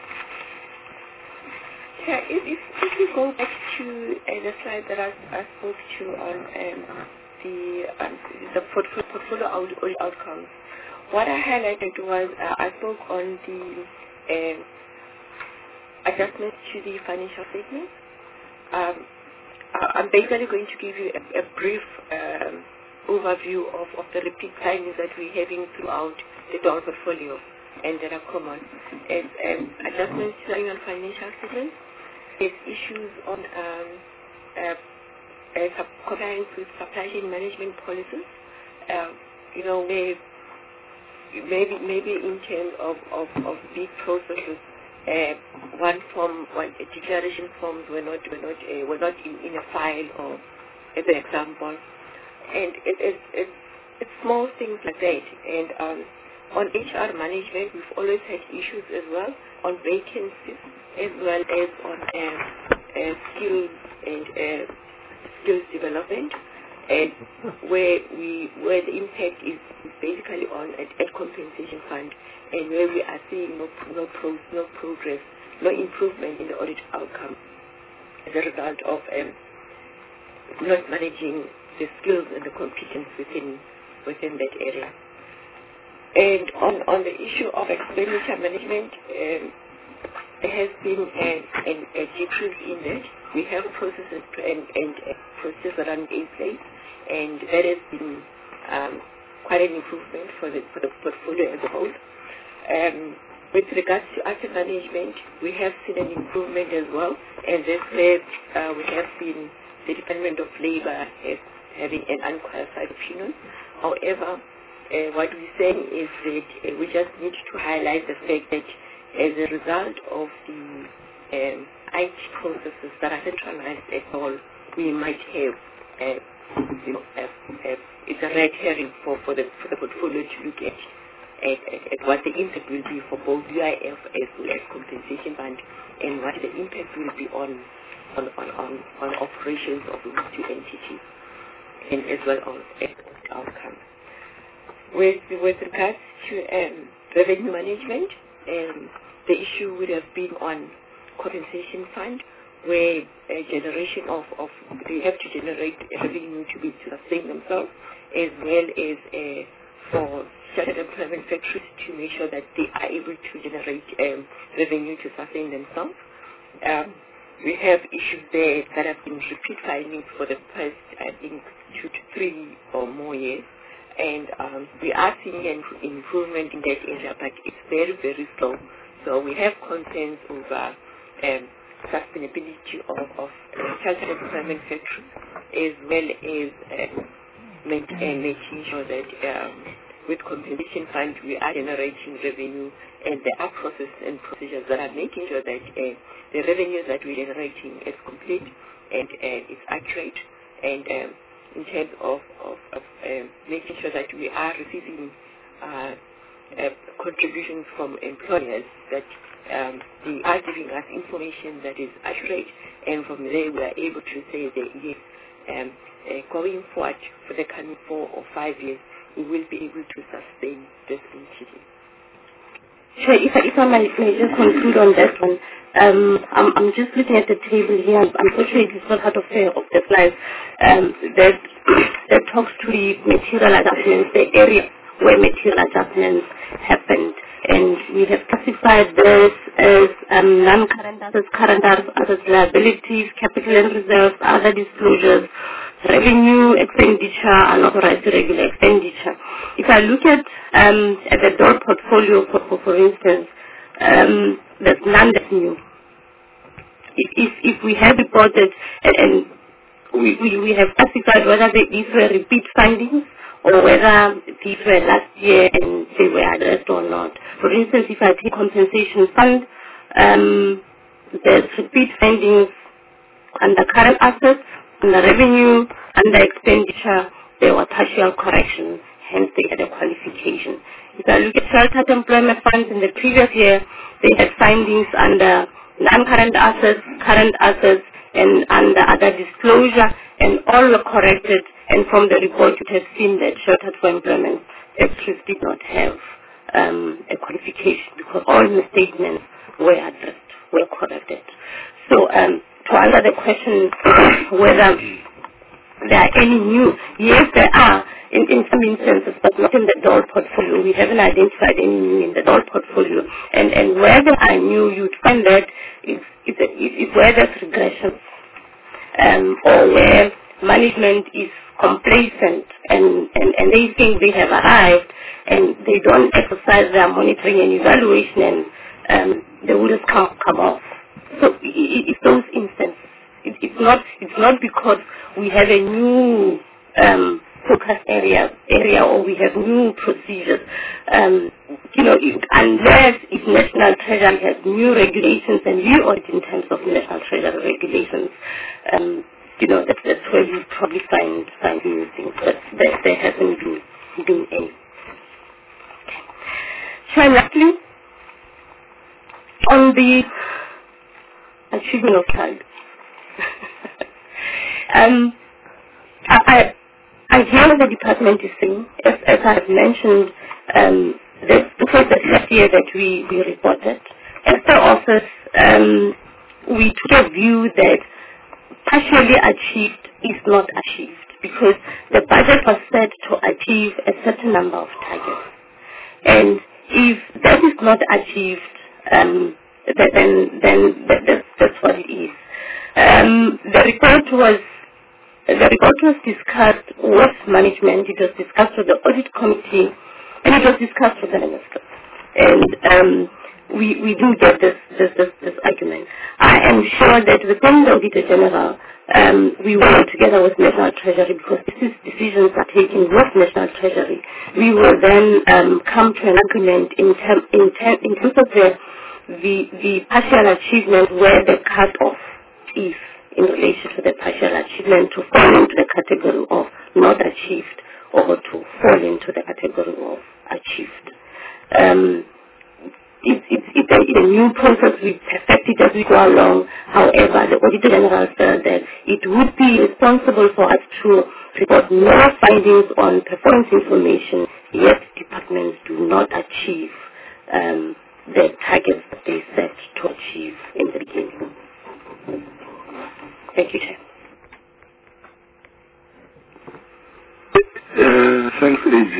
Yeah, if, if, if you go back to uh, the slide that I, I spoke to on um, the um, the portfolio, portfolio out, outcomes, what I highlighted was uh, I spoke on the um, adjustments to the financial statements. Um, I'm basically going to give you a, a brief um, overview of, of the repeat findings that we're having throughout the D O L portfolio and that are common. As um, adjustments to the annual financial statements, there's issues on um, uh, uh, compliance with supply chain management policies. Uh, you know, where maybe maybe in terms of, of, of big processes, uh, one form, one uh, declaration forms were not were not uh, were not in, in a file, or as an example, and it, it, it, it's small things like that. And um, on H R management, we've always had issues as well on vacancies, as well as on uh, uh, skills and uh, skills development, and where we where the impact is basically on at, at compensation fund, and where we are seeing no no pro, no progress, no improvement in the audit outcome as a result of um, not managing the skills and the competence within within that area. And on, on the issue of expenditure management, um, there has been a, a, a decrease in that. We have processes and, and uh, processes that are in place, and that has been um, quite an improvement for the, for the portfolio as a whole. Um, with regards to asset management, we have seen an improvement as well, and that's where uh, we have seen the Department of Labour as having an unqualified opinion. However, uh, what we're saying is that uh, we just need to highlight the fact that as a result of the um, I T processes that are centralized at all, we might have, uh, you know, uh, uh, it's a red herring for, for, the, for the portfolio to look at, at, at, at what the impact will be for both U I F as well as compensation fund, and what the impact will be on on, on, on, on operations of those two entities, and as well as outcomes. With, with regards to um, revenue management, um, the issue would have been on compensation fund, where a generation of, of they have to generate revenue to be to sustain themselves, as well as uh, for started employment factories to make sure that they are able to generate um, revenue to sustain themselves. Um, we have issues there that have been repeat findings for the past, I think, two to three or more years. And um, we are seeing an improvement in that area, but it's very, very slow. So we have concerns over um, sustainability of, of uh, sheltered employment factories, as well as uh, make, uh, making sure that um, with compensation fund we are generating revenue, and there are processes and procedures that are making sure that uh, the revenue that we're generating is complete and uh, is accurate, and um, in terms of, of, of uh, making sure that we are receiving uh, uh, contributions from employers, that um, they are giving us information that is accurate, and from there we are able to say that yes, um, uh, going forward for the coming four or five years, we will be able to sustain this entity. Sure, if I, if I may, may just conclude on that one. Um, I'm, I'm just looking at the table here. Unfortunately, it's not part of the, of the slide. Um, that, that talks to the material adjustments, the area where material adjustments happened. And we have classified this as um, non-current assets, current assets, liabilities, capital and reserves, other disclosures, revenue, expenditure, unauthorized irregular expenditure. If I look at, um, at the D O L portfolio, for, for, for instance, um, there's none that's new. If, if, if we have reported and, and we, we, we have classified whether they, these were repeat findings or whether these were last year and they were addressed or not. For instance, if I take compensation fund, um, there's repeat findings under current assets, under revenue, under expenditure. There were partial corrections, hence they had a qualification. If I look at sheltered employment funds in the previous year, they had findings under non-current assets, current assets, and under other disclosure, and all were corrected. And from the report, you have seen that sheltered for employment factories did not have um, a qualification because all misstatements were addressed, were corrected. So um, to answer the question whether there are any new, yes, there are in, in some instances, but not in the D O L portfolio. We haven't identified any new in the D O L portfolio. And, and where there are new, you'd find that it's, it's, a, it's where there's regression um, or where management is complacent and, and, and they think they have arrived and they don't exercise their monitoring and evaluation, and um, the wheels come, come off. So it, it, it's those instances. It, it's not it's not because we have a new um, focus area area or we have new procedures. Um, you know, it, unless if National Treasury has new regulations and new audit in terms of National Treasury regulations, um, you know, that, that's where you probably find find new things. But there, there hasn't been been any. So lastly, on the achievement of targets. um, I, I hear what the department is saying. As, as I have mentioned, um, this, this was the first year that we, we reported. As the office, um, we took a view that partially achieved is not achieved because the budget was set to achieve a certain number of targets. And if that is not achieved, um, then, then that, that's, that's what it is. Um, the report was The report was discussed with management, it was discussed with the audit committee, and it was discussed with the minister. And um, we, we do get this, this, this, this argument. I am sure that within the Auditor General, um, we will together with National Treasury, because these decisions are taken with National Treasury, we will then um, come to an agreement in, term, in, term, in terms of the, the, the partial achievement where the cut-off is in relation to the partial achievement to fall into the category of not achieved or to fall into the category of achieved. Um, it, it, it's, a, it's a new process. We perfect it as we go along. However, the Auditor General said that it would be responsible for us to report more findings on performance information, yet departments do not achieve um, the targets that they set to achieve in the beginning. Thank you, Chair. Uh, thanks, A G.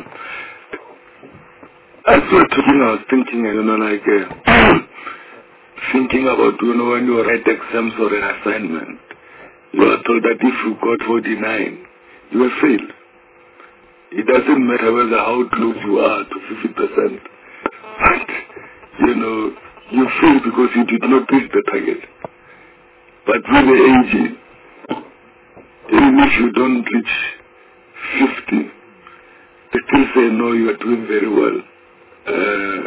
As we were talking, I was thinking, you know, like, uh, thinking about, you know, when you write exams or an assignment, you are told that if you got forty-nine, you will fail. It doesn't matter whether how close you are to fifty percent. But, you know, you fail because you did not reach the target. But with the A G, even if you don't reach fifty, they still say, no, you are doing very well. Uh,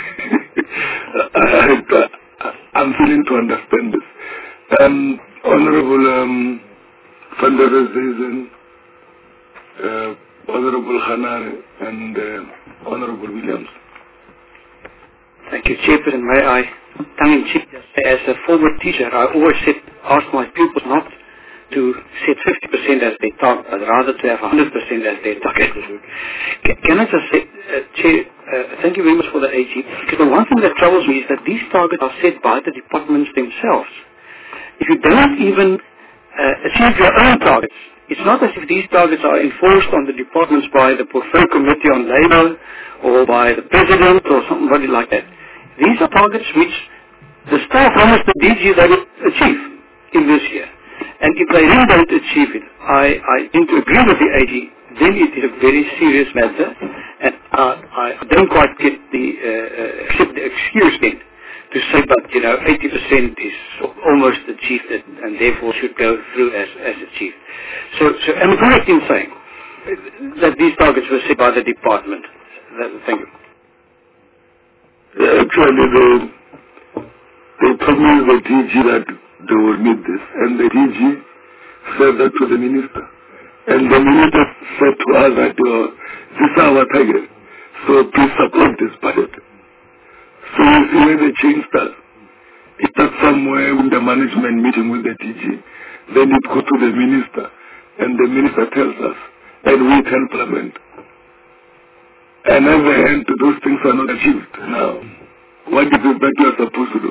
I, I, I'm feeling to understand this. Um, Honorable um, Van der Rezen, uh, Honorable Hanare, and uh, Honorable Williams. Thank you, Chairman. May I, tongue-in-cheek, as a former teacher, I always said, ask my pupils not to set fifty percent as their target, but rather to have one hundred percent as their target. Can, can I just say, uh, Chair, uh, thank you very much for the A G, because the one thing that troubles me is that these targets are set by the departments themselves. If you don't even uh, achieve your own targets, it's not as if these targets are enforced on the departments by the Portfolio Committee on Labour or by the President or somebody like that. These are targets which the staff promised the D G they would achieve in this year. And if they really don't achieve it, I, I need to agree with the A G, then it is a very serious matter, and uh, I don't quite get the, uh, accept the excuse then to say, but, you know, eighty percent is almost achieved and, and therefore should go through as, as achieved. So, so am I correct in saying that these targets were set by the department? That, thank you. Yeah, actually, they, they promised the D G that they will meet this, and the D G said that to the minister. And the minister said to us that uh, this is our target, so please support this budget. So you see where the change starts. It starts somewhere in the management meeting with the D G, then it goes to the minister, and the minister tells us, and we tell Parliament. And at the end, those things are not achieved. Now, what is it that you are supposed to do?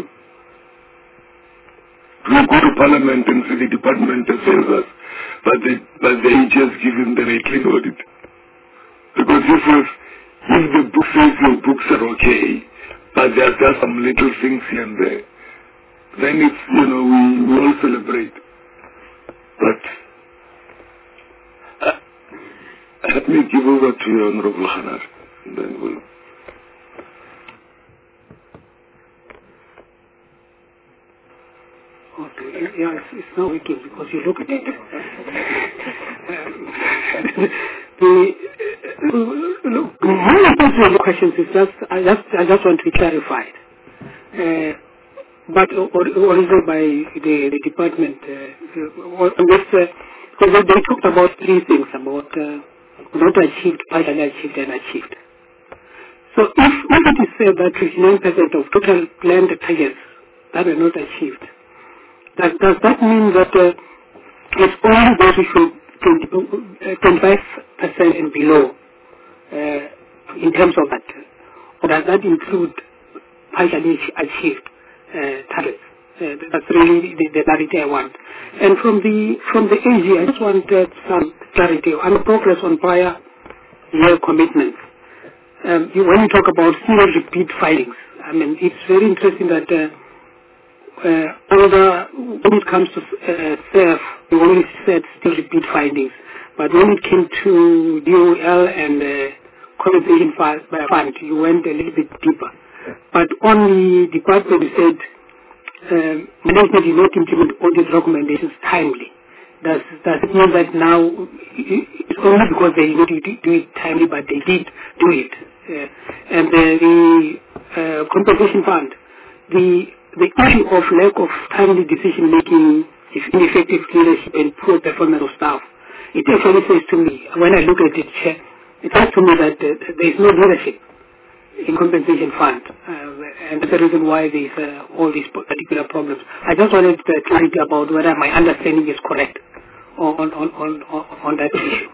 We go to Parliament and see the department that fails us, but the, but the A G has given the rating audit. Because if, if the book says your books are okay, but there are just some little things here and there, then it's, you know, we, we all celebrate. But uh, let me give over to you, Honorable Hanar, and then we'll... Okay, yeah, it's, it's not working because you look at it. the, uh, look, my answer to the questions is just, I just, I just want to be clarified. Uh, but or, also by the, the department, uh, on this, uh, because they talked about three things about uh, not achieved, partially achieved, and achieved. So if, if it is said that fifty-nine percent of total planned targets that were not achieved, Does, does that mean that uh, it's only those who should twenty-five percent and below uh, in terms of that? Or does that include partially achieved uh, targets? Uh, that's really the, the clarity I want. And from the from the A G, I just wanted some clarity on progress on prior year commitments. Um, you, when you talk about serial repeat filings, I mean, it's very interesting that uh, uh, although when it comes to uh, S E F, you only said still repeat findings, but when it came to D O L and uh, compensation fund, you went a little bit deeper. But on the department, you said um, management did not implement audit recommendations timely. Does, does it mean that now it's only because they did not do it timely, but they did do it? Uh, and uh, the uh, compensation fund, the the issue of lack of timely decision making, ineffective leadership, and poor performance of staff, it actually says to me, when I look at it, it says to me that uh, there is no leadership in compensation fund, uh, and that's the reason why there is uh, all these particular problems. I just wanted uh, clarity about whether my understanding is correct on on on on, on that issue.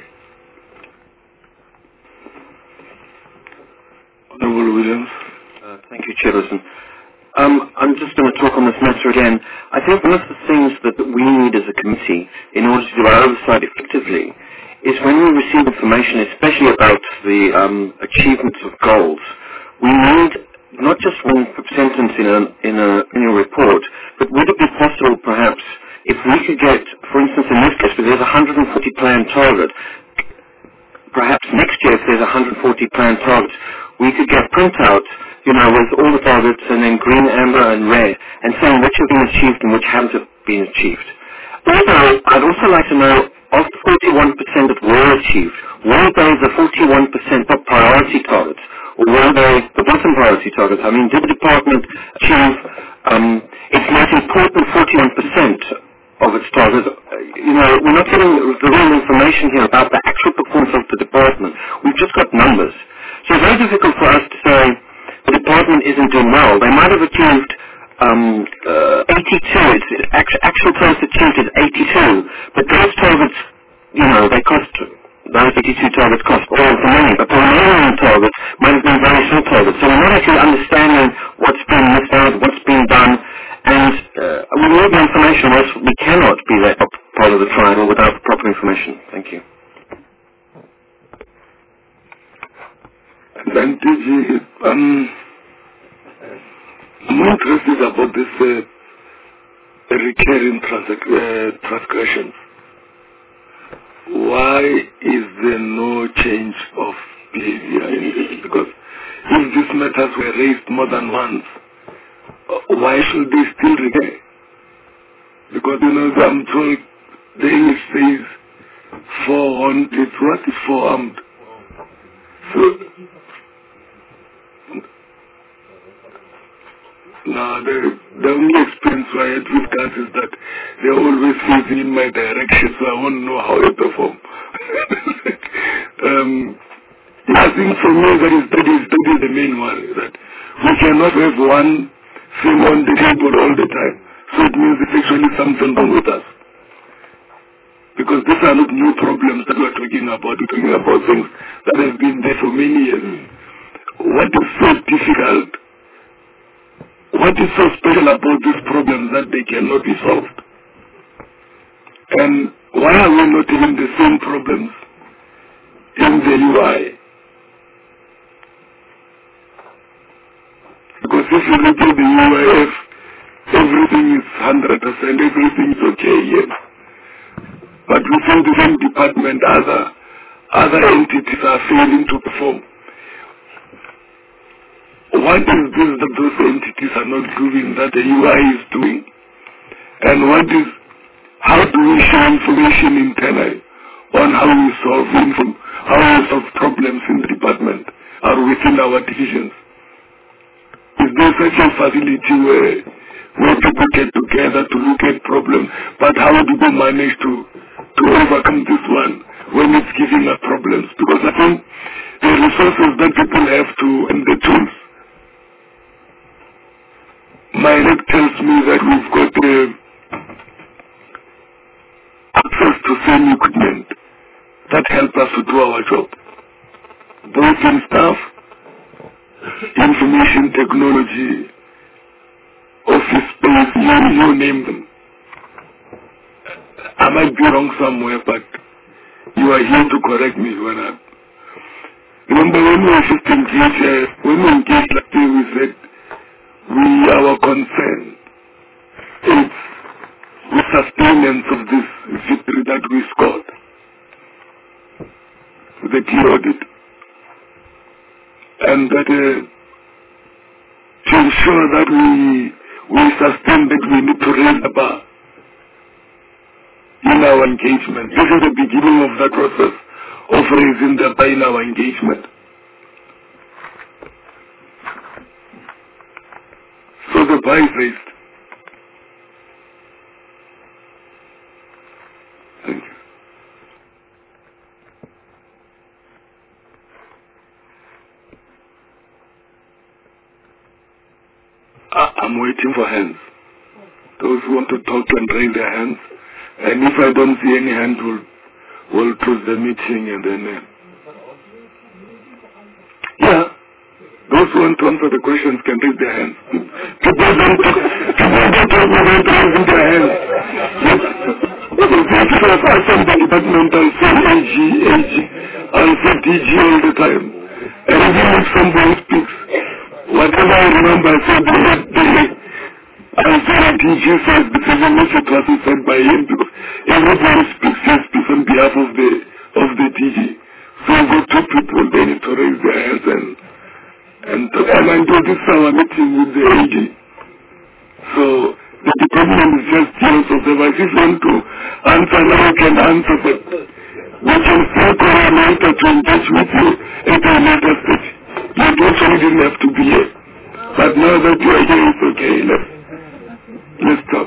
Honorable Williams. Uh, thank you, Chairperson. Um, I'm just going to talk on this matter again. I think one of the things that we need as a committee in order to do our oversight effectively is when we receive information, especially about the um, achievements of goals, we need not just one sentence in a, in a annual report, but would it be possible perhaps if we could get, for instance in this case, where there's a one hundred forty plan target, perhaps next year if there's a one hundred forty plan targets, we could get printouts, you know, with all the targets and then green, amber and red, and saying which have been achieved and which haven't been achieved. Also, I'd also like to know, of the forty-one percent that were achieved, were those the forty-one percent of priority targets, or were they the bottom priority targets? I mean, did the department achieve um, its most important forty-one percent of its targets? You know, we're not getting the real information here about the actual performance of the department. We've just got numbers. So it's very difficult for us to say the department isn't doing well. They might have achieved um, uh, eighty-two. It's, it's actual, actual targets achieved is eighty-two, but those targets, you know, they cost, those eighty-two targets cost all of the money, but the remaining targets might have been very small targets. So we're not actually understanding what's been missed out, what's been done, and uh, we need the information, or else we cannot be that part of the triangle without proper information. Thank you. And D G, um, I'm interested about this uh, recurring transac- uh, transgressions. Why is there no change of behavior in this? Because if these matters were raised more than once, why should they still recur? Because, you know, I'm told the English says four-armed, it's what is four-armed? So, now, the, the only experience I had with guys is that they're always facing in my direction, so I want to know how they perform. um, I think for me that is, that is, that is the main one, that we cannot have one thing on the table all the time. So it means it's actually something wrong with us. Because these are not new problems that we're talking about. We're talking about things that have been there for many years. What is so difficult? What is so special about these problems that they cannot be solved? And why are we not having the same problems in the U I? Because if you look at the U I F, everything is one hundred percent, everything is okay, yes. But within the same department, other, other entities are failing to perform. What is this that those entities are not doing that the U I is doing? And what is, how do we share information internally on how we solve inform, how we solve problems in the department or within our divisions? Is there such a facility where, where people get together to look at problems, but how do they manage to, to overcome this one when it's giving us problems? Because I think the resources that people have to, and the tools, my rep tells me that we've got uh, access to same equipment. help us to do our job, both in staff, information technology, office space, you, you name them. I might be wrong somewhere, but you are here to correct me when I... Remember when we were assistant teacher, when we engaged last year, we said, we, our concern is the sustenance of this victory that we scored with the key audit. And that uh, to ensure that we, we sustain that, we need to raise the bar in our engagement. This is the beginning of the process of raising the bar in our engagement. So the bar is raised. Thank you. I'm waiting for hands. Those who want to talk and raise their hands. And if I don't see any hands, we'll, we'll close the meeting and then... Uh, yeah. Those who want to answer the questions can raise their hands. People don't talk, people don't talk without raising their hands. Yes. People are from the department, I'll say A G, A G, I'll say D G all the time. And even if somebody speaks, whatever I remember, I said the next day, I'll say that D G says this is a message was said by him, because everybody speaks, he speaks on behalf of the, of the D G. So I've got two people, they need to raise their hands and And, and I do this our meeting with the A G. So the department is just tears of the vice. If you want to answer now, I can answer, but we can still call an answer to engage with you at a later stage. You don't even have to be here. But now that you are here, it's okay. Let's, let's talk.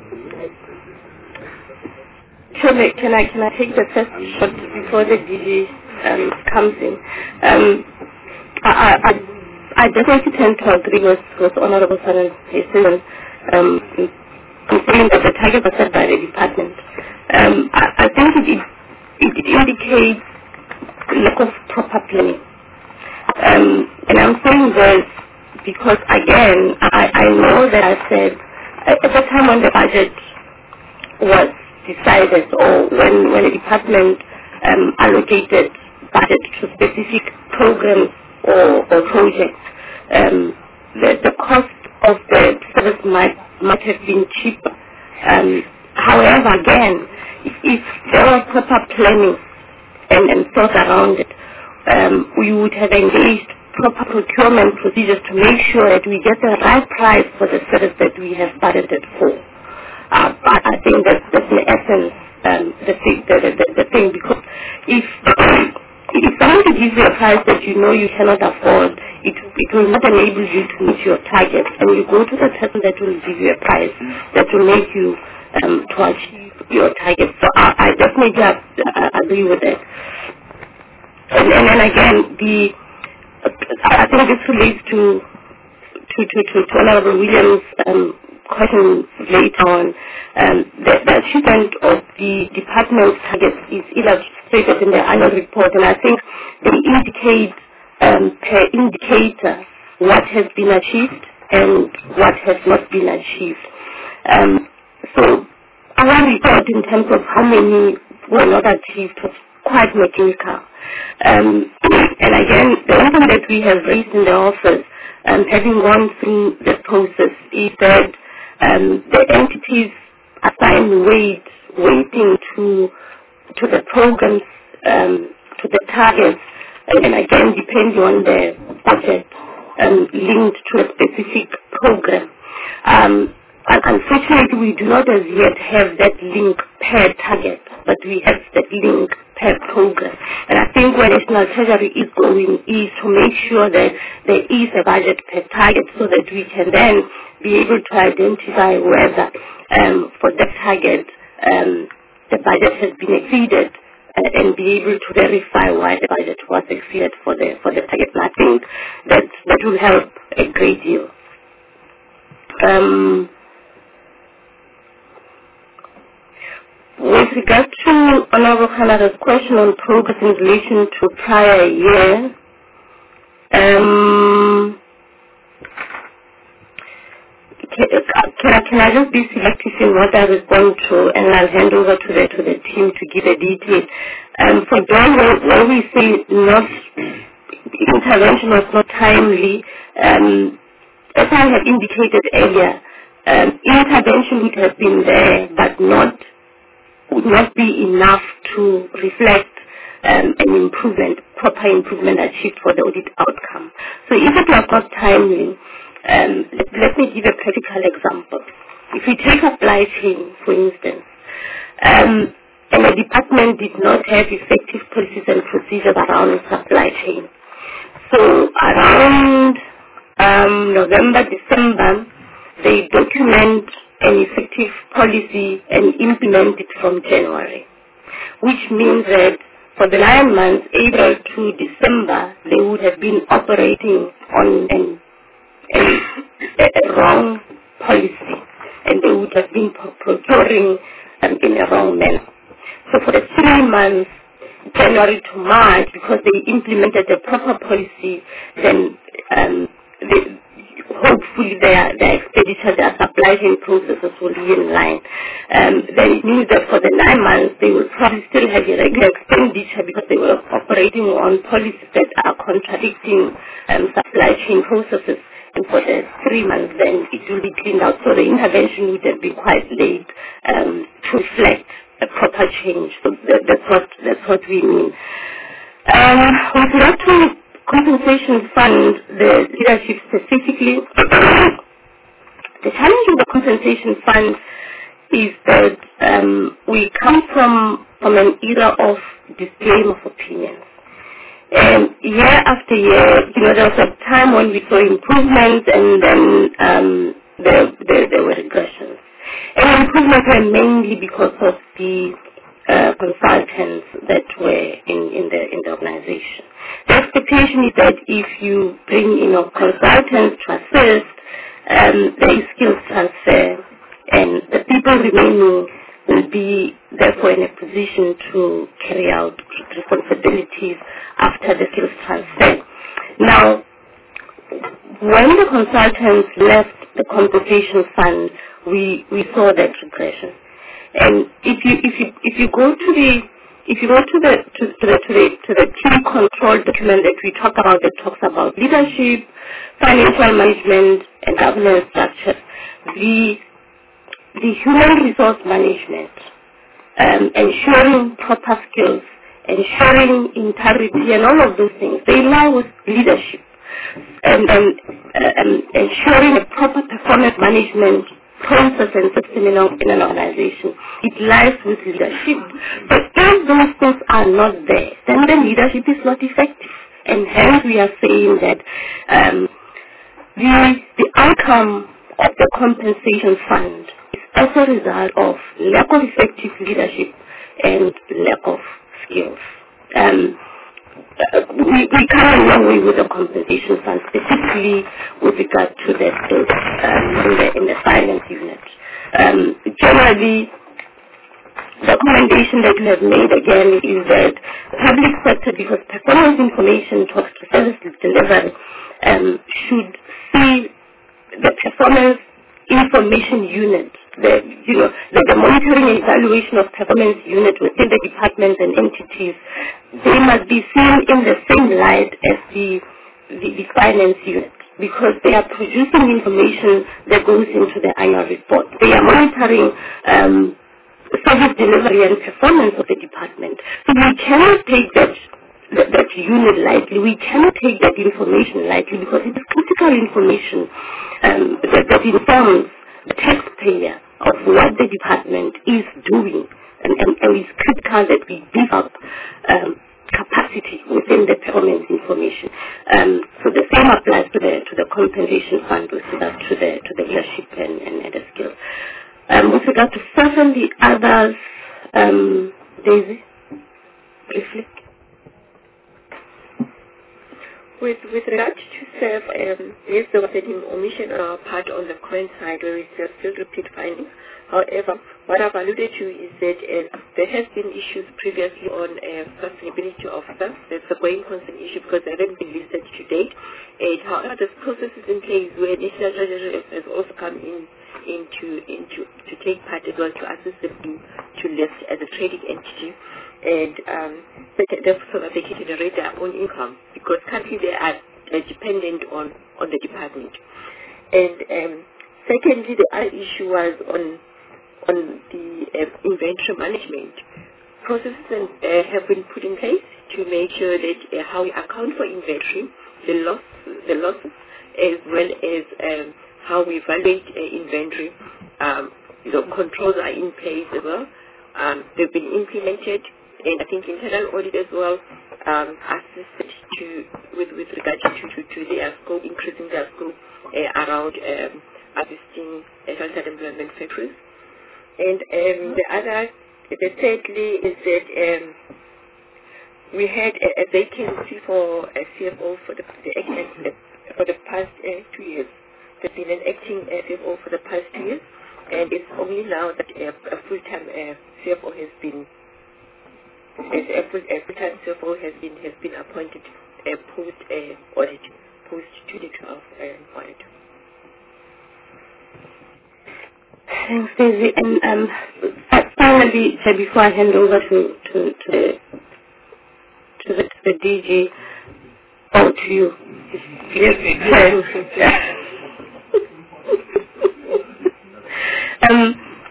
Can I, can I, can I take the first shot before the D G um, comes in? Um, I, I, I definitely tend to agree with, with Honorable Saran Hesselman, um, considering that the target was set by the department. Um, I, I think it, it, it indicates lack of proper planning. Um, and I'm saying this because, again, I, I know that I said, at the time when the budget was decided, or when, when the department um, allocated budget to specific programs or, or projects, um, the, the cost of the service might, might have been cheaper. Um, however, again, if, if there was proper planning and, and thought around it, um, we would have engaged proper procurement procedures to make sure that we get the right price for the service that we have budgeted for. Uh, but I think that's, that's in essence um, the, thing, the, the, the thing, because if if someone gives you a price that you know you cannot afford, it, it will not enable you to meet your target. And you go to the person that will give you a price that will make you um, to achieve your target. So I, I definitely have, uh, agree with that. And, and then again, the I think this relates to to to to, to Honorable Williams' um, question later on. Um, the, the achievement of the department's targets is illustrated in the annual report, and I think they indicate um, per indicator what has been achieved and what has not been achieved. Um, so our report in terms of how many were not achieved was quite mechanical. Um, and again, the one thing that we have raised in the office, um, having gone through the process, is that um, the entities assign weight, weighting to to the programs, um, to the targets, and, and again, depending on the budget um, linked to a specific program. Um, And unfortunately, we do not as yet have that link per target, but we have that link per program. And I think where National Treasury is going is to make sure that there is a budget per target so that we can then be able to identify whether um, for that target um, the budget has been exceeded and, and be able to verify why the budget was exceeded for the, for the target. And I think that, that will help a great deal. Um, With regard to Honorable Canada's question on progress in relation to prior year, um, can, can, I, can I just be selective in what I respond to, and I'll hand over to the to the team to give a detail. Um, for John, when we say not intervention was not timely, um, as I have indicated earlier, um, intervention would have been there, but not would not be enough to reflect um, an improvement, proper improvement achieved for the audit outcome. So if it was not timely, um, let, let me give a practical example. If we take supply chain, for instance, um, and the department did not have effective policies and procedures around supply chain. So around um, November, December, they document an effective policy and implement it from January, which means that for the nine months, April to December, they would have been operating on an, a, a wrong policy, and they would have been procuring um, in a wrong manner. So for the three months, January to March, because they implemented the proper policy, then um, they, hopefully their, their expenditure, their supply chain processes will be in line. Um, then it means that for the nine months, they will probably still have irregular expenditure because they were operating on policies that are contradicting um, supply chain processes. And for the three months, then it will be cleaned out. So the intervention would have been quite late um, to reflect a proper change. So that, that's what that's what we mean. Um, with regard to compensation fund, the leadership specifically, the challenge with the compensation fund is that um, we come from from an era of displaying of opinions. And year after year, you know, there was a time when we saw improvements, and then um, there, there, there were regressions. And improvements were mainly because of the uh, consultants that were in, in, the, in the organization. The expectation is that if you bring in a consultant to assist, um, there is skills transfer, and the people remaining will be therefore in a position to carry out responsibilities after the skills transfer. Now, when the consultants left the compensation fund, we, we saw that regression. And if you if you if you go to the if you go to the to, to the to the to the key control document that we talk about that talks about leadership, financial management, and governance structure, the the human resource management, um, ensuring proper skills, ensuring integrity, and all of those things, they lie with leadership, and, and uh, um, ensuring a proper performance management process and system in, in an organization. It lies with leadership. But if those things are not there, then the leadership is not effective. And hence we are saying that um, the, the outcome of the compensation fund is as a result of lack of effective leadership and lack of skills. Um, Uh, we, we come a long way with the compensation fund, specifically with regard to the skills um, in, the, in the finance unit. Um, generally, the recommendation that we have made again is that public sector, because performance information talks to service delivery, um, should see the performance information unit, the, you know, the, the monitoring and evaluation of performance unit within the departments and entities, they must be seen in the same light as the, the, the finance unit, because they are producing information that goes into the annual report. They are monitoring um, service delivery and performance of the department. So we cannot take that That, that unit lightly. We cannot take that information lightly because it is critical information um, that, that informs the taxpayer of what the department is doing, and, and, and it's critical that we beef up um, capacity within the performance information. Um, so the same applies to the to the compensation fund with regard to the to the leadership and, and, and the skills. Um, with regard to certain the others, um, Daisy, briefly. With with regard to serve, um, yes, there was an omission on our part on the current side where we still, still repeat findings. However, what I've alluded to is that uh, there has been issues previously on uh, sustainability of staff. That's a going concern issue because they haven't been listed to date. And however, there's processes in place where National Treasury has also come in into into to take part as well to assist them to, to list as a trading entity, and um, so that they can generate their own income because currently they are uh, dependent on on the department. And um, secondly, the other issue was on on the uh, inventory management. Processes uh, have been put in place to make sure that uh, how we account for inventory, the loss, the losses, as well as um, how we evaluate uh, inventory. Um, you know, controls are in place as well. Um, they've been implemented, and I think internal audit as well um, assisted to with with regard to to, to their scope, increasing their scope uh, around um, assisting uh, health and employment factories. And um, the other, the thirdly is that um, we had a, a vacancy for a C F O for the, the uh, for the past uh, two years. There's been an acting uh, C F O for the past two years, and it's only now that uh, a full-time uh, C F O has been a, full, a full-time C F O has been has been appointed uh, post uh, audit, post twenty twelve uh, audit. Thanks, Daisy. And um, finally, before I hand over to to, to the to the, to the D G, or to you. Yes. um,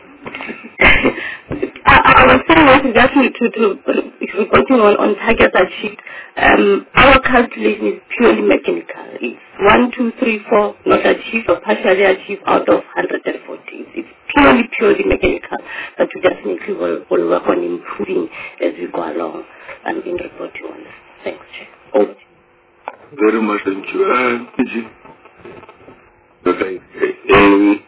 I, I was saying also just to, to, if we're working on, on targets achieved, um, our calculation is purely mechanical. It's one, two, three, four not achieved or partially achieved out of one hundred forty. It's purely, purely mechanical, but we definitely will, will work on improving as we go along and in report you on. Thanks, Chair. Oh. Very much, thank you. Uh, P G. Okay. Um,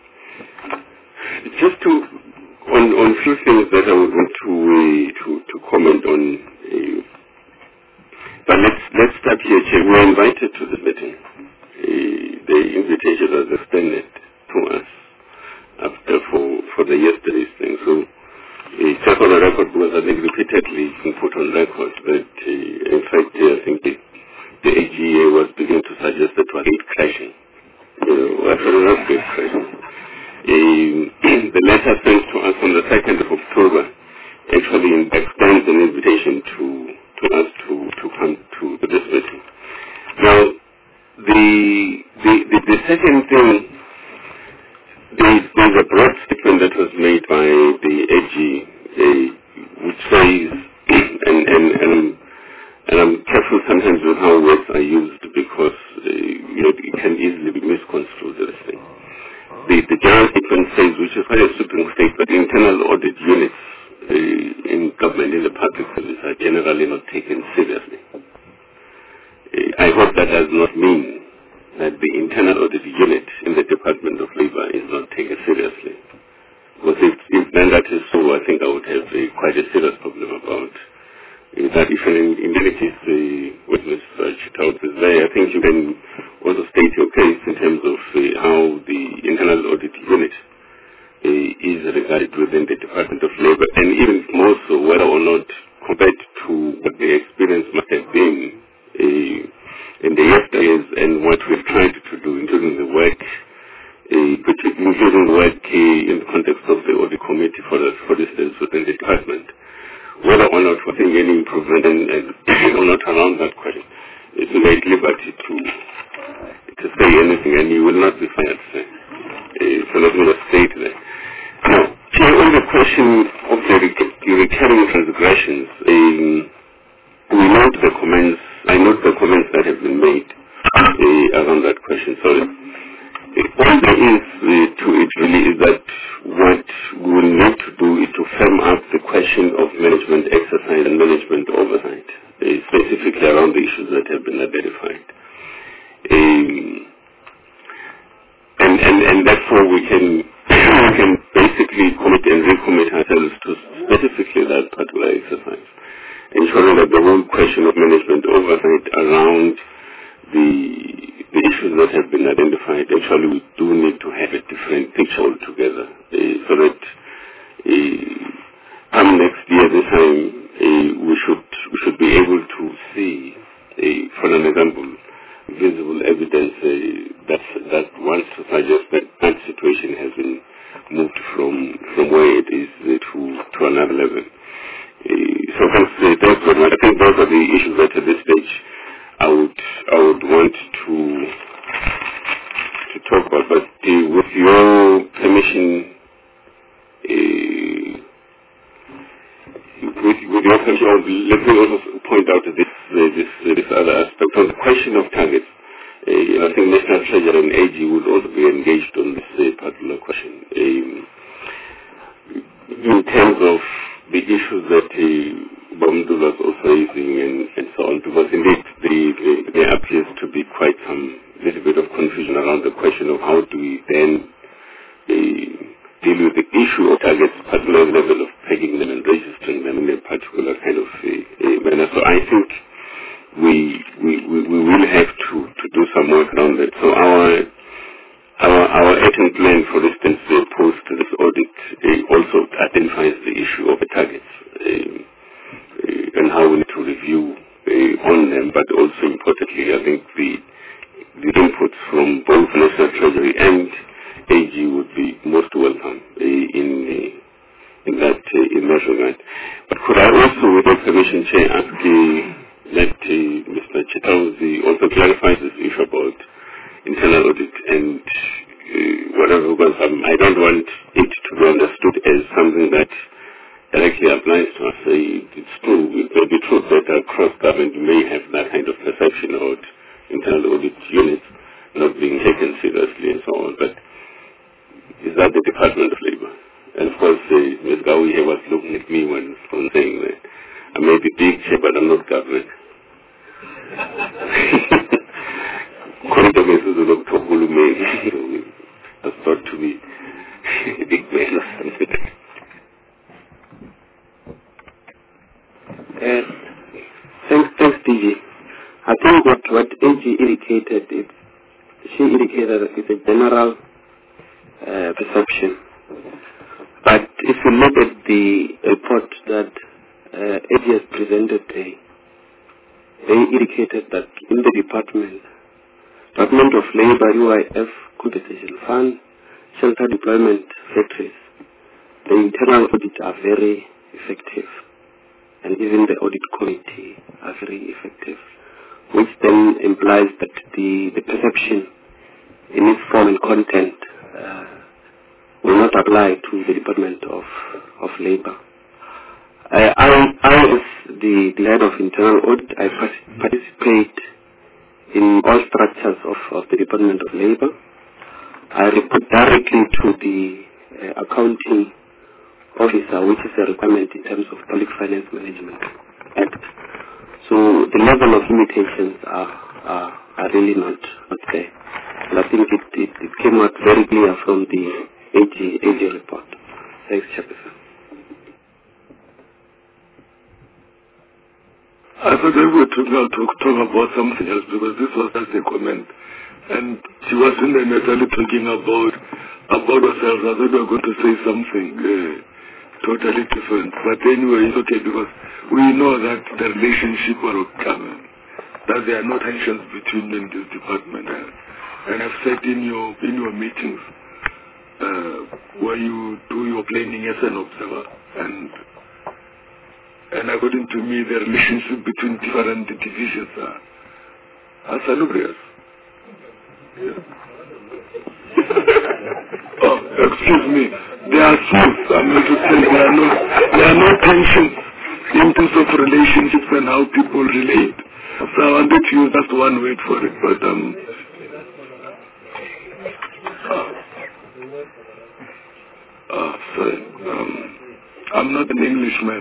just to, on, on few things that I would want to, uh, to, to comment on, uh, but let's, let's start here, Chair. We were invited to the meeting. Uh, the invitation was extended to us after for, for the yesterday's thing. So, uh, check on the record because I think repeatedly it's been put on record that, uh, in fact, uh, I think the, the A G A was beginning to suggest that was gate crashing. You know, I thought it was gate crashing. Um, the letter sent to us on the second of October actually extends an invitation to, to us to, to come to, to this meeting. Now, the, the, the, the second thing, there is a broad statement that was made by the A G A which says, and, and, and, and I'm careful sometimes with how words are used because uh, you know, it can easily be misconstrued, this thing. The, the general statement says, which is quite a sweeping statement, internal audit units uh, in government, in the public service, are generally not taken seriously. Uh, I hope that does not mean that the internal audit unit in the Department of Labor is not taken seriously. Because if, if then that is so, I think I would have uh, quite a serious problem about uh, that. If in, in any case the uh, witness uh, Chitaut is there, I think you can also state your case in terms of uh, how the internal audit unit uh, is regarded within the Department of Labor, and even more so whether or not compared to what the experience must have been uh, in the yesteryears and what we've tried to do, including the work, uh, including work uh, in the context of the audit committee, for, the, for instance, within the department, whether or not we're seeing any improvement and, and or not around that question. It's made liberty to to say anything, and you will not be fired, sir. Uh, so let me just state that. Now, Chair, on the question of the, rec- the recurring transgressions, um, we note the comments, I note the comments that have been made uh, around that question. Sorry. Uh, all there is uh, to it really is that what we will need to do is to firm up the question of management exercise and management oversight, uh, specifically around the issues that have been identified. Um, and, and, and therefore we can, we can basically commit and recommit ourselves to specifically that particular exercise, ensuring that the whole question of management oversight around the, the issues that have been identified, actually we do need to have a different picture altogether, uh, so that uh, come next year this time, uh, we should we should be able to see, uh, for an example, visible evidence uh, that that wants to suggest that that situation has been moved from from where it is uh, to to another level. Uh, so thanks, uh, thanks very much. I think those are the issues that at this stage I would I would want to to talk about. But uh, with your permission, uh, with, with your permission, let me also point out this uh, this uh, this other aspect on the question of targets. Uh, I think National Treasury and A G would also be engaged on this uh, particular question. Um, in terms of the issues that uh, Bamdul was also raising and, and so on, because indeed the, the, there appears to be quite some little bit of confusion around the question of how do we then uh, deal with the issue of targets, particular level of pegging them and registering them in a particular kind of uh, uh, manner. So I think we, we, we, we will have to, to do some work around that. So our Our, our action plan, for instance, uh, post this audit uh, also identifies the issue of the targets uh, uh, and how we need to review uh, on them, but also importantly, I think the, the inputs from both National Treasury and A G would be most welcome uh, in uh, in that uh, in that regard. But could I also, with your permission, Chair, ask uh, that uh, Mister Chitauzi also clarifies this issue about internal audit and uh, whatever, because um, I don't want it to be understood as something that directly applies to us. Uh, it's true, it may be true that across government you may have that kind of perception about internal audit units not being taken seriously and so on, but is that the Department of Labour? And of course, uh, Miz Gawi here was looking at me when from saying that I may be big here, but I'm not government. That's thought to be a big man or something. Uh, thanks, thanks, D G. I think what, what A G indicated, is, she indicated that it's a general uh, perception. But if you look at the report that uh, A G has presented today, they indicated that in the department, Department of Labour, U I F, Compensation Fund, Shelter Deployment Factories, the internal audit are very effective, and even the audit committee are very effective, which then implies that the, the perception in its form and content uh, will not apply to the Department of, of Labour. I, I, I, as the, the head of internal audit, I participate in all structures of, of the Department of Labour. I report directly to the uh, accounting officer, which is a requirement in terms of Public Finance Management Act. So the level of limitations are, are, are really not, not there. And I think it, it, it came out very clear from the A G, A G report. Thanks, Chairperson. I thought I would talk, talk, talk about something else because this was just a comment. And she wasn't necessarily talking about about herself. I thought we were going to say something uh, totally different. But anyway, it's okay because we know that the relationship are common, that there are no tensions between them in this department. Uh, and I've said in your in your meetings uh, where you do your planning as an observer, and and according to me, the relationship between different divisions are, are salubrious. Yeah. Oh, excuse me. There are smooth. I mean to say there are no there are no tensions in terms of relationships and how people relate. So I wanted to use just one word for it, but um. Oh, oh sorry. Um, I'm not an Englishman.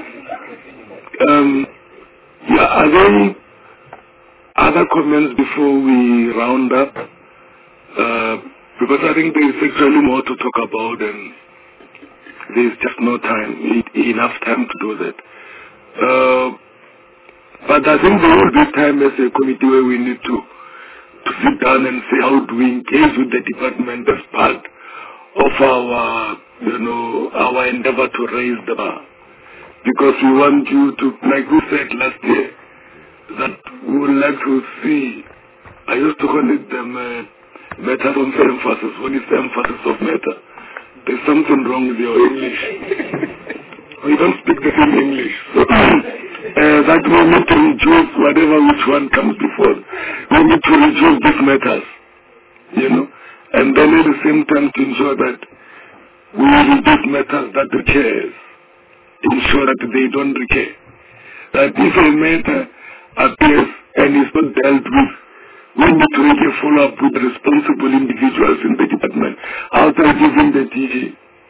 Um, yeah, are there other comments before we round up? Uh, because I think there is actually more to talk about and there is just no time, enough time to do that. Uh, but I think there will be time as a committee where we need to, to sit down and say how do we engage with the department as part of our you know, our endeavor to raise the bar. Because we want you to, like we said last year, that we would like to see, I used to call it the uh, meta from emphasis. When it's the emphasis of meta, there's something wrong with your English. We don't speak the same English. So uh, that we need to reduce whatever which one comes before. We need to reduce these matters, you know, and then at the same time to ensure that we reduce matters that recurs, ensure that they don't recur. That if a matter appears and is not dealt with, we need to make a follow-up with responsible individuals in the department outside even the D G.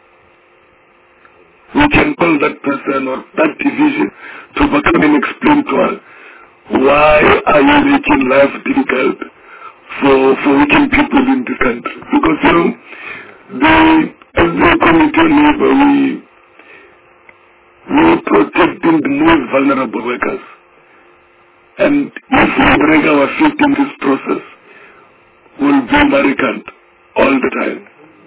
We can call that person or that division to come and explain to us, why are you making life difficult for, for working people in this country? Because, you know, the, as the committee on labor, we, we are protecting the most vulnerable workers. And if we break our feet in this process, we'll be American all the time.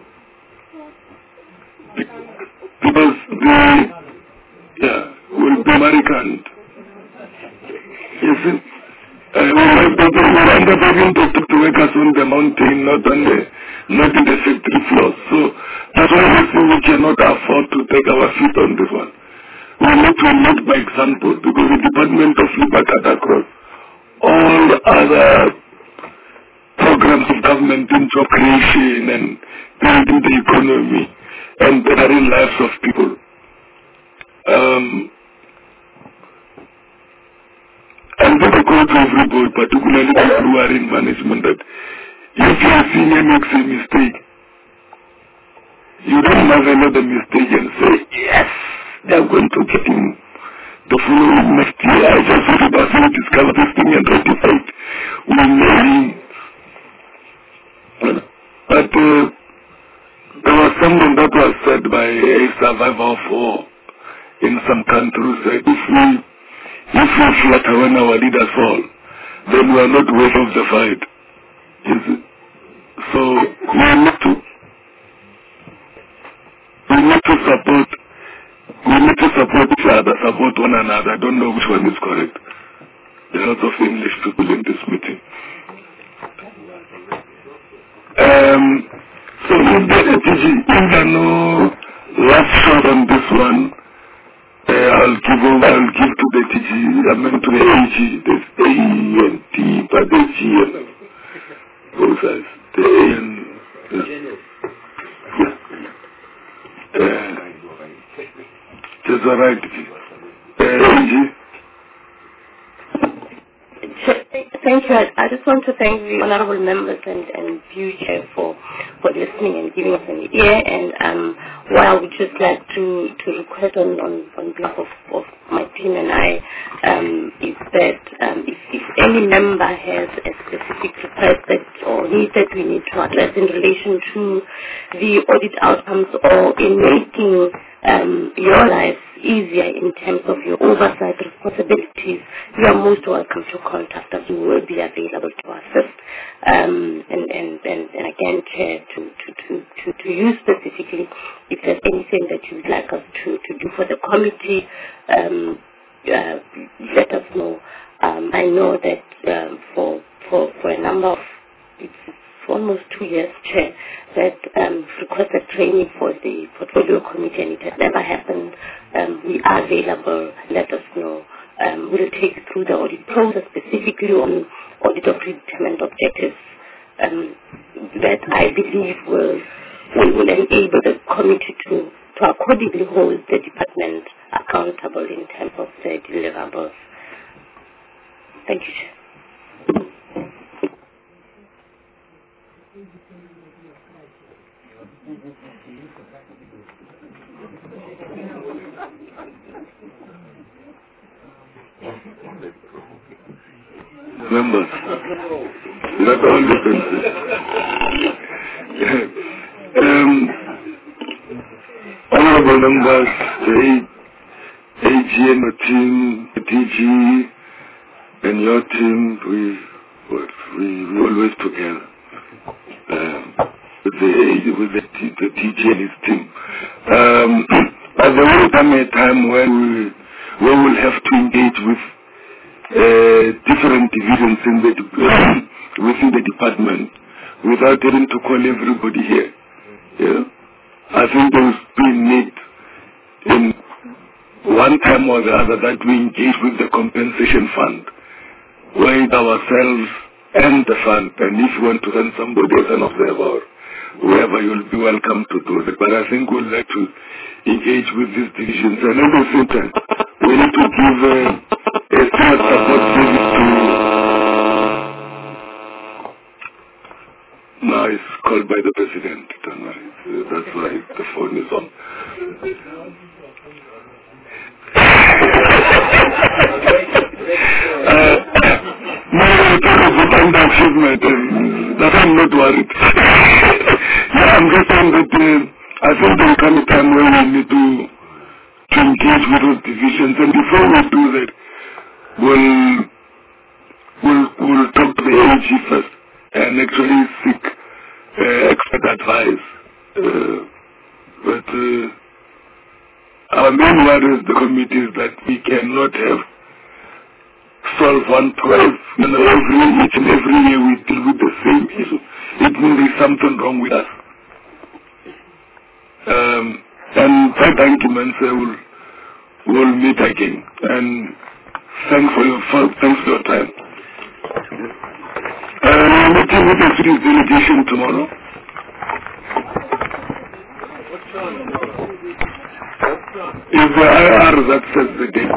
Because the, yeah, we'll be American. You see? Uh, we end up having to talk to workers on the mountain, not on the, not in the factory floors. So that's why we say we cannot afford to take our feet on this one. We need to lead by example, because the Department of Labor cut across all other programs of government in job creation and building the economy and bettering lives of people. Um, and then I go to everybody, particularly people who are in management, that if your senior makes a mistake, you don't have another mistake and say, yes, they are going to get him the following next year. I just want to personally discover this thing and rectify it. We know him. But uh, there was something that was said by a survivor of war in some countries, that if we, if we flatter when our leaders fall, then we are not worth of the fight. You see? So we need to, we need to support We need to support each other, support one another. I don't know which one is correct. There are lots of English people in this meeting. Um, so if the A T G, if there are no last shot on this one, uh, I'll give over, I'll give to the T G, I mean to the A G, there's A and T, but the G and both sides. The A and the, yeah. Uh, That's all right. Uh, Thank you. I just want to thank the honorable members and, and you, Chair, for, for listening and giving us an ear. And um, what I would just like to, to request on, on, on behalf of, of my team and I um, is that um, if, if any member has a specific request that or need that we need to address in relation to the audit outcomes or in making um, your life easier in terms of your oversight responsibilities, you are most welcome to contact us. We will be available to assist. Um, and, and, and, and again, Chair, to, to, to, to, to you specifically, if there's anything that you would like us to, to do for the committee, um, uh, let us know. Um, I know that um, for, for, for a number of, it's for almost two years, Chair, that um, requested training for the portfolio committee, and it has never happened. Um, we are available. Let us know. Um, we'll take you through the audit process, specifically on audit of predetermined objectives, um, that I believe will, will, will enable the committee to, to accordingly hold the department accountable in terms of the deliverables. Thank you, Chair. Members, that's all differences. um, honorable members, the A G and the team, the D G and your team, we, we, we always together. Um, with the, with the, the D G and his team. Um, but there will come a time when we, we will have to engage with uh, different divisions in the within the department without having to call everybody here. Yeah. I think there will be need in one time or the other that we engage with the compensation fund, with ourselves and the fund, and if you want to send somebody as an observer, whoever, you'll be welcome to do that. But I think we'd like to engage with these divisions, and at the same time, we need to give uh, a strong support visit to. Now it's called by the president. Don't worry. That's why the phone is on. uh, no, talk about underachievement. That I'm not worried. Yeah, I'm just saying that uh, I think there will come a time where we need to, to engage with those divisions, and before we do that, we'll, we'll, we'll talk to the A G first and actually seek uh, expert advice. Uh, but uh, our main worry as the committee is that we cannot have solve one twice. You know, every each and every year we deal with the same issue. It means there's something wrong with us. Um, and by thank you, man, sir, we'll, we'll meet again. And thanks for your thanks for your time. Uh, meeting with the city's delegation tomorrow. Is the I R that says the date.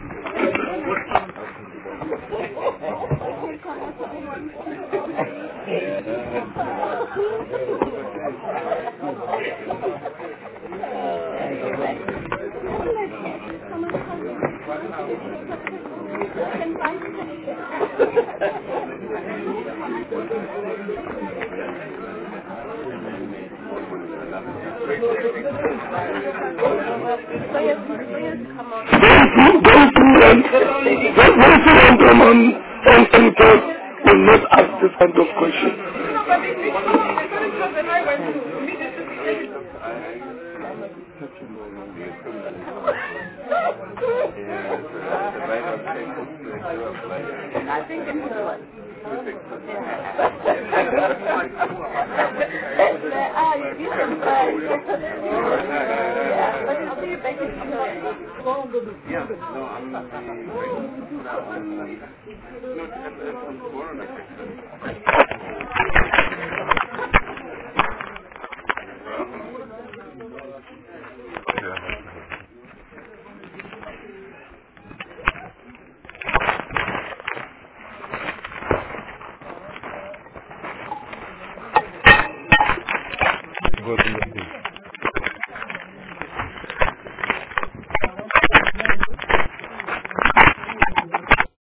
On, on center will not ask this kind of question. I think it's the one. Ah, you did some fun. Yeah, but I'll see you back in Yeah, no, I'm not